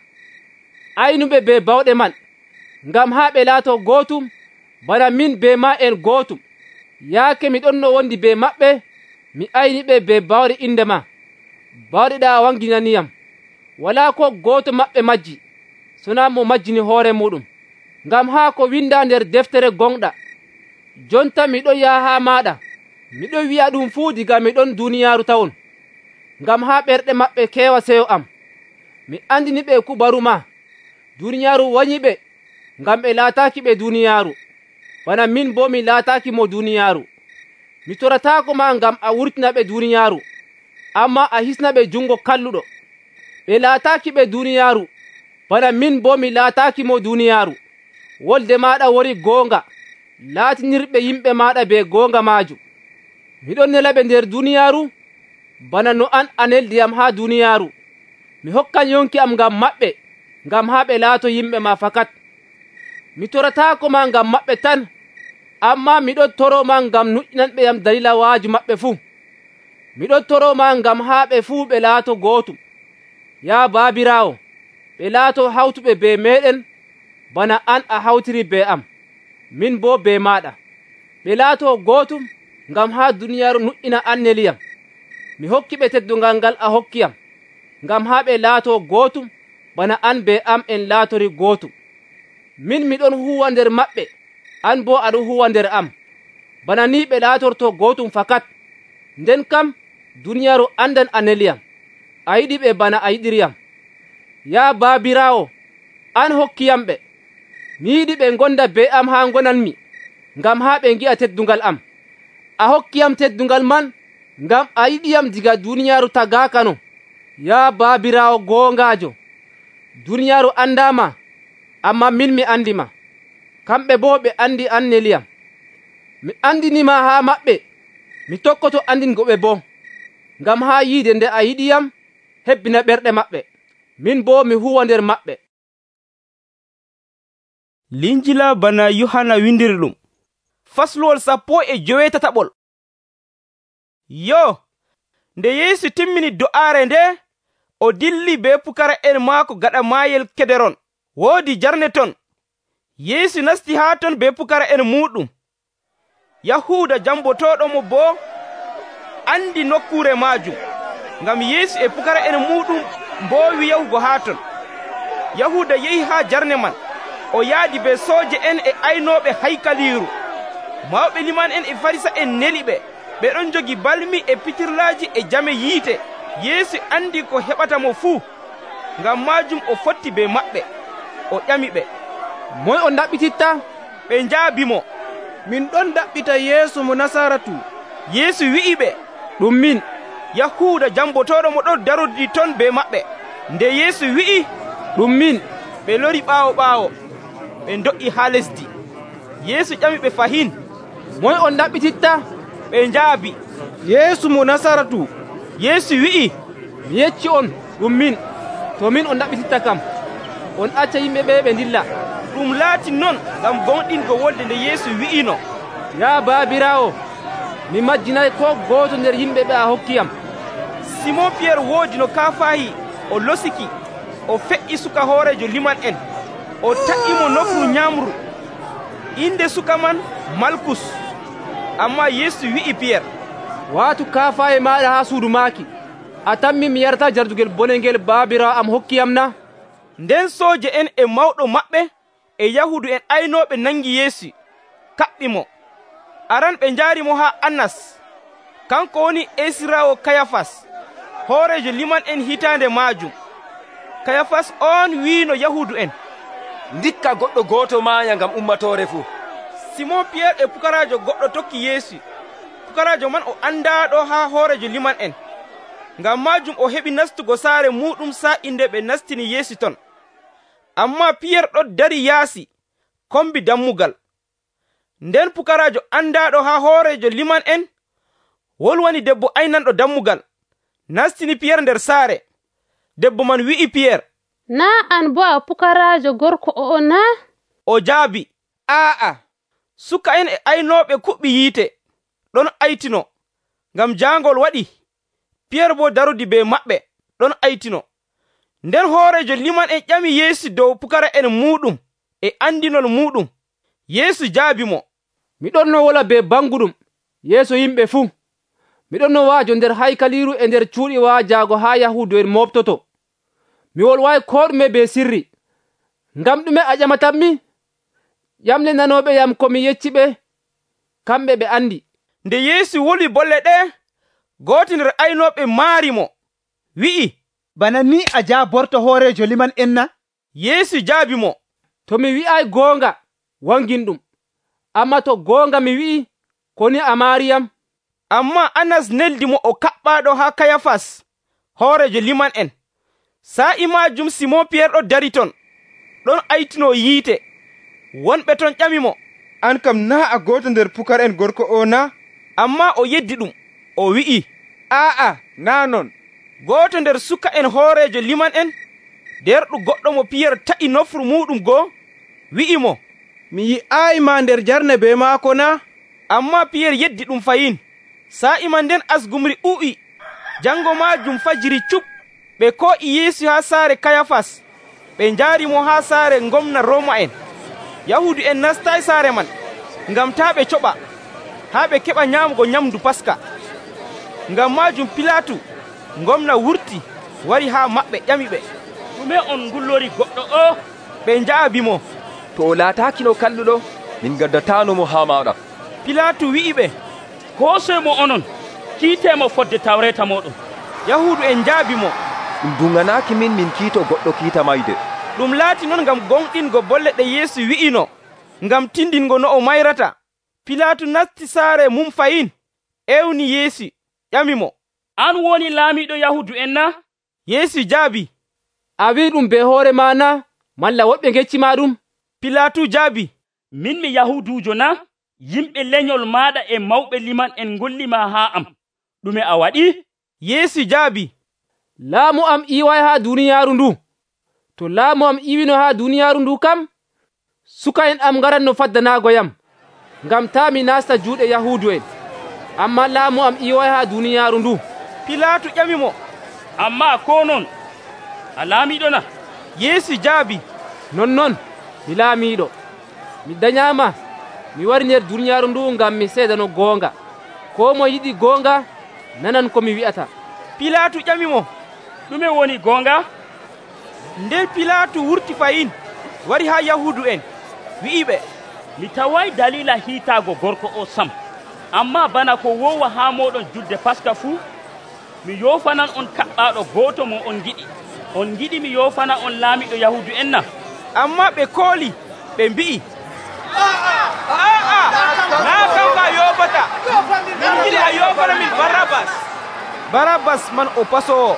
aynuɓe be bawɗe man, ngam haa ɓe laato gootum bana min be ma en gootum. Yaake mi ɗon no wondi be maɓɓe, mi ayniɓe be bawɗe inde ma. Bawɗe ɗa a wanginaniyam, walaa ko gooto maɓɓe majji, sona mo majjini hoore muɗum, ngam haa ko winda nder deftere gonɗa. Jonta miɗo yaha haa maɗa, miɗo wi'a ɗum fuu diga miɗon duniyaaru tawon, ngam haa ɓerɗe maɓɓe keewa seyo am. Mi andini ɓe kubaru ma, duniyaaru wañiɓe, ngam ɓe laataaki ɓe duniyaaru, bana min bo mi laataaki mo duniyaaru. Mi torataako ma ngam a wurtina ɓe duniyaaru, amma a hisna ɓe jungo kalluɗo. Ɓe laataaki ɓe duniyaaru, bana min bo mi laataaki mo duniyaaru. Wolde maɗa wori goonga, laatinirɓe yimɓe maɗa be goonga maajum. Miɗon nela ɓe nder duniyaaru, bana no an a neldiyam haa duniyaaru. Mi hokkan yonki am ngam maɓɓe, ngam haa ɓe laato yimɓe ma fakat. Mi torataako ma ngam maɓɓe tan, amma miɗon toroma ngam nuƴƴinanɓe yam dalila waaju maɓɓe fuu. Miɗon toroma ngam haa ɓe fuu ɓe laato gootum. Ya baabiraawo, ɓe laato hawtuɓe be meɗen, bana an a hawtiri be am, min bo be maɗa. Ɓe laato gootum, ngam haa duniyaaru nuƴƴina an neliyam. Mi hokki ɓe teddungal ngal a hokkiyam, ngam haa ɓe laato gootum, bana an be am en laatori gootum. Min miɗon huwa nder maɓɓe, an bo aɗo huwa nder am, bana ni ɓe laatorto gootum fakat. Nden kam duniyaaru andan a neliyam, a yiɗi ɓe bana a yiɗiriyam. Ya baabiraawo, an hokkiyam ɓe. Mi yiɗi ɓe gonda be am haa gonanmi, ngam haa ɓe ngi'a teddungal am. A hokkiyam teddungal man, ngam a yiɗiyam diga duniyaaru tagaaka no. Ya baabiraawo goongaajo, duniyaaru andama, amma min mi andima. Kamɓe bo ɓe andi an neliyam. Mi andinima haa maɓɓe, mi tokkoto andingo ɓe bo, ngam haa yiide nde a yiɗiyam hebbina ɓerɗe maɓɓe, min bo mi huwa nder maɓɓe. Linjila bana Yohana windiri ɗum, fasluwol sappo e jowetataɓol. Yo, nde Yeesu timmini do'aare nde, o dilli be pukara en maako gaɗa maayel Kederon. Woodi jarne ton. Yeesu nasti haa ton be pukara en muɗum. Yahuuda jambotoɗo mo bo andi nokkure maajum, ngam Yeesu e pukara en muɗum mboowi yahugo haa ton. Yahuuda yehi haa jarne man, o yaadi be sooje en e aynooɓe haykaliiru. Mawɓe liman en e farisa en neli ɓe, ɓe ɗon jogi balmi e pitirlaaji e jame yiite. Yeesu andi ko heɓata mo fuu, ngam maajum o fotti be maɓɓe. O ƴami ɓe, moy o ndaɓɓititta? Ɓe njaabimo, min ɗon daɓɓita Yeesu mo Nasaratu. Yeesu wi'i ɓe, ɗum min. Yahuuda jambotoɗo mo ɗon darodi ton be maɓɓe. Nde Yeesu wi'i, ɗum min, ɓe lori ɓaawo ɓaawo, ɓe do'i haa lesdi. Yeesu ƴami ɓe fahin, moy on ndaɓɓititta? Ɓe njaabi, Yeesu mo Nasaratu. Yeesu wi'i, mi yecci on, ɗum min. To min on ndaɓɓititta kam, on acca yimɓe ɓe ɓe ndilla. Ɗum laati non ngam gonɗingo wolde nde Yeesu wi'ino, ya baabiraawo, mi majjinay ko gooto nder yimɓe ɓe a hokkiyam. Simon Pierre woodi no kaafayi, o losiki, o feƴƴi suka hoorejo liman en, o taƴƴimo nofru ñamru. Inde suka man Malkus. Amma Yeesu wi'i Pierre, waatu kaafaye maɗa haa suudu maaki. A tammi mi yarata jardugel bone ngel baabiraawo am hokkiyam na? Nden sooje en e mawɗo maɓɓe e Yahudu en aynooɓe nangi Yeesu, kaɓɓi mo. Aran ɓe njaari mo haa Annas, kanko woni esiraawo Kayafas, hoorejo liman en hitaande maajum. Kayafas on wiino Yahudu en, ndikka goɗɗo gooto maaya ngam ummatore fuu. Simon Pierre e pukaraajo goɗɗo tokki Yeesu. Pukaraajo man o andaaɗo haa hoorejo liman en, ngam maajum o heɓi nastugo saare muɗum sa'ii nde ɓe nastini Yeesu ton. Amma Pierre ɗo dari yaasi, kombi dammugal. Nden pukaraajo andaaɗo haa hoorejo liman en wolwani debbo aynanɗo dammugal, nastini Pierre nder saare. Debbo man wi'i Pierre, na an bo a pukaraajo gorko o'o na? O jaabi, aa'a. Suka en e aynooɓe kuɓɓi yiite ɗon aytino, ngam jangol waɗi Pierre bo darudi be maɓɓe ɗon aytino. Nden hoorejo liman en ƴami Yeesu dow pukara en muɗum e andinol muɗum. Yeesu jaabi mo, miɗon no wola be banguɗum yeeso yimɓe fuu. miɗon no waajo nder haykaliru e nder cuuɗi waajaago haa yahudu en moftoto. mi wolwayi ko ɗume be sirri. ngam ɗume a ƴamatanmi? ƴamle nanoɓe yam ko mi yecci ɓe, kamɓe ɓe andi. Nde Yeesu woli bolle ɗe, goto nder aynoɓe maari mo, wi'i, bana ni a jaaborto hoorejo liman en na? Yeesu jaabi mo, to mi wi'ay goonga wangin ɗum, amma to goonga mi wi'i koni a maariyam. Amma Anas neldi mo o kaɓɓaɗo haa Kayafas, hoorejo liman en. Sa'i majum Simon Pierre ɗo dari ton, ɗon aytino yiite. Wonɓe ton ƴami mo, an kam na a goto nder pukar en gorko o na? Amma o yeddi ɗum, o wi'i, aa na non. Goto nder suka en hoorejo liman en, derɗu goɗɗo mo Pierre ta'i nofru muɗum goo, wi'i mo, mi yi'ayi ma nder jarne be maako na? Amma Pierre yeddi ɗum fayin. Sa'i man nden asgumri u'i. Jango majum fajiri cup, ɓe ko'i Yeesu haa saare Kayafas, ɓe njaari mo haa saare gomna Roma en. Yahudu en nastay saare man, ngam taa ɓe coɓa, haa ɓe keɓa nyaamugo nyamdu Paska. Ngam majum Pilatu, gomna wurti, wari haa maɓɓe ƴami ɓe, ɗume on ngullori goɗɗo o? Ɓe njaabi mo, to o laatakino kalluɗo, min gaddatanomo haa maɗa. Pilatu wi'i ɓe, kosoymo onon, kiitemo fodde tawreta moɗon. Yahudu en njaabi mo, ɗum dunganaki min min kiito goɗɗo kiita mayde. Ɗum laati non ngam gonɗingo bolle ɗe Yeesu wi'ino, ngam tindingo no o mayrata. Pilatu nasti saare mum fayin, ewni Yeesu, ƴami mo, an woni laamiɗo Yahudu en na? Yeesu jaabi, a wi ɗum be hoore ma na, malla woɓɓe geccima ɗum? Pilatu jaabi, min mi Yahudujo na? Yimɓe lenyol maɗa e mawɓe liman en ngollima haa am. ɗume a waɗi? Yeesu jaabi, laamu am iway haa duniyaaru ndu. To laamu am iwino haa duniyaaru ndu kam, suka en am ngaranno faddanago yam, ngam ta mi nasta juuɗe Yahudu en. Amma laamu am iway haa duniyaaru ndu. Pilatu ƴami mo, amma ko non a laamiɗo na? Yeesu jaabi, nonnon mi laamiɗo. Mi dañama mi wari nder duniyaaru ndu ngam mi seedano goonga. Ko mo yiɗi goonga nanan ko mi wi'ata. Pilatu ƴami mo, ɗume woni goonga? Nden Pilatu wurti fayin, wari haa Yahudu en, wi'i ɓe, mi taway dalila hiitaago gorko o sam. Amma bana ko wowa haa moɗon julde Paska fuu, mi yofanan on kaɓɓaɗo gooto mo on giɗi. On giɗi mi yofana on laamiɗo Yahudu en na? Amma ɓe kooli, ɓe mbi'i, aa na kanko a yofata, min giɗi a yofana min Barabas. Barabas man o pasowo.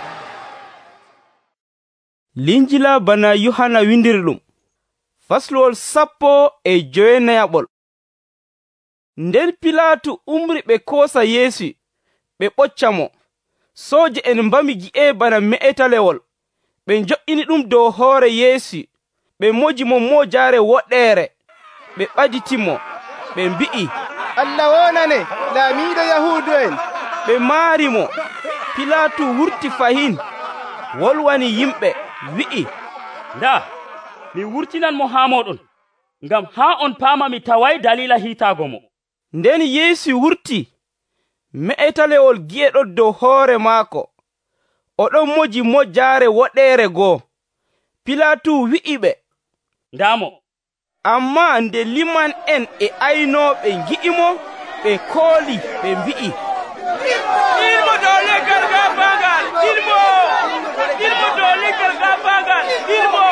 Linjila bana Yohana windiri ɗum, faslowol sappo e jowenayaɓol. Nden Pilatu umri ɓe koosa Yeesu, ɓe ɓocca mo. Sooje en mbami gi'e bana me'etalewol, ɓe njo'ini ɗum dow hoore Yeesu, ɓe moji mo mojaare woɗɗeere, ɓe ɓaditimo, ɓe mbi'i, Allah wonane laamiɗo Yahudu en. ɓe maari mo. Pilatu wurti fahin, wolwani yimɓe, wi'i, nda mi wurtinan mo haa moɗon, ngam haa on paama mi taway dalila hiitaago mo. Nden Yeesu wurti, me'etalewol gi'eɗo dow hoore maako, oɗon moji mojaare woɗeere goo. Pilatu wi'i ɓe, ndamo. Amma nde liman en e aynooɓe ngi'imo, ɓe kooli, ɓe mbi'i, ilmo dow leggal gabangal, ilmo ilmo dow leggal gabangal, ilmo.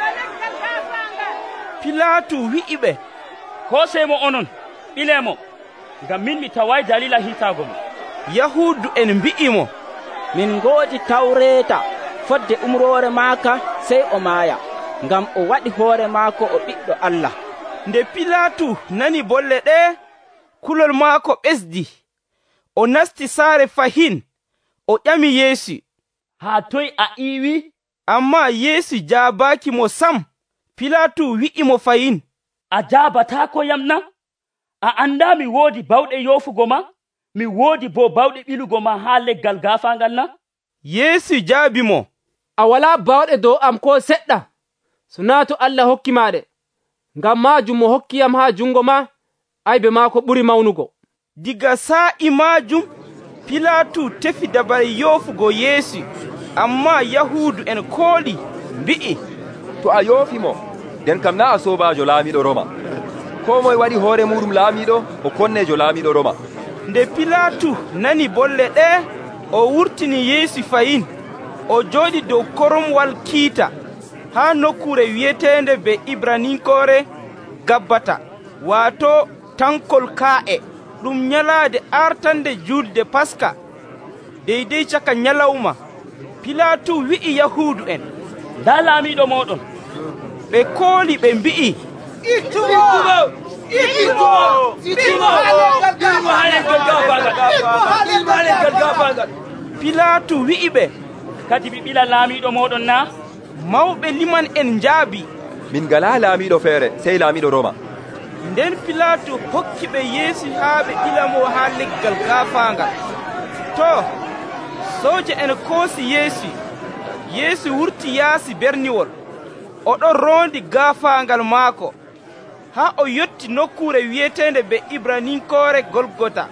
Pilatu wi'i ɓe, koosemo onon, ɓilemo, ngam min mi taway dalila hiitaago mo. Yahudu en mbi'i mo, min ngoodi tawreeta fodde umroore maaka sey o maaya, ngam o waɗi hoore maako o ɓiɗɗo Allah. Nde Pilatu nani bolle ɗe, kulol maako ɓesdi. O nasti saare fahin, o ƴami Yeesu, haa toy a iwi? Amma Yeesu jaabaaki mo sam. Pilatu wi'i mo fayin, a jaabataako yam na? A anda mi woodi bawɗe yofugo ma? mi woodi bo bawɗe ɓilugo ma ha leggal gafangal na? Yeesu jaabi mo, a wala bawɗe dow am ko seɗɗa, so naa to Allah hokki maɗe. Ngam majum mo hokkiyam ha jungo ma, aybe maako ɓuri mawnugo. Diga sa'i majum Pilatu tefi dabare yofugo Yeesu, amma Yahudu en kooli mbi'i, to a yoofimo nden kam na a sobajo laamiɗo Roma. Ko moye waɗi hoore muɗum laamiɗo o konnejo laamiɗo Roma. Nde Pilatu nani bolle ɗe, o wurtini Yeesu fayin, o jooɗi dow koromwal kiita ha nokkure wiyetende be Ibraninkore Gabbata, wato tankol ka'e. Ɗum nyalaade artande julde Paska, deydey caka nyalawma. Pilatu wi'i Yahudu en, nda laamiɗo moɗon. Ɓe kooli ɓe mbi'i, ittumo ittumo ittumo Pilatu wi'i ɓe, kadi mi ɓila laamiɗo moɗon na? Mawɓe liman en njaabi, min ngala laamiɗo feere sey laamiɗo Roma. Nden Pilatu hokki ɓe Yeesu haa ɓe ɓilamo ha leggal gaafaangal. To sooje en koosi Yeesu. Yeesu wurti yaasi berniwol, oɗon roondi gaafaangal maako ha o yotti nokkure wiyetende be Ibraninkore Golgota,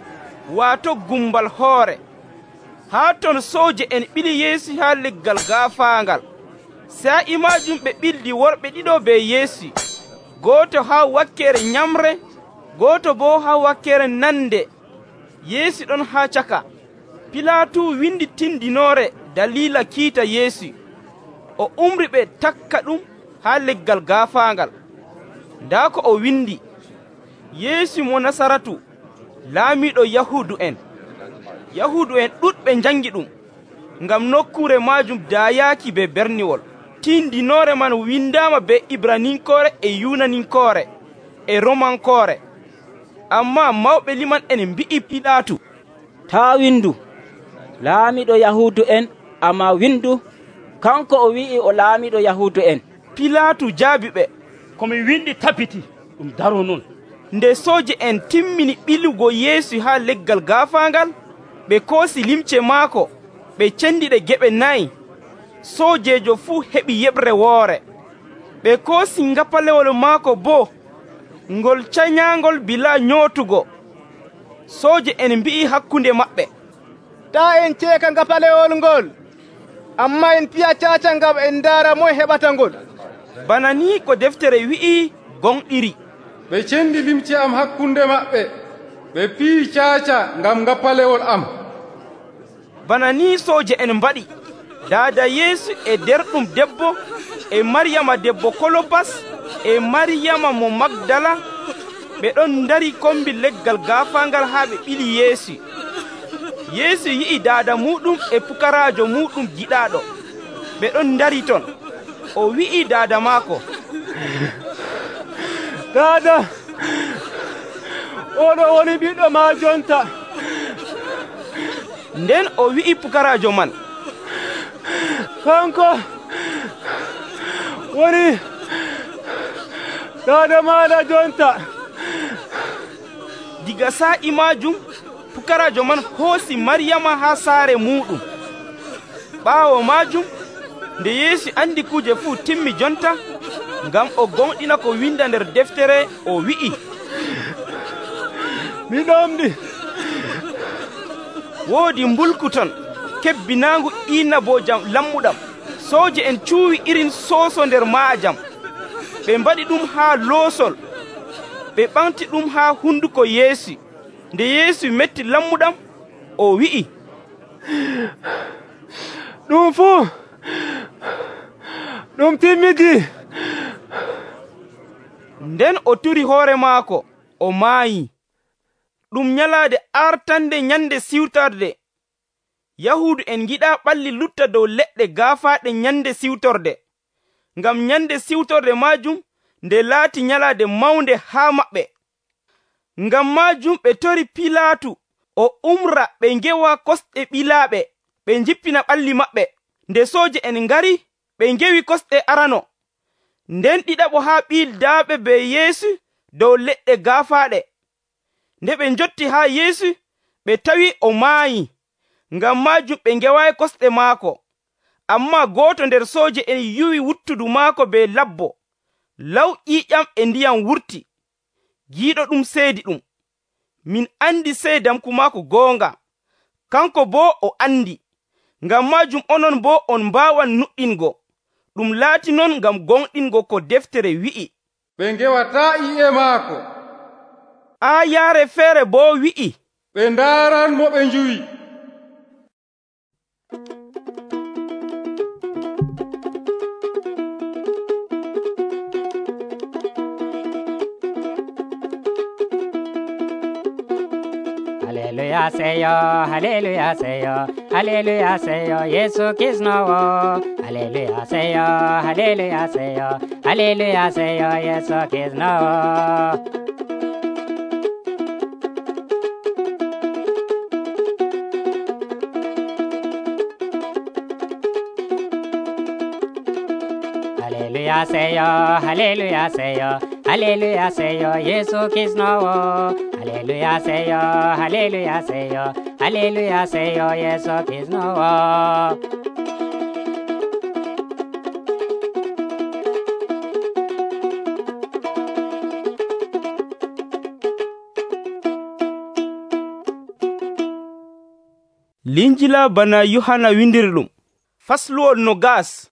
wato gumbal hoore. Ha ton sooje en ɓili Yeesu ha leggal gaafaangal. Sa'i majum ɓe ɓildi worɓe ɗiɗo be Yeesu, gooto ha wakkere nyamre, gooto bo ha wakkere nande. Yeesu ɗon ha caka. Pilatu windi tindinore dalila kiita Yeesu. O umri ɓe takka ɗum ha leggal gaafaangal. Nda ko o windi, Yeesu mo Nasaratu, laamiɗo Yahudu en. Yahudu en ɗuɗɓe jangi ɗum, ngam nokkure majum dayaki be berniwol. Tindinore man windama be Ibraninkore e Yunaninkore e Romankore. Amma mawɓe liman en mbi'i Pilatu, ta windu laamiɗo Yahudu en, amma windu kanko o wi'i o laamiɗo Yahudu en. Pilatu jaabi ɓe, komi windi tabbiti ɗum daro non. Nde sooje en timmini ɓilugo Yeesu ha leggal gaafaangal, ɓe koosi limce maako, ɓe cendiɗe geɓe nayi. Soojejo fuu heɓi yeɓre woore. Ɓe koosi ngapalewol maako bo, ngol canyangol bila nyootugo. Sooje en mbi'i hakkunde maɓɓe, ta en ceeka ngapalewol ngol, amma en piya caca ngam en ndaara moye heɓata ngol. Bana ni ko deftere wi'i gonɗiri. Ɓe cendi limce am hakkunde maɓɓe, ɓe piyi caca ngam ngapalewol am. Bana ni sooje en mbaɗi. Daada Yeesu e nder ɗum debbo e Maryama debbo Kolopas e Maryama mo Magdala ɓe ɗon dari kombi leggal gaafaangal ha ɓe ɓili Yeesu. Yeesu yi'i daada muɗum e pukarajo muɗum giɗaɗo ɓe ɗon dari ton. O wi'i daada maako, Daada, oɗo woni ɓiɗɗo ma jonta. Nden o wi'i pukarajo man, kanko woni daada maɗa jonta. Diga sa'i majum pukarajo man hoosi Maryama ha saare muɗum. Ɓaawo majum nde Yeesu andi kuje fuu timmi jonta, ngam o gonɗina ko winda nder deftere, o wi'i, mi ɗomɗi. Woodi mbulku ton kebbinangu inabojam lammuɗam. Sooje en cuuwi irin soso nder maajam. Ɓe mbaɗi ɗum ha loosol, ɓe ɓamti ɗum ha hunduko Yeesu. Nde Yeesu metti lammuɗam, o wi'i, ɗum fuu ɗum timmiti. Nden o turi hoore maako, o maayi. Ɗum nyalaade artande nyande siwtarde. Yahudu en giɗa ɓalli lutta dow leɗɗe gaafaɗe nyande siwtorde, ngam nyande siwtorde majum nde laati nyalaade mawnde haa maɓɓe. Ngam majum ɓe tori Pilatu o umra ɓe ngewa kosɗe ɓilaaɓe, ɓe jippina ɓalli maɓɓe. Nde sooje en ngari, ɓe ngewi kosɗe arano. Nden ɗiɗaɓo haa ɓildaaɓe be Yeesu dow leɗɗe gaafaɗe. Nde ɓe njotti haa Yeesu, ɓe tawi o maayi, ngam majum ɓe ngewayi kosɗe maako. Amma gooto nder sooje en yuwi wuttudu maako be labbo, law ƴiƴam e ndiyam wurti. Giiɗo ɗum seedi ɗum. Min andi seedamku maako goonga, kanko bo o andi. Ngam majum onon bo on mbawan nuɗɗingo. Ɗum laati non ngam gonɗingo ko deftere wi'i. ɓe ngewata iye maako. Aayaare feere bo wi'i, ɓe ndaaran mo ɓe njuwi. Hallelujah seyo, hallelujah seyo, hallelujah seyo, Yesu kisnowo. Hallelujah seyo, hallelujah seyo, hallelujah seyo, Yesu kisnowo. Hallelujah seyo, hallelujah seyo, hallelujah seyo, Yesu kisnowo. Hallelujah seyo, hallelujah seyo, hallelujah seyo, Yesu kisnowo. Linjila bana Yohana windiri ɗum. Fasluwol no gas.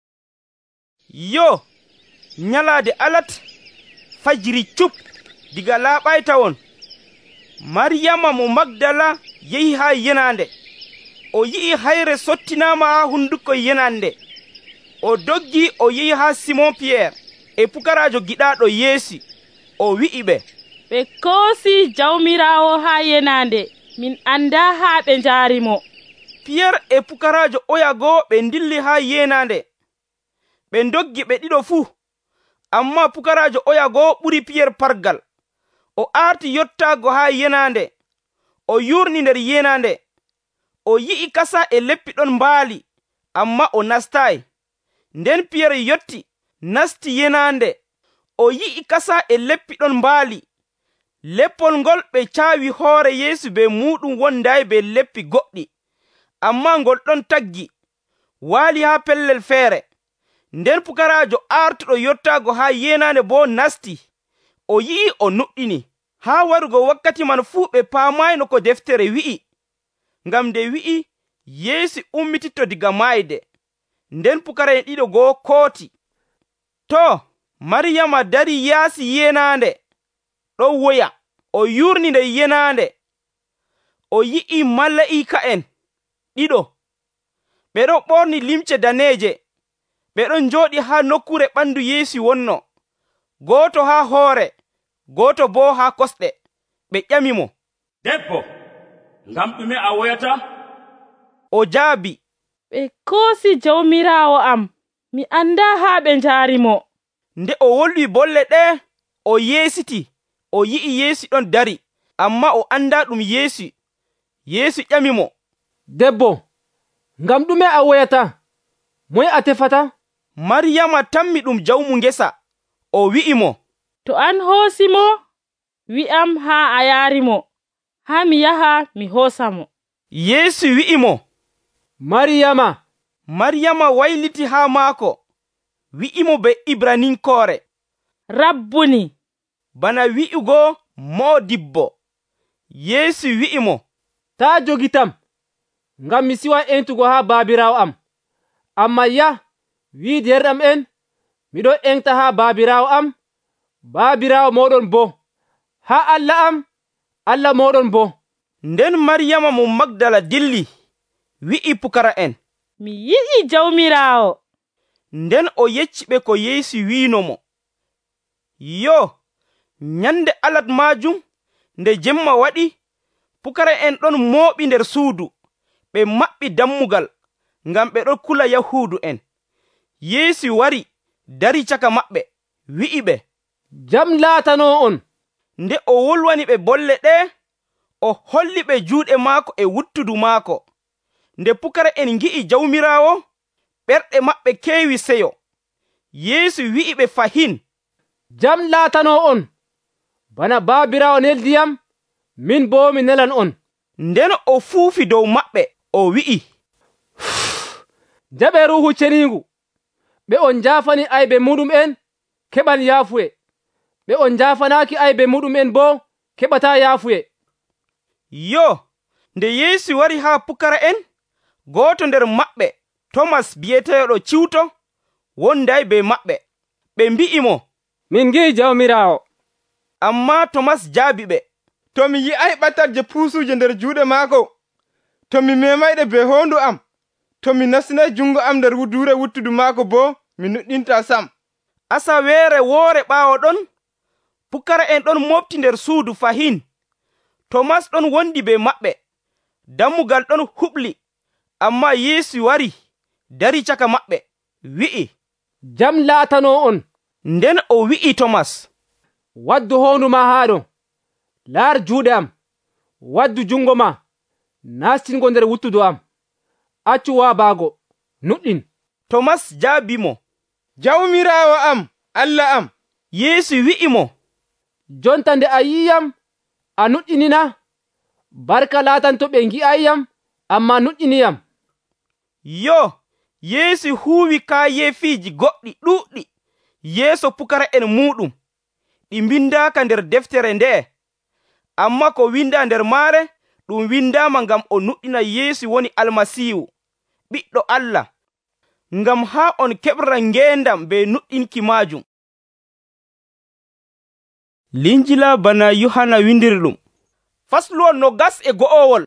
Yo, nyalaade alat fajiri cup diga laaɓayta won. Maryama mo Magdala yehi ha yenande. O yi'i hayre sottinama ha hunduko yenande. O doggi o yehi ha Simon Pierre e pukarajo giɗaɗo Yeesu. O wi'i ɓe, ɓe koosi jawmirawo ha yenande, min anda ha ɓe njaarimo. Pierre e pukarajo oyago ɓe dilli ha yenande. Ɓe doggi ɓe ɗiɗo fuu, amma pukarajo oyago ɓuri Pierre pargal. O arti yottago ha yenande. O yurni nder yenande. O yi'i kasa e leppi ɗon mbaali, amma o nastai. Nden Pierre yotti nasti yenande. O yi'i kasa e leppi ɗon mbaali. Leppol ngol ɓe caawi hoore Yeesu be muɗum wondayi be leppi goɗɗi, amma ngol ɗon taggi, waali ha pellel feere. Nden pukarajo artuɗo yottago ha yenande bo nasti. O yi'i o nuɗɗini. Ha warugo wakkati man fuu ɓe paamayno ko deftere wi'i, ngam nde wi'i Yeesu ummititto diga maayde. Nden pukara'en ɗiɗo goo kooti. To, Maryama dari yaasi yenande ɗo woya. O yurni nde yenande. O yi'i mala'ika'en ɗiɗo. Ɓe ɗo ɓorni limce daneeje. Ɓe ɗon jooɗi ha nokkure ɓandu Yeesu wonno, gooto ha hoore, gooto bo ha kosɗe. Ɓe ƴami mo, debbo, ngam ɗume a woyata? O jaabi, ɓe koosi jawmirawo am, mi anda ha ɓe njaarimo. Nde o wolwi bolle ɗe, o yeesiti, o yi'i Yeesu ɗon dari, amma o anda ɗum Yeesu. Yeesu ƴami mo, debbo, ngam ɗume a woyata? Moy a tefata? Maryama tammi ɗum jawmu ngesa. O wi'i mo, to an hoosimo, wi'am ha a yaarimo, ha mi yaha mi hoosamo. Yeesu wi'i mo, Maryama. Maryama wayliti ha maako, wi'imo be Ibraninkoore, Rabbuni, bana wi'ugo moodibbo. Yeesu wi'i mo, ta jogitam, ngam mi siwan entugo ha baabirawo am. Amma ya, wi derɗam en, miɗo enta ha baabirawo am, baabirawo moɗon bo, ha Allah am, Allah moɗon bo. Nden Maryama mo Magdala dilli, wi'i pukara'en, mi yi'i jawmirawo. Nden o yecci ɓe ko Yeesu wiino mo. Yo, nyande alat majum, nde jemma waɗi, pukara'en ɗon mooɓi nder suudu, ɓe maɓɓi dammugal, ngam ɓe ɗon kula Yahuudu en. Yeesu wari, dari caka maɓɓe, wi'i ɓe, jam laatano on. Nde o wolwani ɓe bolle ɗe, o holli ɓe juuɗe maako e wuttudu maako. Nde pukara'en ngi'i jawmirawo, ɓerɗe maɓɓe keewi seyo. Yeesu wi'i ɓe fahin, jam laatano on. Bana baabirawo neldiyam, min bo mi nelan on. nden o fuufi dow maɓɓe o wi'i, jaɓe ruhu ceniingu ɓe on jaafani aybe muɗum en keɓan yaafuye, ɓe on jaafanaaki aybe muɗum en bo keɓata yaafuye. yo nde Yeesu wari haa pukara en, gooto nder maɓɓe, Tomas biyeteeɗo Ciwto, wonday be maɓɓe. Ɓe mbi'i mo, min ngi'i Jawmiraawo. Ammaa Tomas jaabi ɓe, to mi yi'ay ɓattarje puusuje nder juuɗe maako, to mi memayɗe be hoondu am, to mi nastinay jungo am nder duure wuttudu maako bo mi nuɗɗinta sam. Asaweere woore ɓaawo ɗon, pukara en ɗon mofti nder suudu fahin. Tomas ɗon wondi be maɓɓe. Dammugal ɗon huɓli, amma Yeesu wari dari caka maɓɓe, wi'i, jam laatano on. Nden o wi'i Tomas, waddu hoondu ma haa ɗo, laar juuɗe am, waddu jungo ma, nastingo nder wuttudu am, accu waabaago, nuɗɗin. Tomas jaabi mo, Jawmiraawo am, Allah am. Yeesu wi'i mo, jonta nde a yiyam a nuɗɗinina, barka laatan to ɓe ngi'ayyam amma nuɗɗiniyam. yo Yeesu huuwi kaayefiiji goɗɗi ɗuuɗɗi yeeso pukara en muɗum, ɗi mbindaaka nder deftere nde, amma ko winda nder maare ɗum windaama ngam o nuɗɗina Yeesu woni Almasiihu, ɓiɗɗo Allah, ngam haa on keɓra ngeendam be nuɗɗinki maajum. Linjila bana Yohana windiri ɗum. Fasluwol no gas e go'owol.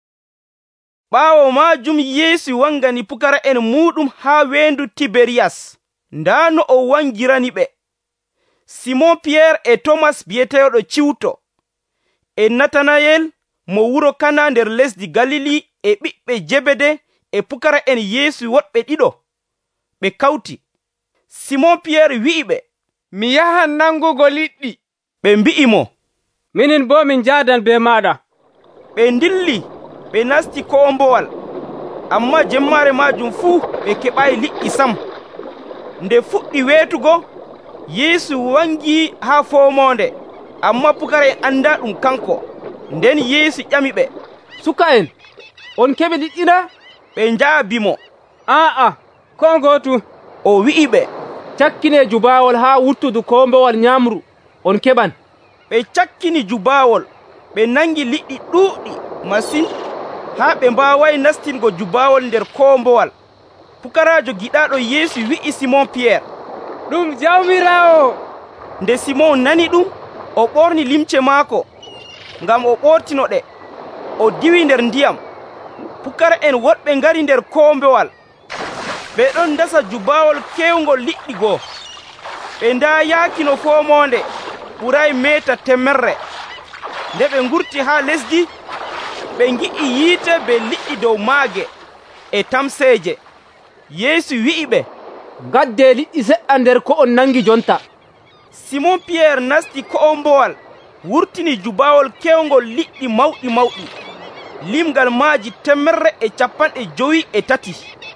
Ɓaawo maajum Yeesu wangani pukara en muɗum haa weendu Tiberiyas. Ndaa no o wangirani ɓe. Simon Pierre e Tomas biyeteeɗo Ciwto, e Natanayel mo wuro Kana nder lesdi Galili, e ɓiɓɓe Jebede e pukara en Yeesu woɗɓe ɗiɗo. Ɓe kawti. Simon Pierre wi'i ɓe, mi yahan nangugo liɗɗi. Ɓe mbi'i mo, minin bo min jaadan be maɗa. Ɓe ndilli, ɓe nasti koombowal, amma jemmare majum fuu ɓe keɓayi liɗɗi sam. Nde fuɗɗi weetugo, Yeesu wangi haa foomonde, amma pukara en anda ɗum kanko. Nden Yeesu ƴami ɓe, suka en, on keɓi liɗɗina? Ɓe njaabi mo, aa, ko gootu. O wi'i ɓe, cakkine jubawol haa wurtudu koombowal nyamru, on keɓan. Ɓe cakkini jubawol, ɓe nangi liɗɗi ɗuuɗɗi masin, haa ɓe mbaawayi nastingo jubawol nder koombowal. Pukarajo giɗaɗo Yeesu wi'i Simon Pierre, ɗum Jawmiraawo. Nde Simon nani ɗum, o ɓorni limce maako, ngam o ɓortino ɗe, o diwi nder ndiyam. Pukara en woɗɓe ngari nder koombowal, ɓe ɗon dasa jubawol kewngol liɗɗi goo. Ɓe ndaa yaakino foomonde ɓuray meeta temerre. Nde ɓe ngurti haa lesdi, ɓe ngi'i yiite be liɗɗi dow maage e tamseeje. Yeesu wi'i ɓe, gadde liɗɗi seɗɗa nder ko on nangi jonta. Simon Pierre nasti koombowal, wurtini jubawol kewngol liɗɗi mawɗi mawɗi, limgal maaji temerre e capanɗe jowi e tati.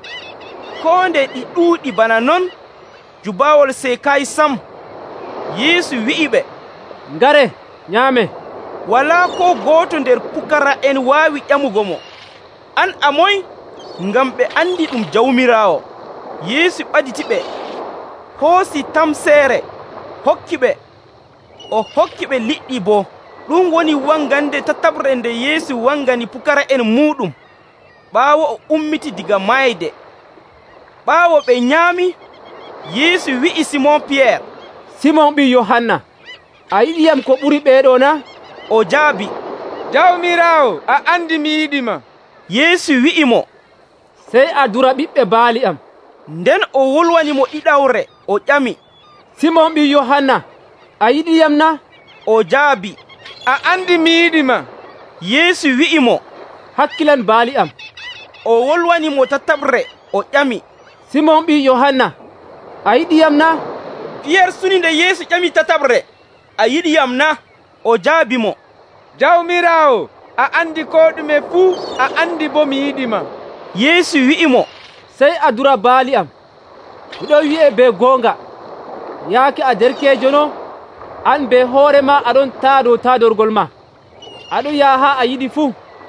Ko nde ɗi ɗuuɗi bana non, jubawol seekayi sam. Yeesu wi'i ɓe, ngare nyaame. Walaa ko gooto nder pukara en waawi ƴamugo mo, an a moy? Ngam ɓe andi ɗum Jawmiraawo. Yeesu ɓaditi ɓe, hoosi tamseere, hokki ɓe. O hokki ɓe liɗɗi bo. Ɗum woni wangande tatabre nde Yeesu wangani pukara en muɗum, ɓaawo o ummiti diga mayde. Ɓaawo ɓe nyaami, Yeesu wi'i Simon Pierre, Simon ɓi Yohanna, a yiɗiyam ko ɓuri ɓeeɗo na? O jaabi, Jawmiraawo, a andi mi yiɗima. Yeesu wi'i mo, sey a dura ɓiɓɓe baali am. Nden o wolwani mo ɗiɗawre, o ƴami, Simon ɓi Yohanna, a yiɗiyam na? O jaabi, a andi mi yiɗima. Yeesu wi'i mo, hakkilan baali am. O wolwani mo tatabre, o ƴami, Simon ɓi Yohanna, a yiɗiyam na? Pierre suni nde Yeesu ƴami tatabre, a yiɗiyam na? O jaabi mo, Jawmiraawo, a andi ko ɗume fuu, a andi bo mi yiɗima. Yeesu wi'i mo, sey a dura baali am. Miɗo wi'e be goonga, yaake a derkeejo no, an be hoore ma aɗon taa dow taadorgol ma. Aɗon yaha haa a yiɗi fuu,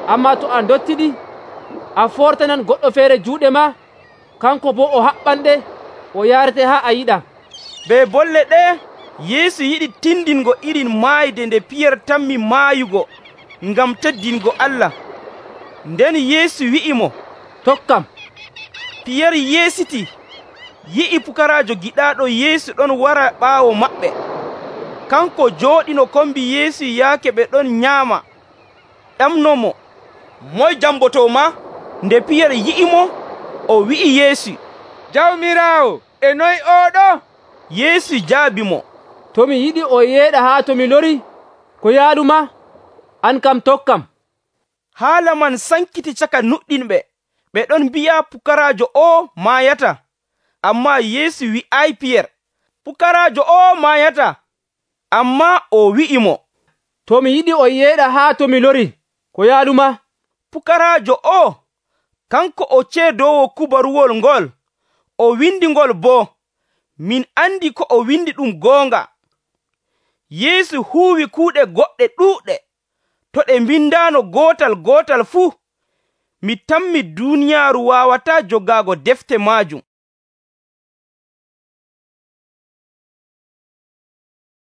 amma to a dottiɗi a fortanan goɗɗo feere juuɗe ma kanko bo o haɓɓanɗe o yarete ha a yiɗa. Be bolle ɗe Yeesu yiɗi tindingo irin maayde nde Piyerre tammi maayugo ngam teddingo Allah. Nden Yeesu wi'imo, tokkam. Piyerre yeesiti, yi'i pukaraajo giɗaaɗo Yeesu ɗon wara ɓaawo maɓɓe. Kanko jooɗino kombi Yeesu yaake ɓe ɗon nyaama. Ƴamnomo, moy jamboto ma? Nde Piyerre yi'imo, o wi'i Yeesu, Jawmiraawo, e noy oɗo? Yeesu jaabimo, to mi yiɗi o yeeɗa haa to mi lori, ko yaaɗuma? An kam tokkam. Haala man sankiti caka nuɗɗinɓe, ɓe ɗon mbi'a pukaraajo o maayata. Amma Yeesu wi'ay Piyerre, pukaraajo o maayata. Amma o wi'imo, to mi yiɗi o yeeɗa haa to mi lori, ko yaaɗuma? Pukaraajo o, kanko o ceedowo kubaruwol ngol, o windi ngol bo, min andi ko o windi ɗum goonga. Yeesu huuwi kuuɗe goɗɗe ɗuuɗɗe, to ɗe mbindano gootal gootal fuu, mi tammi duuniyaaru waawataa jogaago defte maajum.